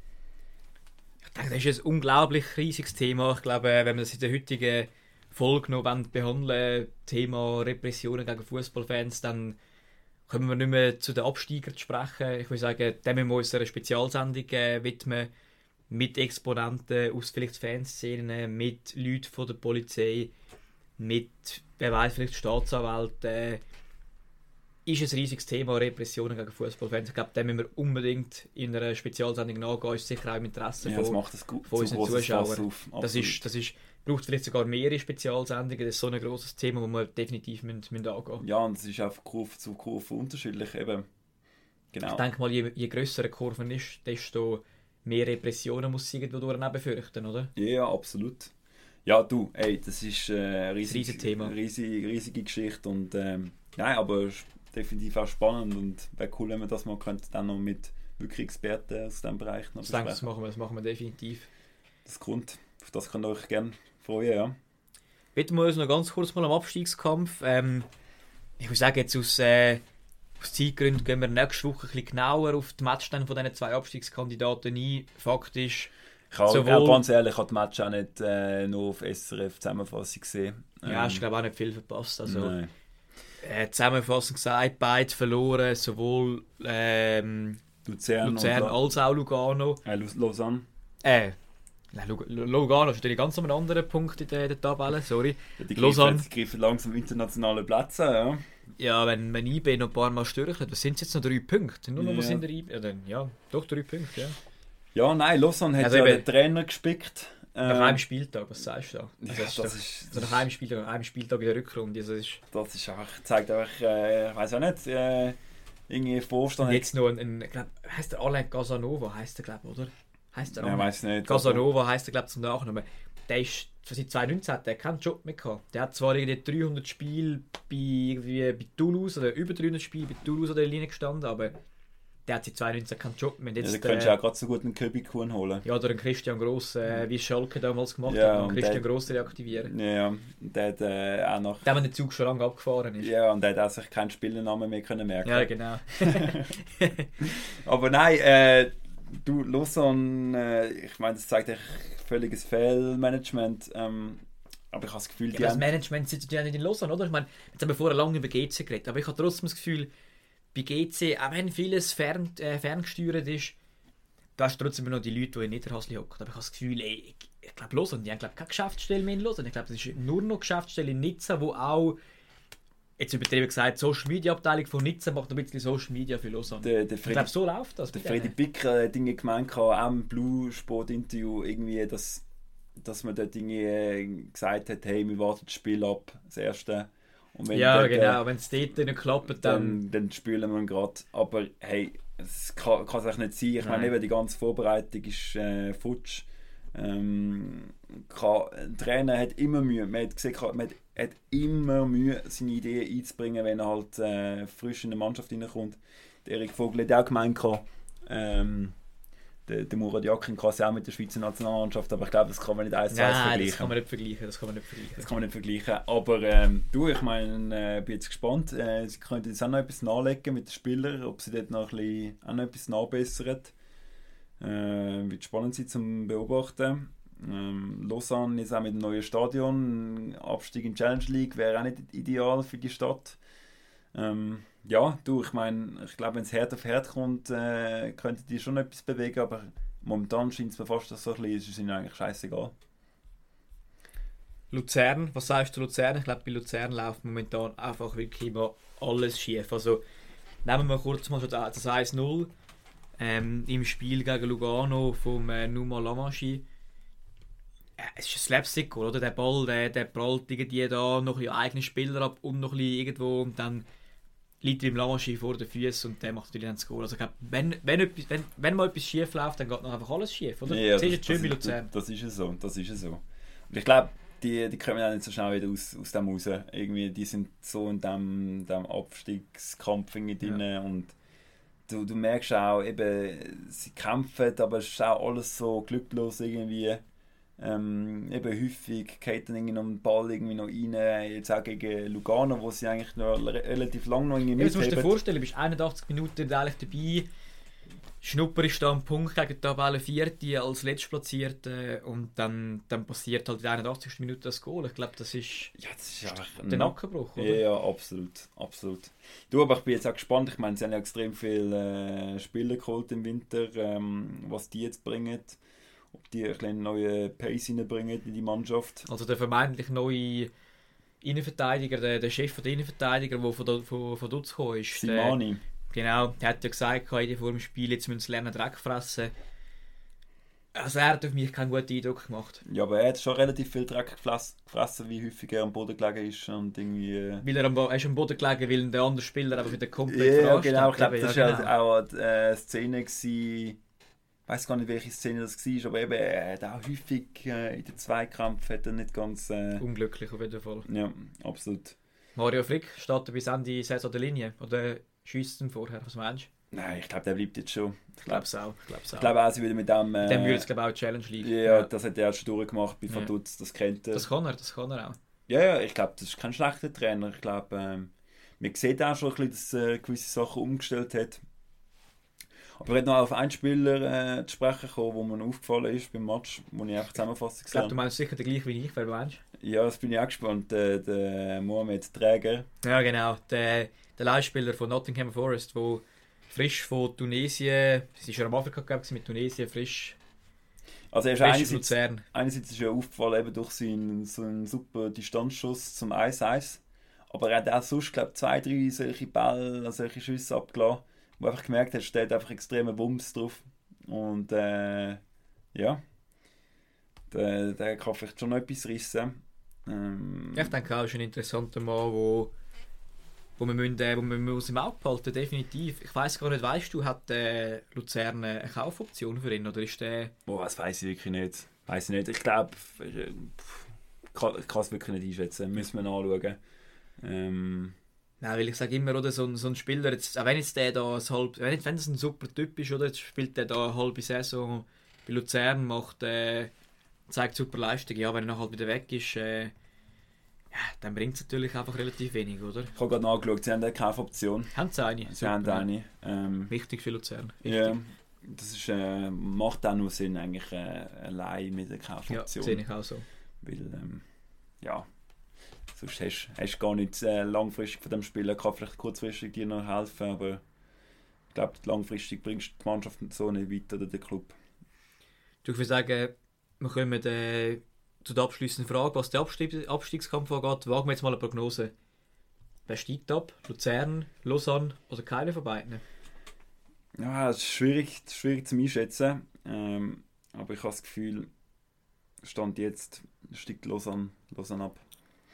Speaker 1: Ich denke, das ist ein unglaublich riesiges Thema. Ich glaube, wenn wir das in der heutigen Folge noch behandeln, Thema Repressionen gegen Fußballfans, dann kommen wir nicht mehr zu den Absteigern zu sprechen. Ich würde sagen, dem müssen wir uns eine Spezialsendung äh, widmen, mit Exponenten aus vielleicht Fanszenen, mit Leuten von der Polizei, mit, wer weiß, vielleicht Staatsanwälten. Äh, ist ein riesiges Thema, Repressionen gegen Fußballfans. Ich glaube, dem müssen wir unbedingt in einer Spezialsendung nachgehen. Ist sicher auch im Interesse
Speaker 2: ja,
Speaker 1: von,
Speaker 2: das macht das gut,
Speaker 1: von unseren Zuschauern. Das ist, das ist, braucht vielleicht sogar mehrere Spezialsendungen. Das ist so ein grosses Thema, das wir definitiv müssen, müssen angehen müssen.
Speaker 2: Ja, und es ist auch von Kurve zu Kurve unterschiedlich. Eben. Genau.
Speaker 1: Ich denke mal, je, je grösser eine Kurve ist, desto mehr Repressionen muss es irgendwo befürchten, oder?
Speaker 2: Ja, absolut. Ja, du, ey, das ist äh, ein riesig,
Speaker 1: riesiges Thema.
Speaker 2: Riesig, riesige Geschichte und ähm, nein, aber definitiv auch spannend und wäre cool, wenn wir das mal könnte, dann noch mit wirklich Experten aus diesem Bereich noch
Speaker 1: besprechen. Das machen wir, das machen wir definitiv.
Speaker 2: Das Grund, auf das könnt ihr euch gerne freuen, ja.
Speaker 1: Bitten wir uns noch ganz kurz mal am Abstiegskampf. Ähm, ich würde sagen, jetzt aus äh, Aus Zeitgründen gehen wir nächste Woche ein bisschen genauer auf die Matchstände von diesen zwei Abstiegskandidaten ein. Faktisch.
Speaker 2: Ich habe
Speaker 1: sowohl,
Speaker 2: auch ganz ehrlich, ich habe die Match auch nicht äh, nur auf S R F-Zusammenfassung gesehen.
Speaker 1: Ja, hast du glaube auch nicht viel verpasst. Also,
Speaker 2: Nein.
Speaker 1: äh, zusammenfassend gesagt, beide verloren, sowohl ähm,
Speaker 2: Luzern,
Speaker 1: Luzern als auch Lugano.
Speaker 2: Äh, Lausanne.
Speaker 1: Äh, nein, Lug Lugano ist natürlich ganz an einem anderen Punkt in der, der Tabelle, sorry.
Speaker 2: Ja, die
Speaker 1: Lausanne.
Speaker 2: greifen, greifen langsam internationale Plätze, ja.
Speaker 1: Ja, wenn man I B noch ein paar Mal stürcht, was sind es jetzt noch drei Punkte? Nur noch
Speaker 2: Ja.
Speaker 1: was in der I B? Ja, dann, ja, doch drei Punkte, ja.
Speaker 2: Ja, nein, Lausanne hat
Speaker 1: Also
Speaker 2: ja
Speaker 1: eben-
Speaker 2: den Trainer gespickt.
Speaker 1: Nach
Speaker 2: Ähm,
Speaker 1: einem Spieltag, was sagst du da?
Speaker 2: ja,
Speaker 1: Das ist
Speaker 2: das
Speaker 1: doch-
Speaker 2: ist,
Speaker 1: also nach einem Spieltag, nach einem Spieltag in der Rückrunde. Also das ist
Speaker 2: das ist einfach, zeigt einfach, äh, ich weiß auch nicht, äh, irgendwie Vorstand.
Speaker 1: und jetzt noch ein, ein glaub, heisst der Alain Casanova, heisst der, glaube oder? Heisst der
Speaker 2: Ja,
Speaker 1: Alain?
Speaker 2: weiß nicht.
Speaker 1: Casanova heisst der, glaube ich, zum Nachnamen. Der ist seit zwanzig neunzehn hat der keinen Job mehr gehabt. Der hat zwar irgendwie dreihundert Spiele bei, irgendwie bei Toulouse oder über dreihundert Spiele bei Toulouse oder der Linie gestanden, aber der hat seit zwanzig neunzehn keinen Job mehr. Und
Speaker 2: Ja,
Speaker 1: jetzt,
Speaker 2: da könntest
Speaker 1: äh,
Speaker 2: du auch gerade so gut einen Köbikuhn holen.
Speaker 1: ja, oder einen Christian Gross, äh, wie Schalke damals gemacht
Speaker 2: Ja,
Speaker 1: hat,
Speaker 2: und
Speaker 1: einen Christian
Speaker 2: der-
Speaker 1: Gross reaktivieren.
Speaker 2: Ja, ja. Und der hat äh, auch noch.
Speaker 1: Der, wenn der Zug schon lange abgefahren ist.
Speaker 2: Ja, und der hat auch sich keinen Spielernamen mehr können merken.
Speaker 1: Ja, genau.
Speaker 2: Aber nein, äh, du, Lausanne, äh, ich meine, das zeigt echt völliges Fehlmanagement. Ähm, aber ich habe das Gefühl,
Speaker 1: Ja,
Speaker 2: die
Speaker 1: das
Speaker 2: haben...
Speaker 1: Management sitzt ja nicht in Lausanne, oder? Ich meine, jetzt haben wir vorher lange über G C geredet, aber ich habe trotzdem das Gefühl, bei G C, auch wenn vieles fern, äh, ferngesteuert ist, da hast du trotzdem immer noch die Leute, die in Niederhasli hocken. Aber ich habe das Gefühl, ey, ich, ich glaube, Lausanne, die haben glaub, keine Geschäftsstelle mehr in Lausanne. Ich glaube, das ist nur noch Geschäftsstelle in Nizza, wo auch, jetzt übertrieben gesagt, Social Media Abteilung von Nizza macht noch ein bisschen Social Media für Lausanne.
Speaker 2: Der, der
Speaker 1: Ich
Speaker 2: Freddy,
Speaker 1: glaube, so läuft das.
Speaker 2: der
Speaker 1: bei
Speaker 2: Freddy
Speaker 1: denen.
Speaker 2: Bicker hat Dinge gemeint, auch im Blue Sport Interview, irgendwie, dass, dass man dort Dinge äh, gesagt hat, hey, wir warten das Spiel ab, das erste. Und wenn
Speaker 1: Ja,
Speaker 2: dort, äh,
Speaker 1: genau. Wenn es dort nicht klappt, dann...
Speaker 2: dann, dann spielen wir ihn gerade. Aber hey, es kann es eigentlich nicht sein. Ich meine,
Speaker 1: Nein.
Speaker 2: eben, die ganze Vorbereitung ist äh, futsch. Ähm, kann, ein Trainer hat immer Mühe. Man hat gesehen, man hat, hat immer Mühe, seine Ideen einzubringen, wenn er halt äh, frisch in eine Mannschaft reinkommt. Der Erik Vogel hat auch gemeint, ähm, der, der Murat Yakin kann es auch mit der Schweizer Nationalmannschaft, aber ich glaube, das kann man nicht eins zu eins
Speaker 1: Nein,
Speaker 2: vergleichen.
Speaker 1: das kann man nicht vergleichen. Das kann man nicht vergleichen.
Speaker 2: Das kann man nicht vergleichen. Aber ähm, du, ich meine, äh, bin jetzt gespannt. Äh, sie könnten jetzt auch noch etwas nachlegen mit den Spielern, ob sie dort noch ein bisschen, auch noch etwas nachbessern. Äh, wird spannend sein zum Beobachten. Ähm, Lausanne jetzt auch mit dem neuen Stadion. Ein Abstieg in die Challenge League wäre auch nicht ideal für die Stadt. Ähm, ja, du, ich meine, ich glaube, wenn es Herd auf Herd kommt, äh, könnte die schon etwas bewegen, aber momentan scheint es mir fast so ein bisschen, es ist ihnen eigentlich scheißegal.
Speaker 1: Luzern, was sagst du Luzern? Ich glaube, bei Luzern läuft momentan einfach wirklich immer alles schief. Also, nehmen wir kurz mal schon das eins null ähm, im Spiel gegen Lugano vom äh, Numa Lamachi. Äh, es ist ein Slapstick-Goal, oder? Der Ball, der, der prallt irgendwie da noch ein bisschen eigene Spieler ab und noch ein bisschen irgendwo und dann liegt er im Lamachi vor den Füßen und der macht natürlich dann das Goal. Also, ich glaube, wenn, wenn, etwas, wenn, wenn mal etwas schief läuft, dann geht noch einfach alles schief, oder?
Speaker 2: Ja,
Speaker 1: das ist
Speaker 2: das,
Speaker 1: schön
Speaker 2: das,
Speaker 1: bei Luzern.
Speaker 2: das, das ist es so, das ist es so. Und ich glaube, die, die kommen auch nicht so schnell wieder aus, aus dem raus. Irgendwie, die sind so in dem, dem Abstiegskampf irgendwie drin
Speaker 1: Ja.
Speaker 2: und du, du merkst auch, eben, sie kämpfen, aber es ist auch alles so glücklos irgendwie. Ähm, eben häufig geht dann irgendwie noch ein Ball irgendwie noch rein, jetzt auch gegen Lugano, wo sie eigentlich noch re- relativ lang noch irgendwie
Speaker 1: Ja, jetzt musst du dir
Speaker 2: mitheben.
Speaker 1: vorstellen, du bist einundachtzig Minuten eigentlich dabei. Schnupper ist da am Punkt gegen die Tabelle Vierte als Letztplatzierte und dann, dann passiert halt in der einundachtzigsten Minute das Goal. Ich glaube, das ist
Speaker 2: Ja, das ist einfach
Speaker 1: der Nackenbruch, oder?
Speaker 2: Ja, ja, absolut, absolut. Du, aber ich bin jetzt auch gespannt. Ich meine, sie haben ja extrem viele äh, Spieler geholt im Winter, ähm, was die jetzt bringen. Ob die ein bisschen neue Pace reinbringen in die Mannschaft.
Speaker 1: Also der vermeintlich neue Innenverteidiger, der, der Chef der Innenverteidiger, der von, von, von, von Dutz gekommen ist. Der,
Speaker 2: Simani.
Speaker 1: genau, der hat ja gesagt, vor dem Spiel, jetzt müssen sie lernen Dreck fressen. Also er hat auf mich keinen guten Eindruck gemacht.
Speaker 2: Ja, aber er hat schon relativ viel Dreck gefressen, gefressen wie häufig er am Boden gelegen ist. Und irgendwie, äh,
Speaker 1: Weil er, am, er ist am Boden gelegen, weil der andere Spieler einfach wieder komplett
Speaker 2: ja,
Speaker 1: verarscht
Speaker 2: genau.
Speaker 1: hat.
Speaker 2: Ich glaube, das
Speaker 1: Ja,
Speaker 2: war
Speaker 1: genau.
Speaker 2: halt auch eine äh, Szene gewesen. Ich weiß gar nicht, welche Szene das war, aber eben, er hat auch häufig äh, in den Zweikampf hat er nicht ganz... Äh,
Speaker 1: Unglücklich auf jeden Fall.
Speaker 2: ja, absolut.
Speaker 1: Mario Frick steht er bis Ende Saison der Linie. Oder schiesst ihn vorher? Was meinst du?
Speaker 2: Nein, ich glaube, der bleibt jetzt schon. Ich
Speaker 1: Ich
Speaker 2: glaube
Speaker 1: glaube es auch. Ich glaube es auch.
Speaker 2: ich glaub auch, sie würde mit dem... Äh,
Speaker 1: Dann würde es glaube ich auch die Challenge League.
Speaker 2: ja, das hat er auch schon durchgemacht bei
Speaker 1: Ja.
Speaker 2: Vaduz, das kennt er.
Speaker 1: Das kann er, das kann er auch.
Speaker 2: Ja, ja, ich glaube, das ist kein schlechter Trainer. Ich glaube, ähm, man sieht auch schon ein bisschen, dass er gewisse Sachen umgestellt hat. Aber er hat noch auf einen Spieler äh, zu sprechen gekommen, wo mir aufgefallen ist beim Match, wo ich einfach Zusammenfassung
Speaker 1: Ich glaube, du meinst sicher den gleichen wie ich, wer du meinst.
Speaker 2: Ja, das bin ich auch gespannt. Der, der Mohamed Träger.
Speaker 1: Ja, genau. Der, der Leihspieler von Nottingham Forest, der frisch von Tunesien, es war ja am Afrika Cup mit Tunesien, frisch,
Speaker 2: also er ist
Speaker 1: frisch
Speaker 2: einerseits,
Speaker 1: Luzern.
Speaker 2: einerseits ist er aufgefallen eben durch seinen, so einen super Distanzschuss zum eins eins. Aber er hat auch sonst, glaube ich, zwei, drei solche Bälle, solche Schüsse abgelassen, wo einfach gemerkt hat, steht einfach extreme Wumms drauf. Und äh, ja, der, der kann vielleicht schon noch etwas reissen. Ähm,
Speaker 1: Ich denke auch, er ist ein interessanter Mann, wo, wo wir, müssen, äh, wo wir aus dem Auge behalten, definitiv. Ich weiss gar nicht, weißt du, hat äh, Luzern eine Kaufoption für ihn, oder ist der...
Speaker 2: Boah, das weiss ich wirklich nicht. Weiss ich nicht. Ich glaube, ich kann es wirklich nicht einschätzen. Müssen wir anschauen. Ähm,
Speaker 1: Nein, weil ich sage immer, oder, so, ein, so ein Spieler, jetzt, auch wenn jetzt der da ein halb, wenn jetzt, wenn es ein super Typ ist, oder, jetzt spielt der da eine halbe Saison bei Luzern, macht, äh, zeigt super Leistung, ja, wenn er dann halt wieder weg ist, äh, ja, dann bringt es natürlich einfach relativ wenig, oder?
Speaker 2: Ich habe gerade nachgeschaut, sie haben eine Kaufoption.
Speaker 1: Haben sie eine?
Speaker 2: Sie
Speaker 1: Super,
Speaker 2: haben
Speaker 1: ja.
Speaker 2: eine. Ähm,
Speaker 1: Wichtig für Luzern. Wichtig.
Speaker 2: ja, das ist, äh, macht auch nur Sinn, eigentlich äh, allein mit der
Speaker 1: Ja,
Speaker 2: Kaufoption.
Speaker 1: sehe ich auch so.
Speaker 2: Weil, ähm, ja, sonst hast du gar nicht äh, langfristig von dem Spieler, kann vielleicht kurzfristig dir noch helfen, aber ich glaube, langfristig bringst du die Mannschaft so nicht weiter oder den Club.
Speaker 1: Ich würde sagen, wir kommen äh, zu der abschliessenden Frage, was den Abstieg Abstiegskampf angeht. Wagen wir jetzt mal eine Prognose. Wer steigt ab? Luzern, Lausanne oder keiner von beiden?
Speaker 2: Ja, es ist schwierig, das ist schwierig zu einschätzen, ähm, aber ich habe das Gefühl, Stand jetzt steigt Lausanne, Lausanne ab.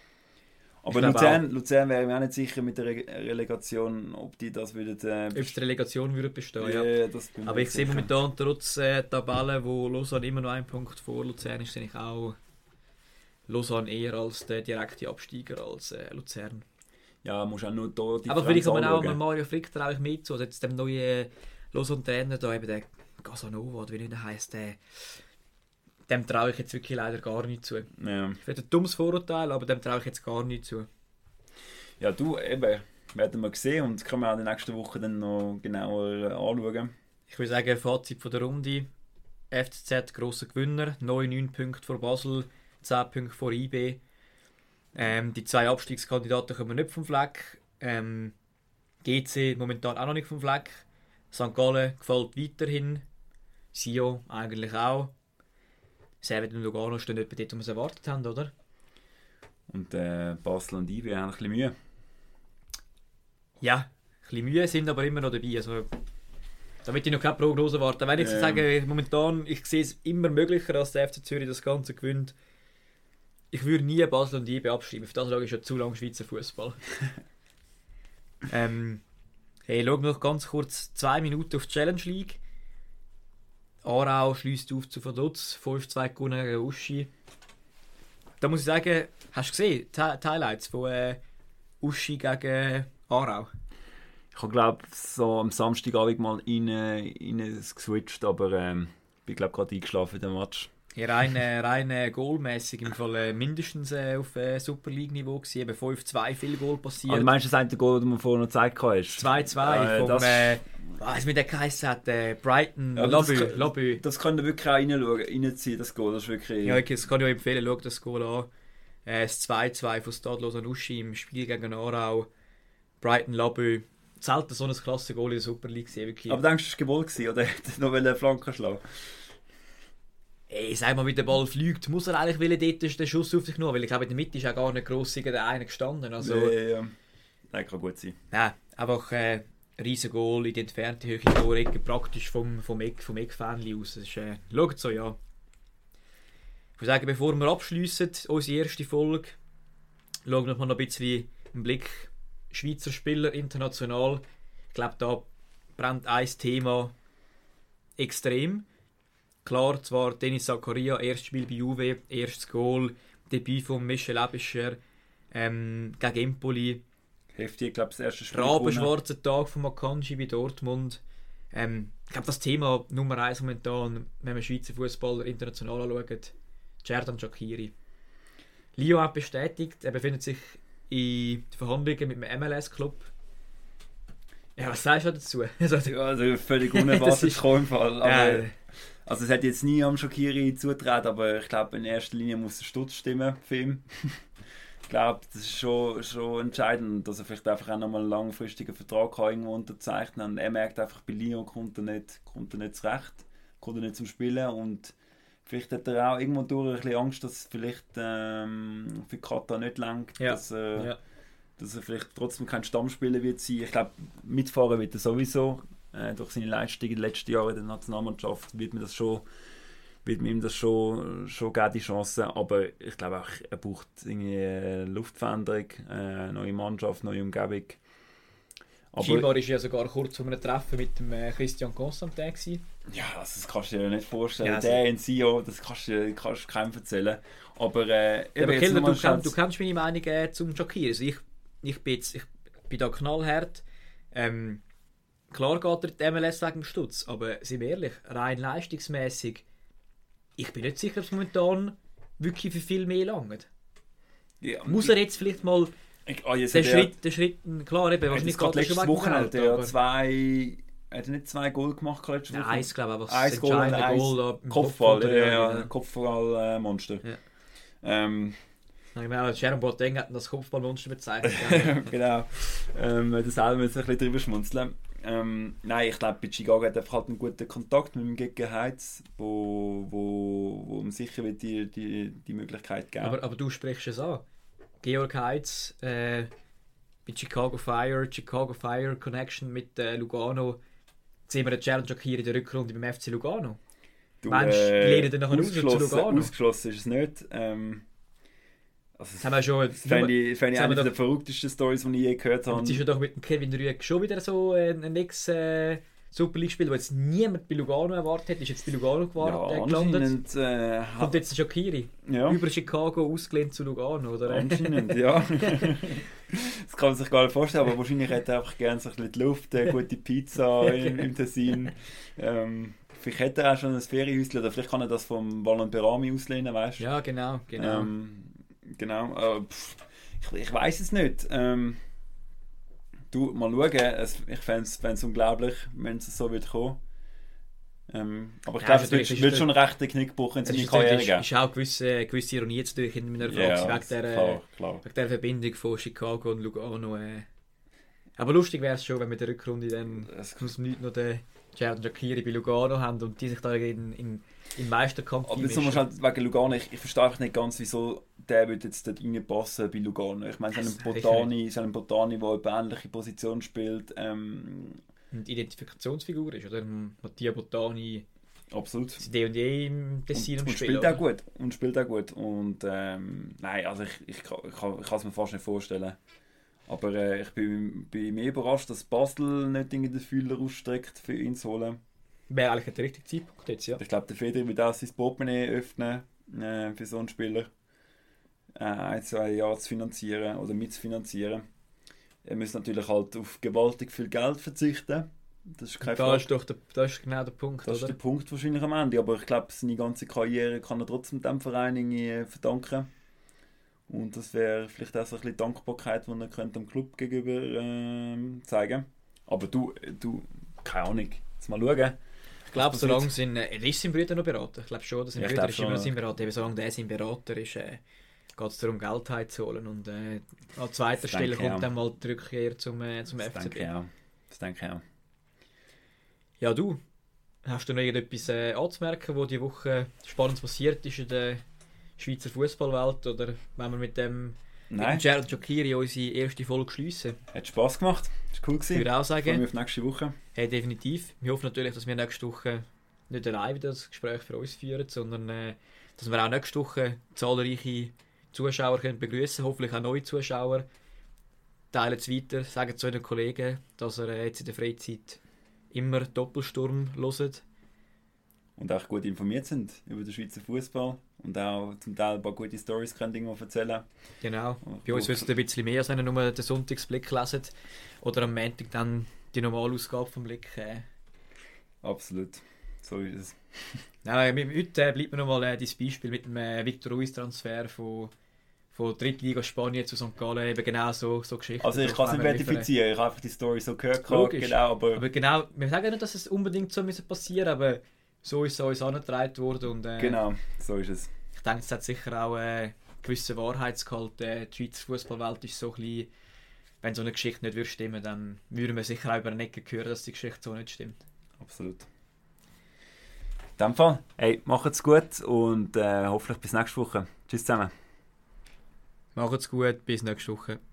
Speaker 2: Aber Luzern, Luzern wäre mir auch nicht sicher mit der Re Relegation, ob die das würden... Äh,
Speaker 1: Ob die Relegation würde bestehen, ja.
Speaker 2: ja. Das bin
Speaker 1: Aber ich sehe
Speaker 2: sicher.
Speaker 1: momentan trotz äh, Tabelle, wo Lausanne immer noch einen Punkt vor Luzern ist, sehe ich auch Lausanne eher als der direkte Absteiger als äh, Luzern.
Speaker 2: Ja, musst auch nur da die
Speaker 1: Aber vielleicht
Speaker 2: Differenz
Speaker 1: aber auch
Speaker 2: anschauen.
Speaker 1: mit Mario Frick traue ich mit zu. Also jetzt dem neuen Lausanne-Trainer da, eben der Casanova, oder wie er heisst, der, dem traue ich jetzt wirklich leider gar nicht zu.
Speaker 2: Ja.
Speaker 1: Vielleicht ein dummes Vorurteil, aber dem traue ich jetzt gar nicht zu.
Speaker 2: Ja, du, eben, werden wir sehen und können wir auch in der nächsten Woche dann noch genauer äh, anschauen.
Speaker 1: Ich würde sagen, Fazit von der Runde. F C Z grosser Gewinner, neun Punkte vor Basel, zehn Punkte vor I B. Ähm, die zwei Abstiegskandidaten kommen nicht vom Fleck. Ähm, G C momentan auch noch nicht vom Fleck. Sankt Gallen gefällt weiterhin. Sion eigentlich auch. Servet und Lugano stehen etwa dort, wo wir es erwartet haben, oder?
Speaker 2: Und äh, Basel und I B haben ein bisschen Mühe.
Speaker 1: Ja, ein bisschen Mühe, sind aber immer noch dabei. Also, da will ich noch keine Prognose warten. Wenn ich jetzt
Speaker 2: Ähm.
Speaker 1: sage, momentan, ich sehe es immer möglicher, dass der F C Zürich das Ganze gewinnt. Ich würde nie Basel und I B abschreiben. Für das schaue ich schon zu lange Schweizer Fußball. ähm, hey, schau noch ganz kurz zwei Minuten auf die Challenge League. Aarau schließt auf zu Vaduz, fünf zwei gewonnen gegen Uschi. Da muss ich sagen, hast du gesehen, die, die Highlights von äh, Uschi gegen Aarau?
Speaker 2: Ich habe glaube so am Samstagabend mal rein, rein geswitcht, aber ähm, bin glaube gerade eingeschlafen in dem Match.
Speaker 1: Ja, rein, äh, rein äh, goalmässig im Fall äh, mindestens äh, auf äh, Super League Niveau gewesen. Eben fünf zwei, viel Goal passiert.
Speaker 2: Also meinst du, das eine Goal, das man vorhin noch gezeigt hast?
Speaker 1: zwei zwei
Speaker 2: Äh,
Speaker 1: vom,
Speaker 2: das-
Speaker 1: äh, was mit der geheißen hat, äh, Brighton,
Speaker 2: Ja, das
Speaker 1: Lobby,
Speaker 2: kann-
Speaker 1: Lobby.
Speaker 2: Das kann ihr wirklich auch reinschauen, reinziehen, das Goal, das ist wirklich...
Speaker 1: Ja, okay, das kann ich euch empfehlen, schaut das Goal an. Äh, das zwei zwei von Stade Lausanne-Uschi im Spiel gegen Aarau. Brighton, Lobby. Selten so ein klasse Goal in der Super League gesehen, wirklich.
Speaker 2: Aber denkst du, es war gewollt gewesen, oder hätte er noch eine Flanke schlagen?
Speaker 1: Ey, sag mal, wie der Ball fliegt, muss er eigentlich wollen, dort den Schuss auf sich nehmen, weil ich glaube, in der Mitte ist auch gar nicht gross der eine gestanden. Also,
Speaker 2: Ja, ja, ja. Nein, kann gut sein.
Speaker 1: nein, einfach äh, ein riesen Goal in die entfernte Höhe Torecke, praktisch vom, vom Eck, vom Eckfähnchen aus. Das ist, äh, schaut so, ja. Ich würde sagen, bevor wir abschliessen, unsere erste Folge, schauen wir noch ein bisschen im Blick Schweizer Spieler international. Ich glaube, da brennt ein Thema extrem. Klar, zwar Denis Zakaria, erstes Spiel bei Juve, erstes Goal, Debüt von Michel Ebischer ähm, gegen Empoli,
Speaker 2: Heftig, ich glaube, das erste Spiel
Speaker 1: rabenschwarzer Tag von Akanji bei Dortmund. Ähm, ich glaube, das Thema Nummer eins momentan, wenn man Schweizer Fußballer international anschaut, Xherdan Shaqiri. Lyon hat bestätigt, er befindet sich in die Verhandlungen mit dem M L S-Club. Ja, was sagst du dazu? Also,
Speaker 2: ja, also völlig unerwartet im Fall. Aber,
Speaker 1: äh,
Speaker 2: also es hat jetzt nie am Shaqiri zugetreten, aber ich glaube in erster Linie muss der Stutz stimmen für ihn. Ich glaube, das ist schon, schon entscheidend, dass er vielleicht einfach auch nochmal einen langfristigen Vertrag kann irgendwo unterzeichnen kann. Er merkt einfach, bei Lyon kommt er nicht, kommt er nicht zurecht, kommt er nicht zum Spielen und vielleicht hat er auch irgendwo durch ein bisschen Angst, dass es vielleicht ähm, für Katar nicht langt,
Speaker 1: ja.
Speaker 2: dass, äh,
Speaker 1: ja.
Speaker 2: dass er vielleicht trotzdem kein Stammspieler wird sein. Ich glaube, mitfahren wird er sowieso. Äh, durch seine Leistung in den letzten Jahren in der Nationalmannschaft wird mir das schon, wird mir ihm das schon, schon geben, die Chance. Aber ich glaube auch, er braucht irgendwie eine Luftveränderung, eine neue Mannschaft, neue Umgebung.
Speaker 1: Aber Scheinbar war ja sogar kurz vor einem Treffen mit dem äh, Christian Constantin gewesen.
Speaker 2: Ja, also das kannst du dir nicht vorstellen.
Speaker 1: Ja, also
Speaker 2: der in Sion, das kannst du, kannst du keinem erzählen. Aber, äh,
Speaker 1: ja, aber Keller, du, kenn, du kennst meine Meinung äh, zum Shaqiri. Also ich, ich, bin jetzt, ich bin da knallhart. Ähm, klar geht er die M L S wegen dem Stutz, aber sind wir ehrlich, rein leistungsmäßig, ich bin nicht sicher, ob es momentan wirklich für viel mehr langt. Ja, muss er jetzt vielleicht mal
Speaker 2: ich, oh, jetzt
Speaker 1: den, Schritt, den Schritt, klar eben,
Speaker 2: wahrscheinlich gerade letztes Wochenende, der zwei, hat er nicht zwei Goal gemacht letzte Woche?
Speaker 1: Ja, eins glaube ich, aber
Speaker 2: das entscheidende Goal, Goal Kopfball, ja, ja, ja. Kopfball-Monster. Ja. Ähm,
Speaker 1: Genau, Sharon Boateng hat das Kopfballmonster bezeichnet.
Speaker 2: Genau, ähm, das selber müssen ein bisschen drüber schmunzeln. Ähm, nein, ich glaube, bei Chicago hat er halt einen guten Kontakt mit dem Gegner Heiz, wo, wo, wo ihm sicher wird die, die, die Möglichkeit geben.
Speaker 1: Aber, aber du sprichst es an. Georg Heitz äh, mit Chicago Fire, Chicago Fire Connection mit äh, Lugano. Jetzt sehen wir den Challenge hier in der Rückrunde beim F C Lugano.
Speaker 2: Du,
Speaker 1: Meinst du,
Speaker 2: äh,
Speaker 1: lernen dann nachher raus zu Lugano?
Speaker 2: Ausgeschlossen ist es nicht. Ähm, Also
Speaker 1: das haben wir schon.
Speaker 2: Das fände ich, fänd ich eine der verrücktesten Stories, die ich je gehört habe.
Speaker 1: Jetzt ist ja doch mit dem Kevin Rüegg schon wieder so ein, ein Ex-Super League-Spieler, den jetzt niemand bei Lugano erwartet hat. Ist jetzt bei Lugano gewartet,
Speaker 2: ja,
Speaker 1: äh, gelandet.
Speaker 2: Äh,
Speaker 1: Kommt jetzt Shaqiri.
Speaker 2: Ja.
Speaker 1: Über Chicago ausgelehnt zu Lugano, oder?
Speaker 2: Anscheinend, ja. Das kann man sich gar nicht vorstellen, aber wahrscheinlich hätte er einfach gerne so ein bisschen die Luft, eine gute Pizza im, im Tessin. Ähm, vielleicht hätte er auch schon ein Ferienhäuschen, oder vielleicht kann er das vom Valon Berami auslehnen, weißt du?
Speaker 1: Ja, genau, genau.
Speaker 2: Ähm, Genau, äh, pff, ich, ich weiß es nicht. Ähm, du, mal schauen. Es, ich fände es unglaublich, wenn es so wird kommen. Ähm, aber ich
Speaker 1: ja,
Speaker 2: glaube, es wird, wird schon ein rechter Knickbruch in seiner Karriere geben. Es
Speaker 1: ist auch eine gewisse, gewisse Ironie jetzt durch in meiner Frage,
Speaker 2: ja,
Speaker 1: wegen, der,
Speaker 2: klar, klar.
Speaker 1: wegen der Verbindung von Chicago und Lugano. Äh. Aber lustig wäre es schon, wenn wir in der Rückrunde dann aus nicht noch den Jared Shaqiri bei Lugano haben und die sich da in, in, in Meisterkampf
Speaker 2: aber jetzt nochmal halt wegen Lugano, ich, ich verstehe einfach nicht ganz, wieso der würde jetzt dort reinpassen bei Lugano. Ich meine, es ist ein Botani, ist ein Botani, der eine ähnliche Position spielt. Ähm,
Speaker 1: und Identifikationsfigur ist, oder? Mattia Botani.
Speaker 2: Absolut.
Speaker 1: D und D im Tessin
Speaker 2: und, und spielt auch gut. Und spielt auch gut. Und ähm, nein, also ich, ich, ich, kann, ich kann es mir fast nicht vorstellen. Aber äh, ich bin, bin mehr überrascht, dass Basel nicht in den Fühler ausstreckt, für ihn zu holen.
Speaker 1: Wäre eigentlich der richtige Zeitpunkt jetzt, ja.
Speaker 2: Ich glaube, der Federer wird auch sein Portemonnaie öffnen äh, für so einen Spieler. Äh, ein, zwei Jahre zu finanzieren oder mitzufinanzieren. Er muss natürlich halt auf gewaltig viel Geld verzichten. Das ist, keine
Speaker 1: da
Speaker 2: Frage.
Speaker 1: Ist doch der, das ist genau der Punkt,
Speaker 2: Das
Speaker 1: oder?
Speaker 2: ist der Punkt wahrscheinlich am Ende. Aber ich glaube, seine ganze Karriere kann er trotzdem dem Verein irgendwie verdanken. Und das wäre vielleicht auch so ein bisschen Dankbarkeit, die er könnte dem Club gegenüber äh, zeigen. Aber du, du, keine Ahnung. Jetzt mal schauen.
Speaker 1: Ich glaube, solange sein, äh, ist sein Bruder noch Berater. Ich glaube schon, dass sein
Speaker 2: ja,
Speaker 1: Bruder ist immer noch sein Berater. Eben, solange der sein Berater ist, äh, geht es darum, Geld heimzuholen. Und äh, an zweiter das Stelle kommt dann mal die Rückkehr zum, äh, zum
Speaker 2: das
Speaker 1: F C B.
Speaker 2: Denke das denke ich auch.
Speaker 1: Ja, du, hast du noch irgendetwas äh, anzumerken, was diese Woche spannend passiert ist in der Schweizer Fußballwelt? Oder wenn wir mit dem mit Jared Shaqiri unsere erste Folge schliessen?
Speaker 2: Hat Spass gemacht. Das war cool.
Speaker 1: Ich würde auch sagen.
Speaker 2: Freue mich auf nächste Woche.
Speaker 1: Hey, definitiv. Wir hoffen natürlich, dass wir nächste Woche nicht allein wieder das Gespräch für uns führen, sondern äh, dass wir auch nächste Woche zahlreiche Zuschauer können begrüßen, hoffentlich auch neue Zuschauer. Teilen es weiter, sagen zu euren Kollegen, dass ihr äh, jetzt in der Freizeit immer Doppelsturm hört.
Speaker 2: Und auch gut informiert sind über den Schweizer Fußball und auch zum Teil ein paar gute Storys können irgendwo erzählen.
Speaker 1: Genau. Bei uns wissen ein bisschen mehr, als wenn ihr nur den Sonntagsblick lesen oder am Montag dann die Normalausgabe vom Blick. Äh.
Speaker 2: Absolut. So ist es.
Speaker 1: Nein, heute äh, bleibt mir noch mal äh, das Beispiel mit dem äh, Victor Ruiz Transfer von, von Drittliga Spanien zu Sankt Gallen, eben genau so, so Geschichten.
Speaker 2: Also ich kann es nicht verifizieren, ich habe einfach die Story so gehört.
Speaker 1: Logisch.
Speaker 2: Genau, aber...
Speaker 1: aber genau, wir sagen nicht, dass es unbedingt so müssen passieren, aber so ist es uns angetragen worden. Und, äh,
Speaker 2: genau, so ist es.
Speaker 1: Ich denke, es hat sicher auch äh, gewisse Wahrheitsgehalt. Äh, die Schweizer Fußballwelt ist so klein, wenn so eine Geschichte nicht würde stimmen, dann würden wir sicher auch über eine Ecke hören, dass die Geschichte so nicht stimmt.
Speaker 2: Absolut. In dem Fall, hey, macht's gut und äh, hoffentlich bis nächste Woche. Tschüss zusammen.
Speaker 1: Macht's gut, bis nächste Woche.